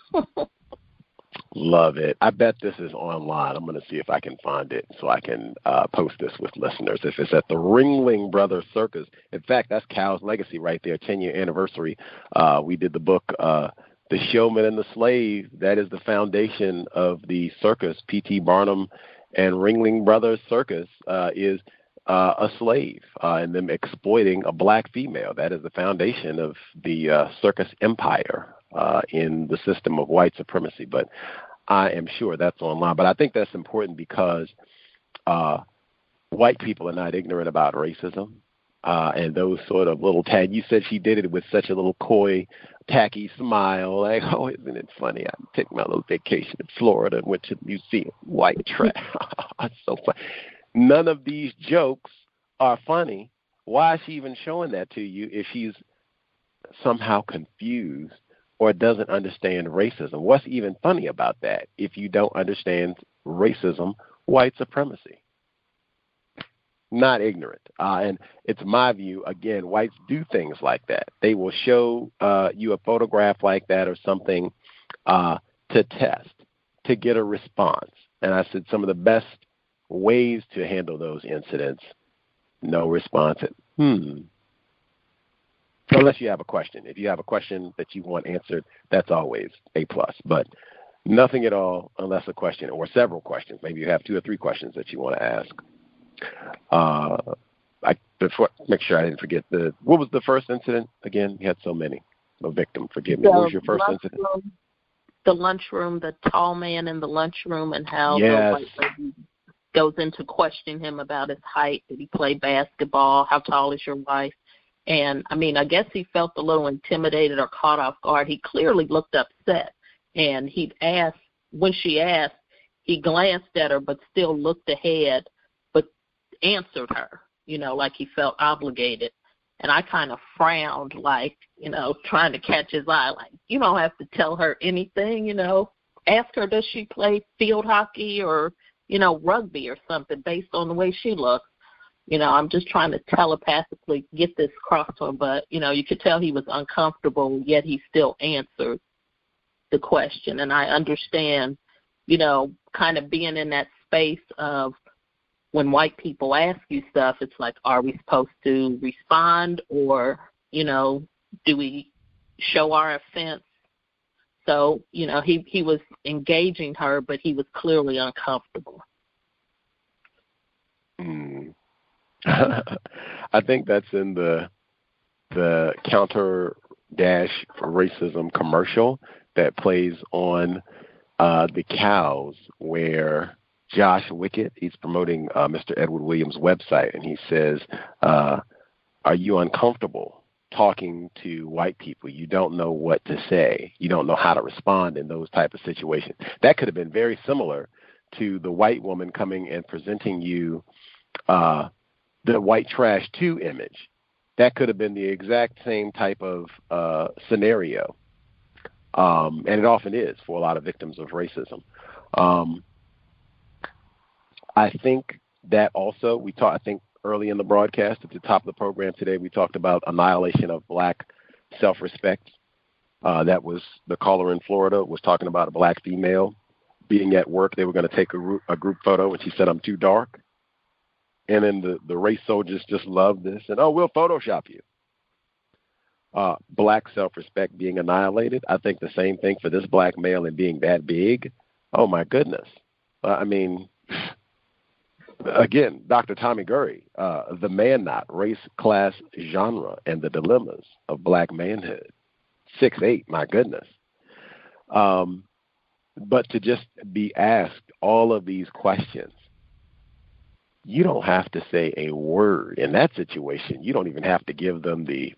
Love it. I bet this is online. I'm going to see if I can find it so I can post this with listeners. If it's at the Ringling Brothers Circus. In fact, that's Cal's legacy right there, 10-year anniversary. We did the book, The Showman and the Slave. That is the foundation of the circus. P.T. Barnum and Ringling Brothers Circus is a slave and them exploiting a black female. That is the foundation of the circus empire in the system of white supremacy. But I am sure that's online. But I think that's important because white people are not ignorant about racism and those sort of little tag. You said she did it with such a little coy, tacky smile, like, oh, isn't it funny? I took my little vacation in Florida and went to the museum. White trash. It's so funny. None of these jokes are funny. Why is she even showing that to you if she's somehow confused or doesn't understand racism? What's even funny about that if you don't understand racism, white supremacy? Not ignorant. And it's my view, again, whites do things like that. They will show you a photograph like that or something to test, to get a response. And I said some of the best ways to handle those incidents, no response. Unless you have a question. If you have a question that you want answered, that's always A+. But nothing at all unless a question or several questions. Maybe you have 2 or 3 questions that you want to ask. Before, make sure I didn't forget what was the first incident again? You had so many. No victim, forgive me. What was your first incident? The lunchroom, the tall man in the lunchroom, and how yes. the white lady goes into questioning him about his height. Did he play basketball? How tall is your wife? And, I mean, I guess he felt a little intimidated or caught off guard. He clearly looked upset. And he'd asked, when she asked, he glanced at her but still looked ahead, but answered her, like he felt obligated. And I kind of frowned, like, trying to catch his eye. Like, you don't have to tell her anything, Ask her, does she play field hockey or, rugby or something based on the way she looks. I'm just trying to telepathically get this across to him. But, you could tell he was uncomfortable, yet he still answered the question. And I understand, kind of being in that space of when white people ask you stuff, it's like, are we supposed to respond or, do we show our offense? So, he was engaging her, but he was clearly uncomfortable. I think that's in the Counter Dash Racism commercial that plays on the cows, where Josh Wickett, he's promoting Mr. Edward Williams' website, and he says, are you uncomfortable talking to white people? You don't know what to say. You don't know how to respond in those type of situations. That could have been very similar to the white woman coming and presenting you the white trash 2 image. That could have been the exact same type of scenario. And it often is for a lot of victims of racism. I think that also I think early in the broadcast at the top of the program today, we talked about annihilation of black self-respect. That was the caller in Florida was talking about a black female being at work. They were going to take a group photo, and she said, I'm too dark. And then the race soldiers just loved this, and, we'll Photoshop you. black self-respect being annihilated. I think the same thing for this black male and being that big. Oh, my goodness. I mean, again, Dr. Tommy Gurry, The Man Not, Race, Class, Genre, and the Dilemmas of Black Manhood. 6'8", my goodness. But to just be asked all of these questions, you don't have to say a word. In that situation, you don't even have to give them the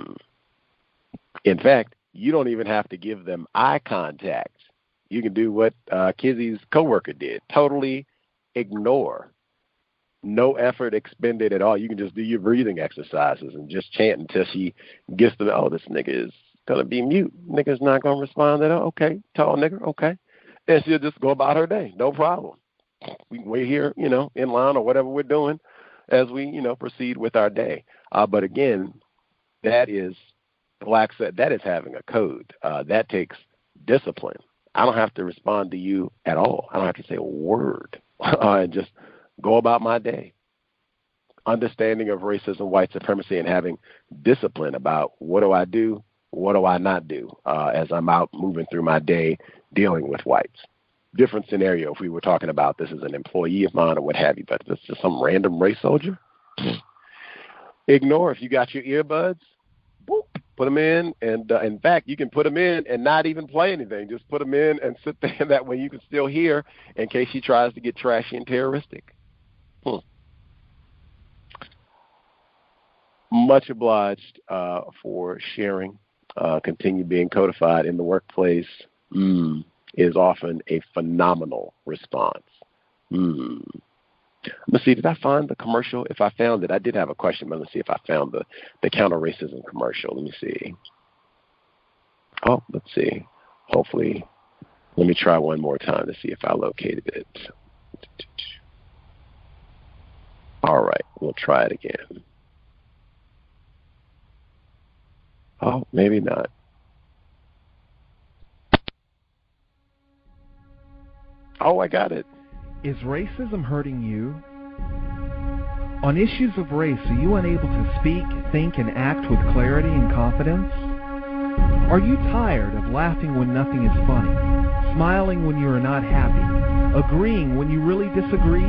In fact, you don't even have to give them eye contact. You can do what Kizzy's coworker did. Totally ignore. No effort expended at all. You can just do your breathing exercises and just chant until she gets to the, this nigga is going to be mute. Nigga's not going to respond at all. Okay, tall nigga, okay. And she'll just go about her day. No problem. We can wait here, in line or whatever we're doing as we, proceed with our day. But again, that is that is having a code. That takes discipline. I don't have to respond to you at all. I don't have to say a word. And just go about my day. Understanding of racism, white supremacy, and having discipline about what do I do, what do I not do as I'm out moving through my day dealing with whites. Different scenario if we were talking about this as an employee of mine or what have you, but if it's just some random race soldier, ignore. If you got your earbuds, boop, put them in. And in fact, you can put them in and not even play anything. Just put them in and sit there. That way you can still hear in case she tries to get trashy and terroristic. Much obliged for sharing. Continue being codified in the workplace is often a phenomenal response. Let's see, did I find the commercial? If I found it, I did have a question, but let's see if I found the counter-racism commercial. Let me see. Oh, let's see. Hopefully, let me try one more time to see if I located it. All right, we'll try it again. Oh, maybe not. Oh, I got it. Is racism hurting you? On issues of race, are you unable to speak, think, and act with clarity and confidence? Are you tired of laughing when nothing is funny, smiling when you are not happy, agreeing when you really disagree?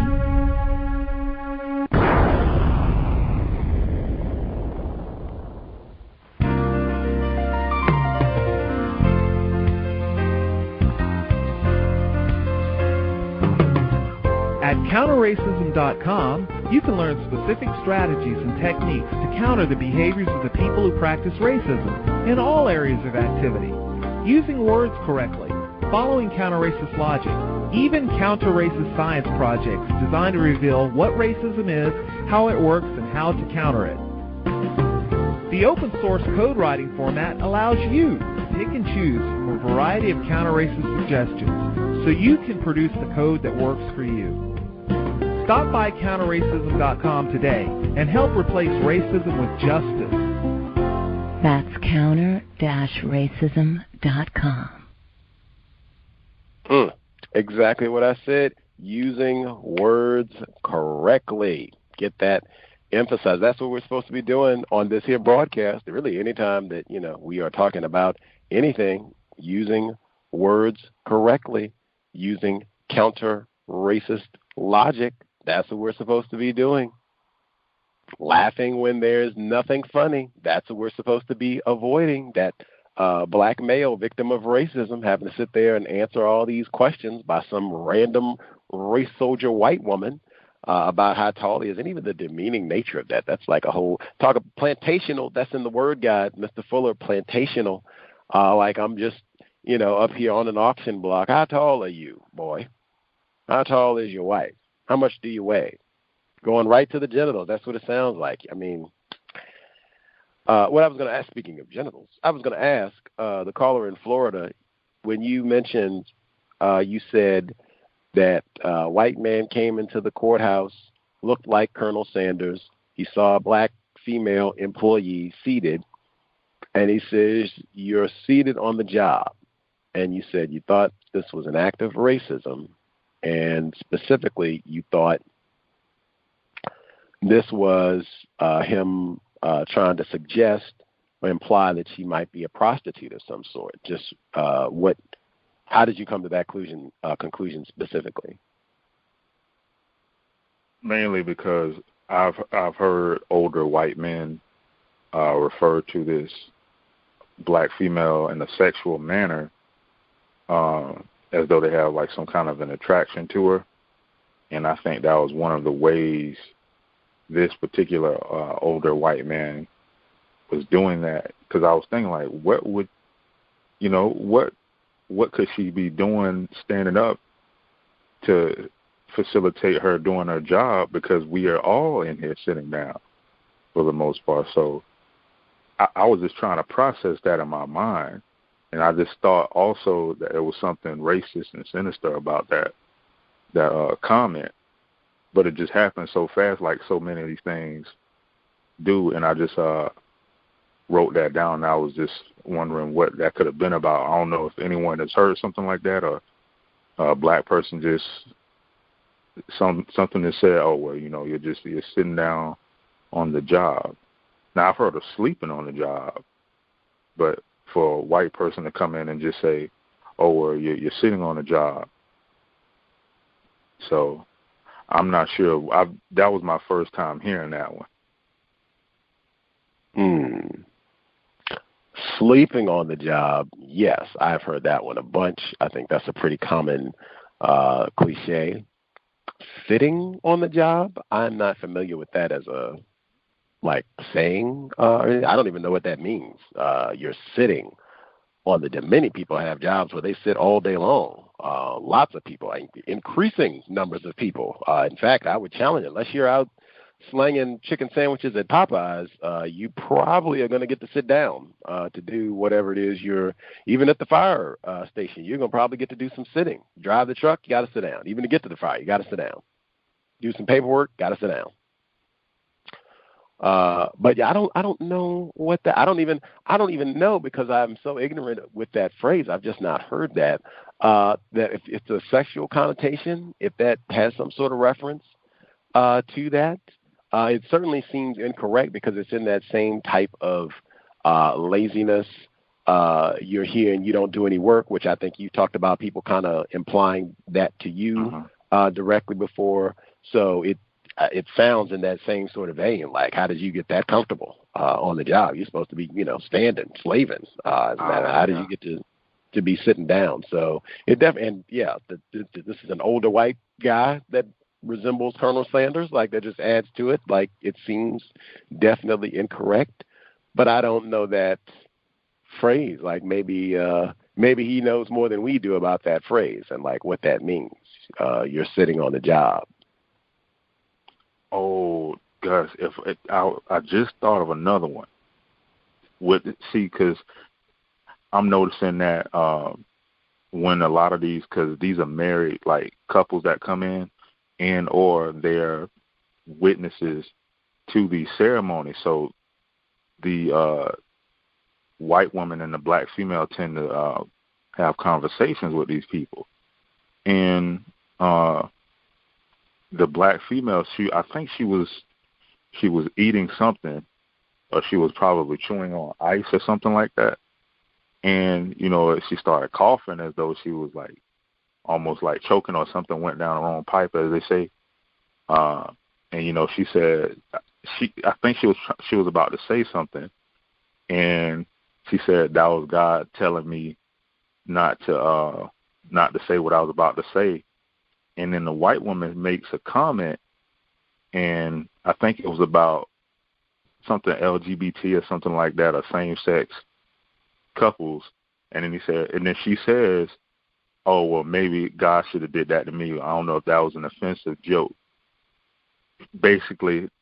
At counterracism.com, you can learn specific strategies and techniques to counter the behaviors of the people who practice racism in all areas of activity, using words correctly, following counter-racist logic, even counter-racist science projects designed to reveal what racism is, how it works, and how to counter it. The open source code writing format allows you to pick and choose from a variety of counter-racist suggestions so you can produce the code that works for you. Stop by counterracism.com today and help replace racism with justice. That's counter-racism.com. Exactly what I said. Using words correctly. Get that emphasized. That's what we're supposed to be doing on this here broadcast. Really, anytime that we are talking about anything, using words correctly, using counter-racist logic. That's what we're supposed to be doing. Laughing when there's nothing funny. That's what we're supposed to be avoiding. That black male victim of racism having to sit there and answer all these questions by some random race soldier white woman about how tall he is, and even the demeaning nature of that. That's like a whole talk of plantational. That's in the word guide, Mr. Fuller, plantational. Like I'm just, up here on an auction block. How tall are you, boy? How tall is your wife? How much do you weigh? Going right to the genitals. That's what it sounds like. I mean, what I was going to ask, speaking of genitals, I was going to ask the caller in Florida, when you mentioned, you said that a white man came into the courthouse, looked like Colonel Sanders. He saw a black female employee seated, and he says, you're seated on the job. And you said you thought this was an act of racism. And specifically, you thought this was him trying to suggest imply that she might be a prostitute of some sort. Just how did you come to that conclusion specifically? Mainly because I've heard older white men refer to this black female in a sexual manner, as though they have like some kind of an attraction to her, and I think that was one of the ways this particular older white man was doing that. Because I was thinking, like, what could she be doing standing up to facilitate her doing her job, because we are all in here sitting down for the most part. So I was just trying to process that in my mind, and I just thought also that there was something racist and sinister about that comment, but it just happened so fast, like so many of these things do, and I just wrote that down, and I was just wondering what that could have been about. I don't know if anyone has heard something like that, or a black person just something that said, oh, well, you're sitting down on the job. Now, I've heard of sleeping on the job, but for a white person to come in and just say, oh, well, you're sitting on the job. So I'm not sure. That was my first time hearing that one. Sleeping on the job, yes, I've heard that one a bunch. I think that's a pretty common cliche. Sitting on the job, I'm not familiar with that as a saying. I don't even know what that means. You're sitting on the job. Many people have jobs where they sit all day long. Lots of people, increasing numbers of people. In fact, I would challenge it. Unless you're out slanging chicken sandwiches at Popeyes, you probably are going to get to sit down to do whatever it is even at the fire station, you're going to probably get to do some sitting. Drive the truck, you got to sit down. Even to get to the fire, you got to sit down. Do some paperwork, got to sit down. But yeah, I don't know what that, I don't even know, because I'm so ignorant with that phrase. I've just not heard that if it's a sexual connotation, if that has some sort of reference to that. It certainly seems incorrect, because it's in that same type of laziness. You're here and you don't do any work, which I think you talked about people kind of implying that to you directly before. So it sounds in that same sort of vein. Like, how did you get that comfortable on the job? You're supposed to be, standing, slaving. How did you get to be sitting down? So it definitely, and yeah, this is an older white guy that resembles Colonel Sanders. Like, that just adds to it. Like, it seems definitely incorrect, but I don't know that phrase. Like, maybe he knows more than we do about that phrase and like what that means. You're sitting on the job. Oh, Gus, I just thought of another one. Because I'm noticing that when a lot of these, because these are married like couples that come in, and or they're witnesses to these ceremonies. So the white woman and the black female tend to have conversations with these people, and the black female, I think she was eating something, or she was probably chewing on ice or something like that. And, she started coughing as though she was like almost like choking, or something went down the wrong pipe, as they say. And, she said, I think she was about to say something, and she said that was God telling me not to say what I was about to say. And then the white woman makes a comment, and I think it was about something LGBT or something like that, or same-sex couples. And then she says, oh, well, maybe God should have did that to me. I don't know if that was an offensive joke. Basically,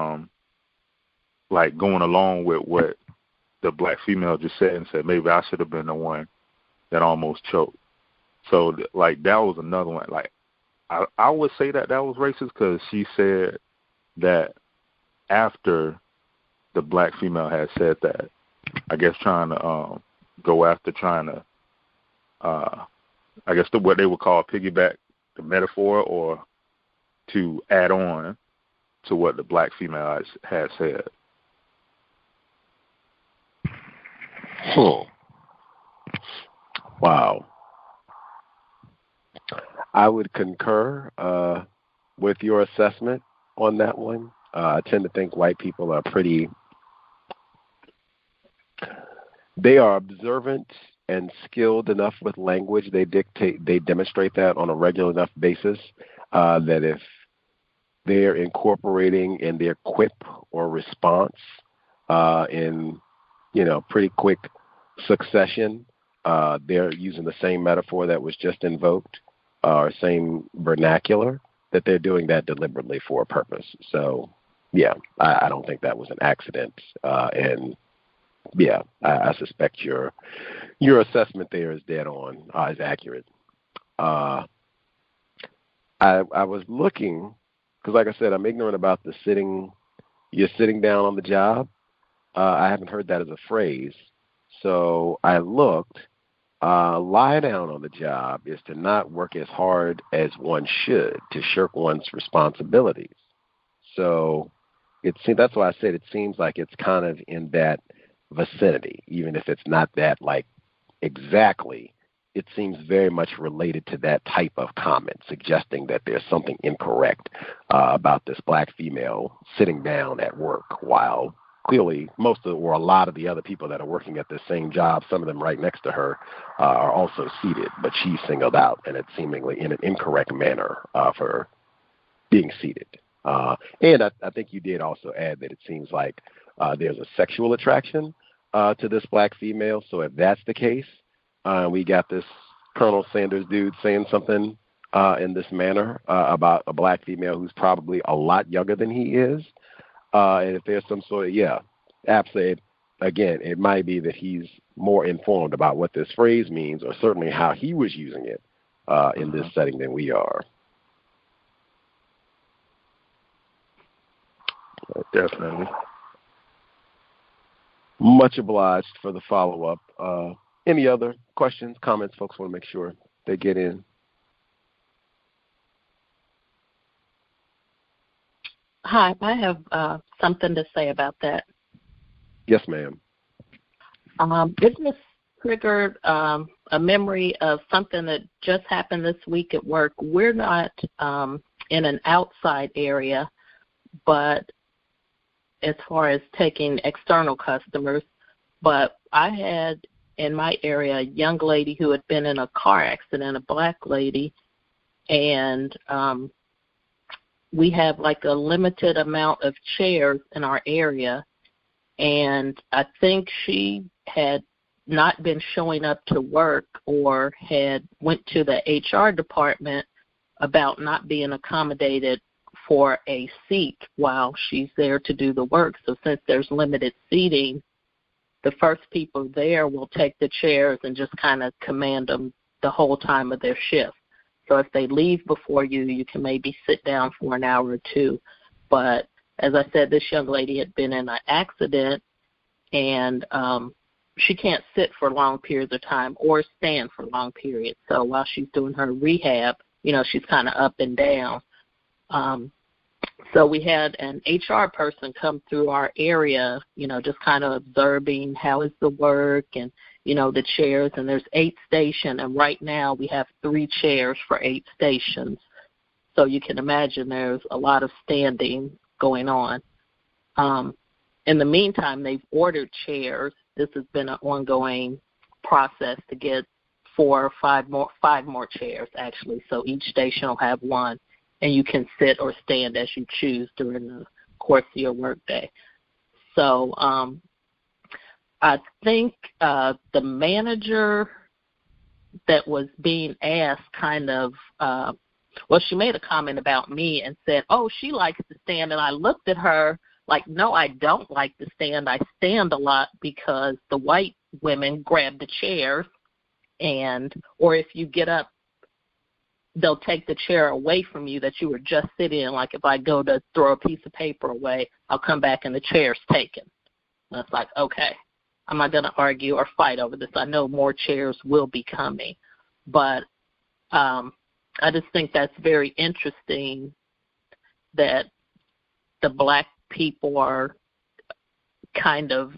like going along with what the black female just said, and said, maybe I should have been the one that almost choked. So, like, that was another one. Like, I would say that was racist, because she said that after the black female had said that, I guess trying to I guess what they would call piggyback the metaphor, or to add on to what the black female had said. Wow. I would concur with your assessment on that one. I tend to think white people are they are observant and skilled enough with language. They demonstrate that on a regular enough basis that if they're incorporating in their quip or response in, pretty quick succession, they're using the same metaphor that was just invoked or same vernacular, that they're doing that deliberately for a purpose. So, yeah, I don't think that was an accident. And yeah, I suspect your assessment there is dead on, is accurate. I was looking, because like I said, I'm ignorant about you're sitting down on the job. I haven't heard that as a phrase. So I looked. Lie down on the job is to not work as hard as one should, to shirk one's responsibilities. So that's why I said it seems like it's kind of in that vicinity, even if it's not that like exactly. It seems very much related to that type of comment, suggesting that there's something incorrect about this black female sitting down at work while clearly a lot of the other people that are working at the same job, some of them right next to her, are also seated, but she's singled out, and it's seemingly in an incorrect manner for being seated. And I think you did also add that it seems like there's a sexual attraction to this black female. So if that's the case, we got this Colonel Sanders dude saying something in this manner about a black female who's probably a lot younger than he is. And if there's some sort of, absolutely, again, it might be that he's more informed about what this phrase means, or certainly how he was using it in this setting than we are. Definitely. Much obliged for the follow-up. Any other questions, comments folks want to make sure they get in? Hi, I have something to say about that. Yes, ma'am. It just triggered a memory of something that just happened this week at work. We're not in an outside area, but as far as taking external customers, but I had in my area a young lady who had been in a car accident, a black lady, and we have like a limited amount of chairs in our area, and I think she had not been showing up to work or had went to the HR department about not being accommodated for a seat while she's there to do the work. So since there's limited seating, the first people there will take the chairs and just kind of command them the whole time of their shift. So if they leave before you, you can maybe sit down for an hour or two. But as I said, this young lady had been in an accident, and she can't sit for long periods of time or stand for long periods. So while she's doing her rehab, she's kind of up and down. So we had an HR person come through our area, just kind of observing how is the work and, the chairs. And there's 8 stations, and right now we have 3 chairs for 8 stations. So you can imagine there's a lot of standing going on. In the meantime, they've ordered chairs. This has been an ongoing process to get 4 or 5 more chairs, actually. So each station will have one, and you can sit or stand as you choose during the course of your workday. So I think the manager that was being asked kind of, she made a comment about me and said, oh, she likes to stand. And I looked at her like, no, I don't like to stand. I stand a lot because the white women grab the chairs, or if you get up, they'll take the chair away from you that you were just sitting in. Like if I go to throw a piece of paper away, I'll come back and the chair's taken. And it's like, okay, I'm not going to argue or fight over this. I know more chairs will be coming. But I just think that's very interesting that the black people are kind of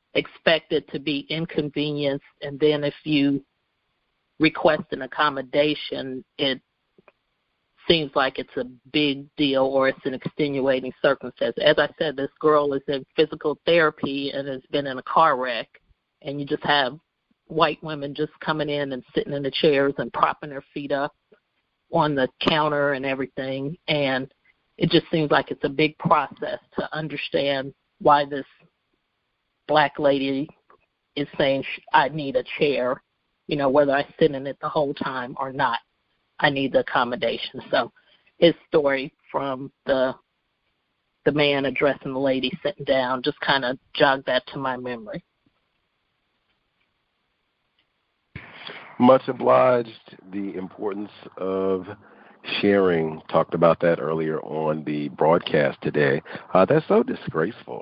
expect it to be inconvenienced, and then if you request an accommodation, it seems like it's a big deal or it's an extenuating circumstance. As I said, this girl is in physical therapy and has been in a car wreck, and you just have white women just coming in and sitting in the chairs and propping their feet up on the counter and everything. And it just seems like it's a big process to understand why this black lady is saying, I need a chair, whether I sit in it the whole time or not. I need the accommodation. So his story from the man addressing the lady sitting down just kind of jogged that to my memory. Much obliged. The importance of sharing. Talked about that earlier on the broadcast today. That's so disgraceful.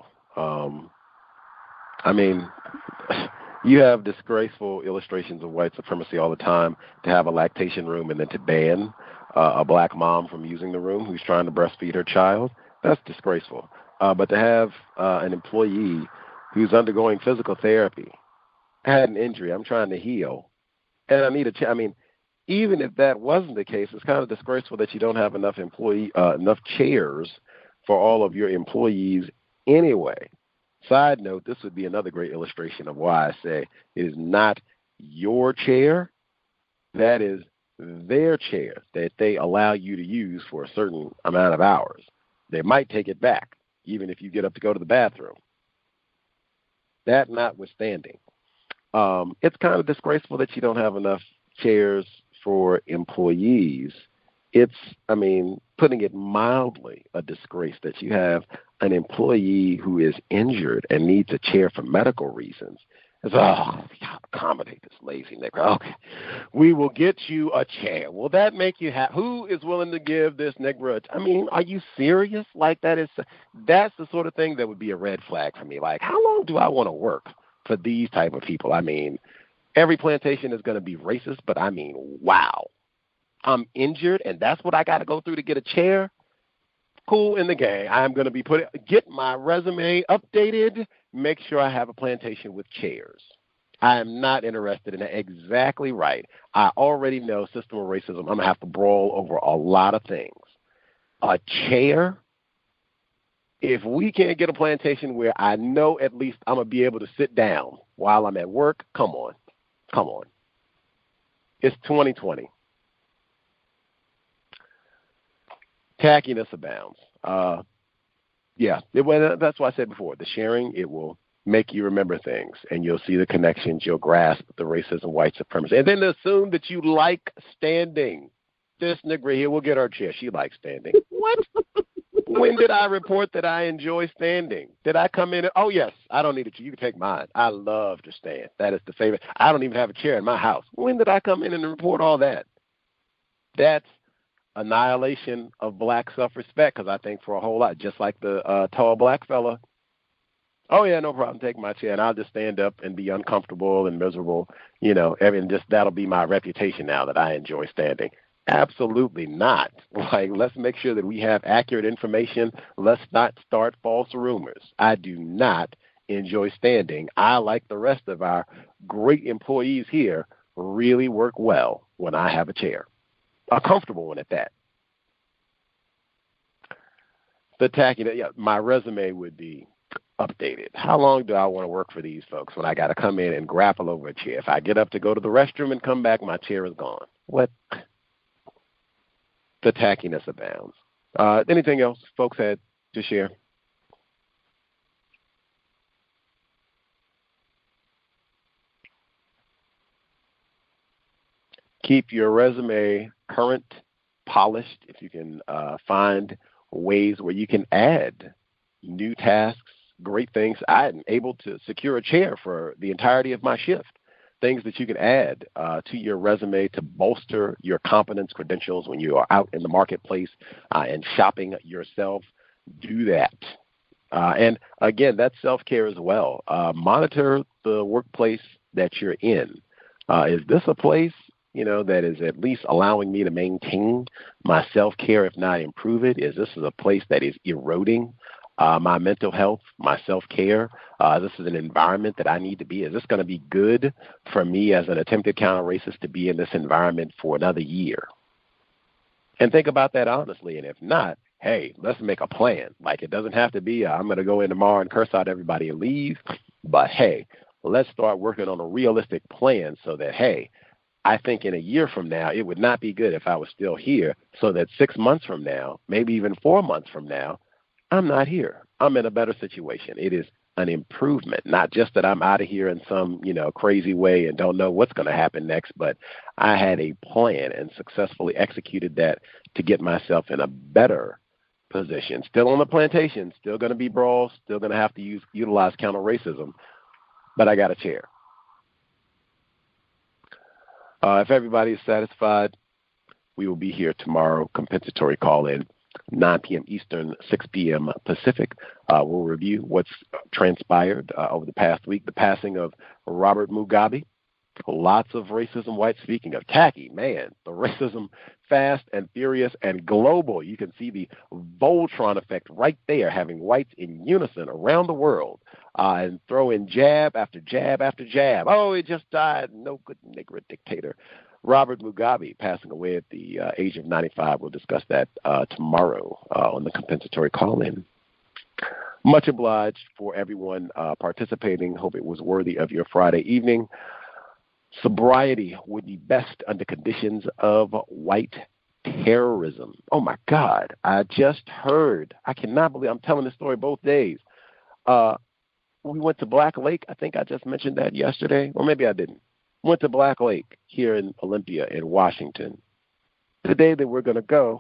You have disgraceful illustrations of white supremacy all the time, to have a lactation room and then to ban a black mom from using the room who's trying to breastfeed her child. That's disgraceful. But to have an employee who's undergoing physical therapy, had an injury, I'm trying to heal, and I need a chair. Even if that wasn't the case, it's kind of disgraceful that you don't have enough enough chairs for all of your employees anyway. Side note, this would be another great illustration of why I say it is not your chair. That is their chair that they allow you to use for a certain amount of hours. They might take it back, even if you get up to go to the bathroom. That notwithstanding, it's kind of disgraceful that you don't have enough chairs for employees. It's, putting it mildly, a disgrace that you have an employee who is injured and needs a chair for medical reasons. It's, accommodate this lazy nigga. Okay, we will get you a chair. Will that make you happy? Who is willing to give this nigga are you serious? That's the sort of thing that would be a red flag for me. Like, how long do I want to work for these type of people? Every plantation is going to be racist, but wow. I'm injured, and that's what I got to go through to get a chair? Cool in the game. I'm going to get my resume updated, make sure I have a plantation with chairs. I am not interested in that. Exactly right. I already know system of racism. I'm going to have to brawl over a lot of things. A chair? If we can't get a plantation where I know at least I'm going to be able to sit down while I'm at work, come on. It's 2020. Tackiness abounds. That's why I said before, the sharing, it will make you remember things, and you'll see the connections, you'll grasp the racism, white supremacy, and then assume that you like standing. This nigga here will get her chair. She likes standing. What? When did I report that I enjoy standing? Did I come in? Oh, yes, I don't need a chair. You can take mine. I love to stand. That is the favorite. I don't even have a chair in my house. When did I come in and report all that? That's annihilation of black self-respect, because I think for a whole lot, just like the tall black fella, oh, yeah, no problem, take my chair, and I'll just stand up and be uncomfortable and miserable, and just that'll be my reputation now that I enjoy standing. Absolutely not. Let's make sure that we have accurate information. Let's not start false rumors. I do not enjoy standing. I, like the rest of our great employees here, really work well when I have a chair. A comfortable one at that. The tackiness, my resume would be updated. How long do I want to work for these folks when I got to come in and grapple over a chair? If I get up to go to the restroom and come back, my chair is gone. What? The tackiness abounds. Anything else folks had to share? Keep your resume current, polished. If you can find ways where you can add new tasks, great things. I'm able to secure a chair for the entirety of my shift. Things that you can add to your resume to bolster your competence credentials when you are out in the marketplace and shopping yourself. Do that. And again, that's self-care as well. Monitor the workplace that you're in. Is this a place that is at least allowing me to maintain my self-care, if not improve it? Is this a place that is eroding my mental health, my self-care. This is an environment that I need to be. Is this going to be good for me as an attempted counter-racist to be in this environment for another year? And think about that honestly. And if not, hey, let's make a plan. Like, it doesn't have to be I'm going to go in tomorrow and curse out everybody and leave. But, hey, let's start working on a realistic plan so that, hey, I think in a year from now, it would not be good if I was still here, so that 6 months from now, maybe even 4 months from now, I'm not here. I'm in a better situation. It is an improvement, not just that I'm out of here in some, crazy way and don't know what's going to happen next, but I had a plan and successfully executed that to get myself in a better position. Still on the plantation, still going to be brawls, still going to have to utilize counter-racism, but I got a chair. If everybody is satisfied, we will be here tomorrow. Compensatory call-in, 9 p.m. Eastern, 6 p.m. Pacific. We'll review what's transpired over the past week. The passing of Robert Mugabe. Lots of racism, white. Speaking of tacky, man, the racism fast and furious and global. You can see the Voltron effect right there, having whites in unison around the world and throw in jab after jab after jab. Oh, he just died. No good nigger dictator. Robert Mugabe passing away at the age of 95. We'll discuss that tomorrow on the compensatory call-in. Much obliged for everyone participating. Hope it was worthy of your Friday evening. Sobriety would be best under conditions of white terrorism. Oh, my God. I just heard. I cannot believe I'm telling this story both days. We went to Black Lake. I think I just mentioned that yesterday, or maybe I didn't. Went to Black Lake here in Olympia in Washington. The day that we're going to go,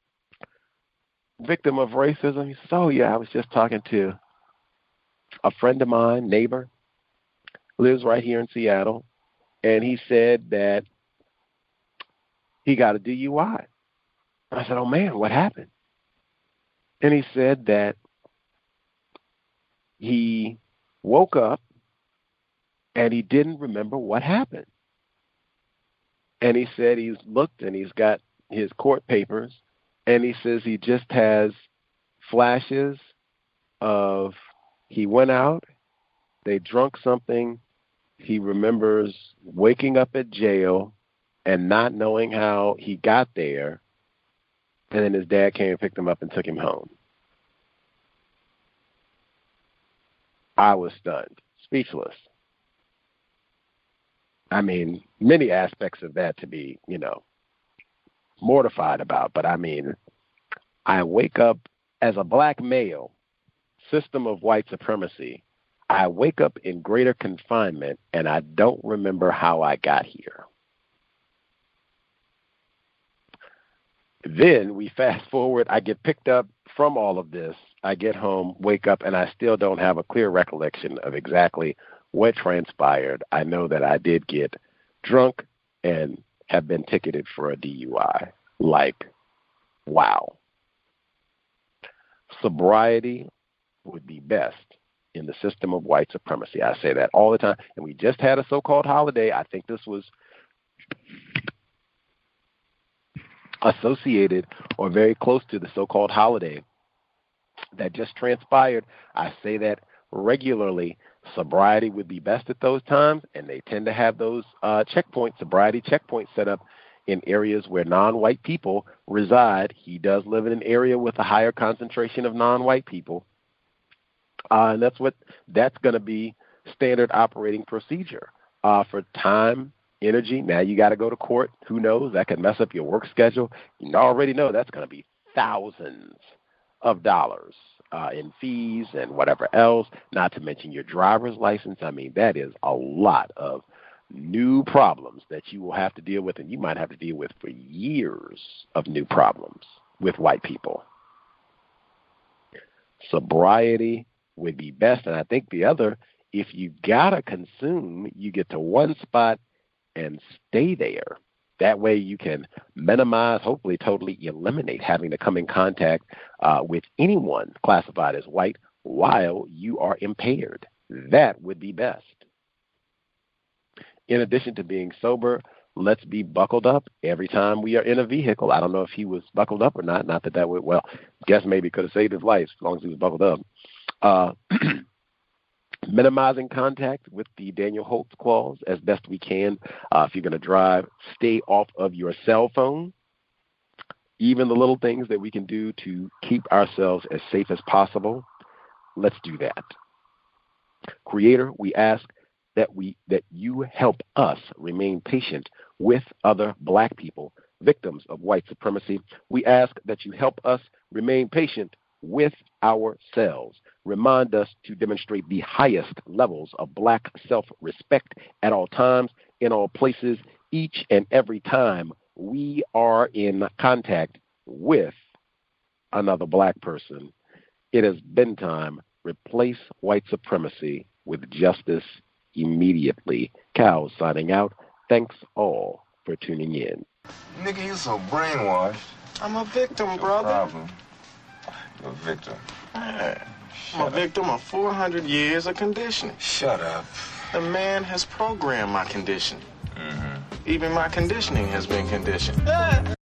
victim of racism, he says, oh, yeah, I was just talking to a friend of mine, neighbor, lives right here in Seattle, and he said that he got a DUI. I said, oh, man, what happened? And he said that he woke up and he didn't remember what happened. And he said he's looked and he's got his court papers, and he says he just has flashes of he went out, they drunk something, he remembers waking up at jail and not knowing how he got there, and then his dad came and picked him up and took him home. I was stunned, speechless. I mean, many aspects of that to be, mortified about. But I mean, I wake up as a black male, system of white supremacy. I wake up in greater confinement and I don't remember how I got here. Then we fast forward. I get picked up from all of this. I get home, wake up, and I still don't have a clear recollection of exactly what transpired. I know that I did get drunk and have been ticketed for a DUI. Like, wow. Sobriety would be best in the system of white supremacy. I say that all the time. And we just had a so-called holiday. I think this was associated or very close to the so-called holiday that just transpired. I say that regularly. Sobriety would be best at those times, and they tend to have those sobriety checkpoints set up in areas where non-white people reside. He does live in an area with a higher concentration of non-white people, and that's going to be standard operating procedure for time, energy. Now you got to go to court. Who knows? That could mess up your work schedule. You already know that's going to be thousands of dollars in fees and whatever else, not to mention your driver's license. I mean, that is a lot of new problems that you will have to deal with, and you might have to deal with for years of new problems with white people. Sobriety would be best, and I think the other, if you gotta consume, you get to one spot and stay there. That way you can minimize, hopefully totally eliminate having to come in contact with anyone classified as white while you are impaired. That would be best. In addition to being sober, let's be buckled up every time we are in a vehicle. I don't know if he was buckled up or not. Not that that would, well, guess maybe could have saved his life as long as he was buckled up. Minimizing contact with the Daniel Holtz clause as best we can. If you're going to drive, stay off of your cell phone. Even the little things that we can do to keep ourselves as safe as possible, let's do that. Creator, we ask that you help us remain patient with other Black people, victims of white supremacy. We ask that you help us remain patient with ourselves. Remind us to demonstrate the highest levels of Black self-respect at all times, in all places, each and every time we are in contact with another Black person. It has been time. Replace white supremacy with justice immediately. Cal signing out. Thanks all for tuning in. Nigga, you so brainwashed. I'm a victim, brother. Problem. You're a victim. I'm a victim of 400 years of conditioning. Shut up. The man has programmed my conditioning. Mm-hmm. Even my conditioning has been conditioned.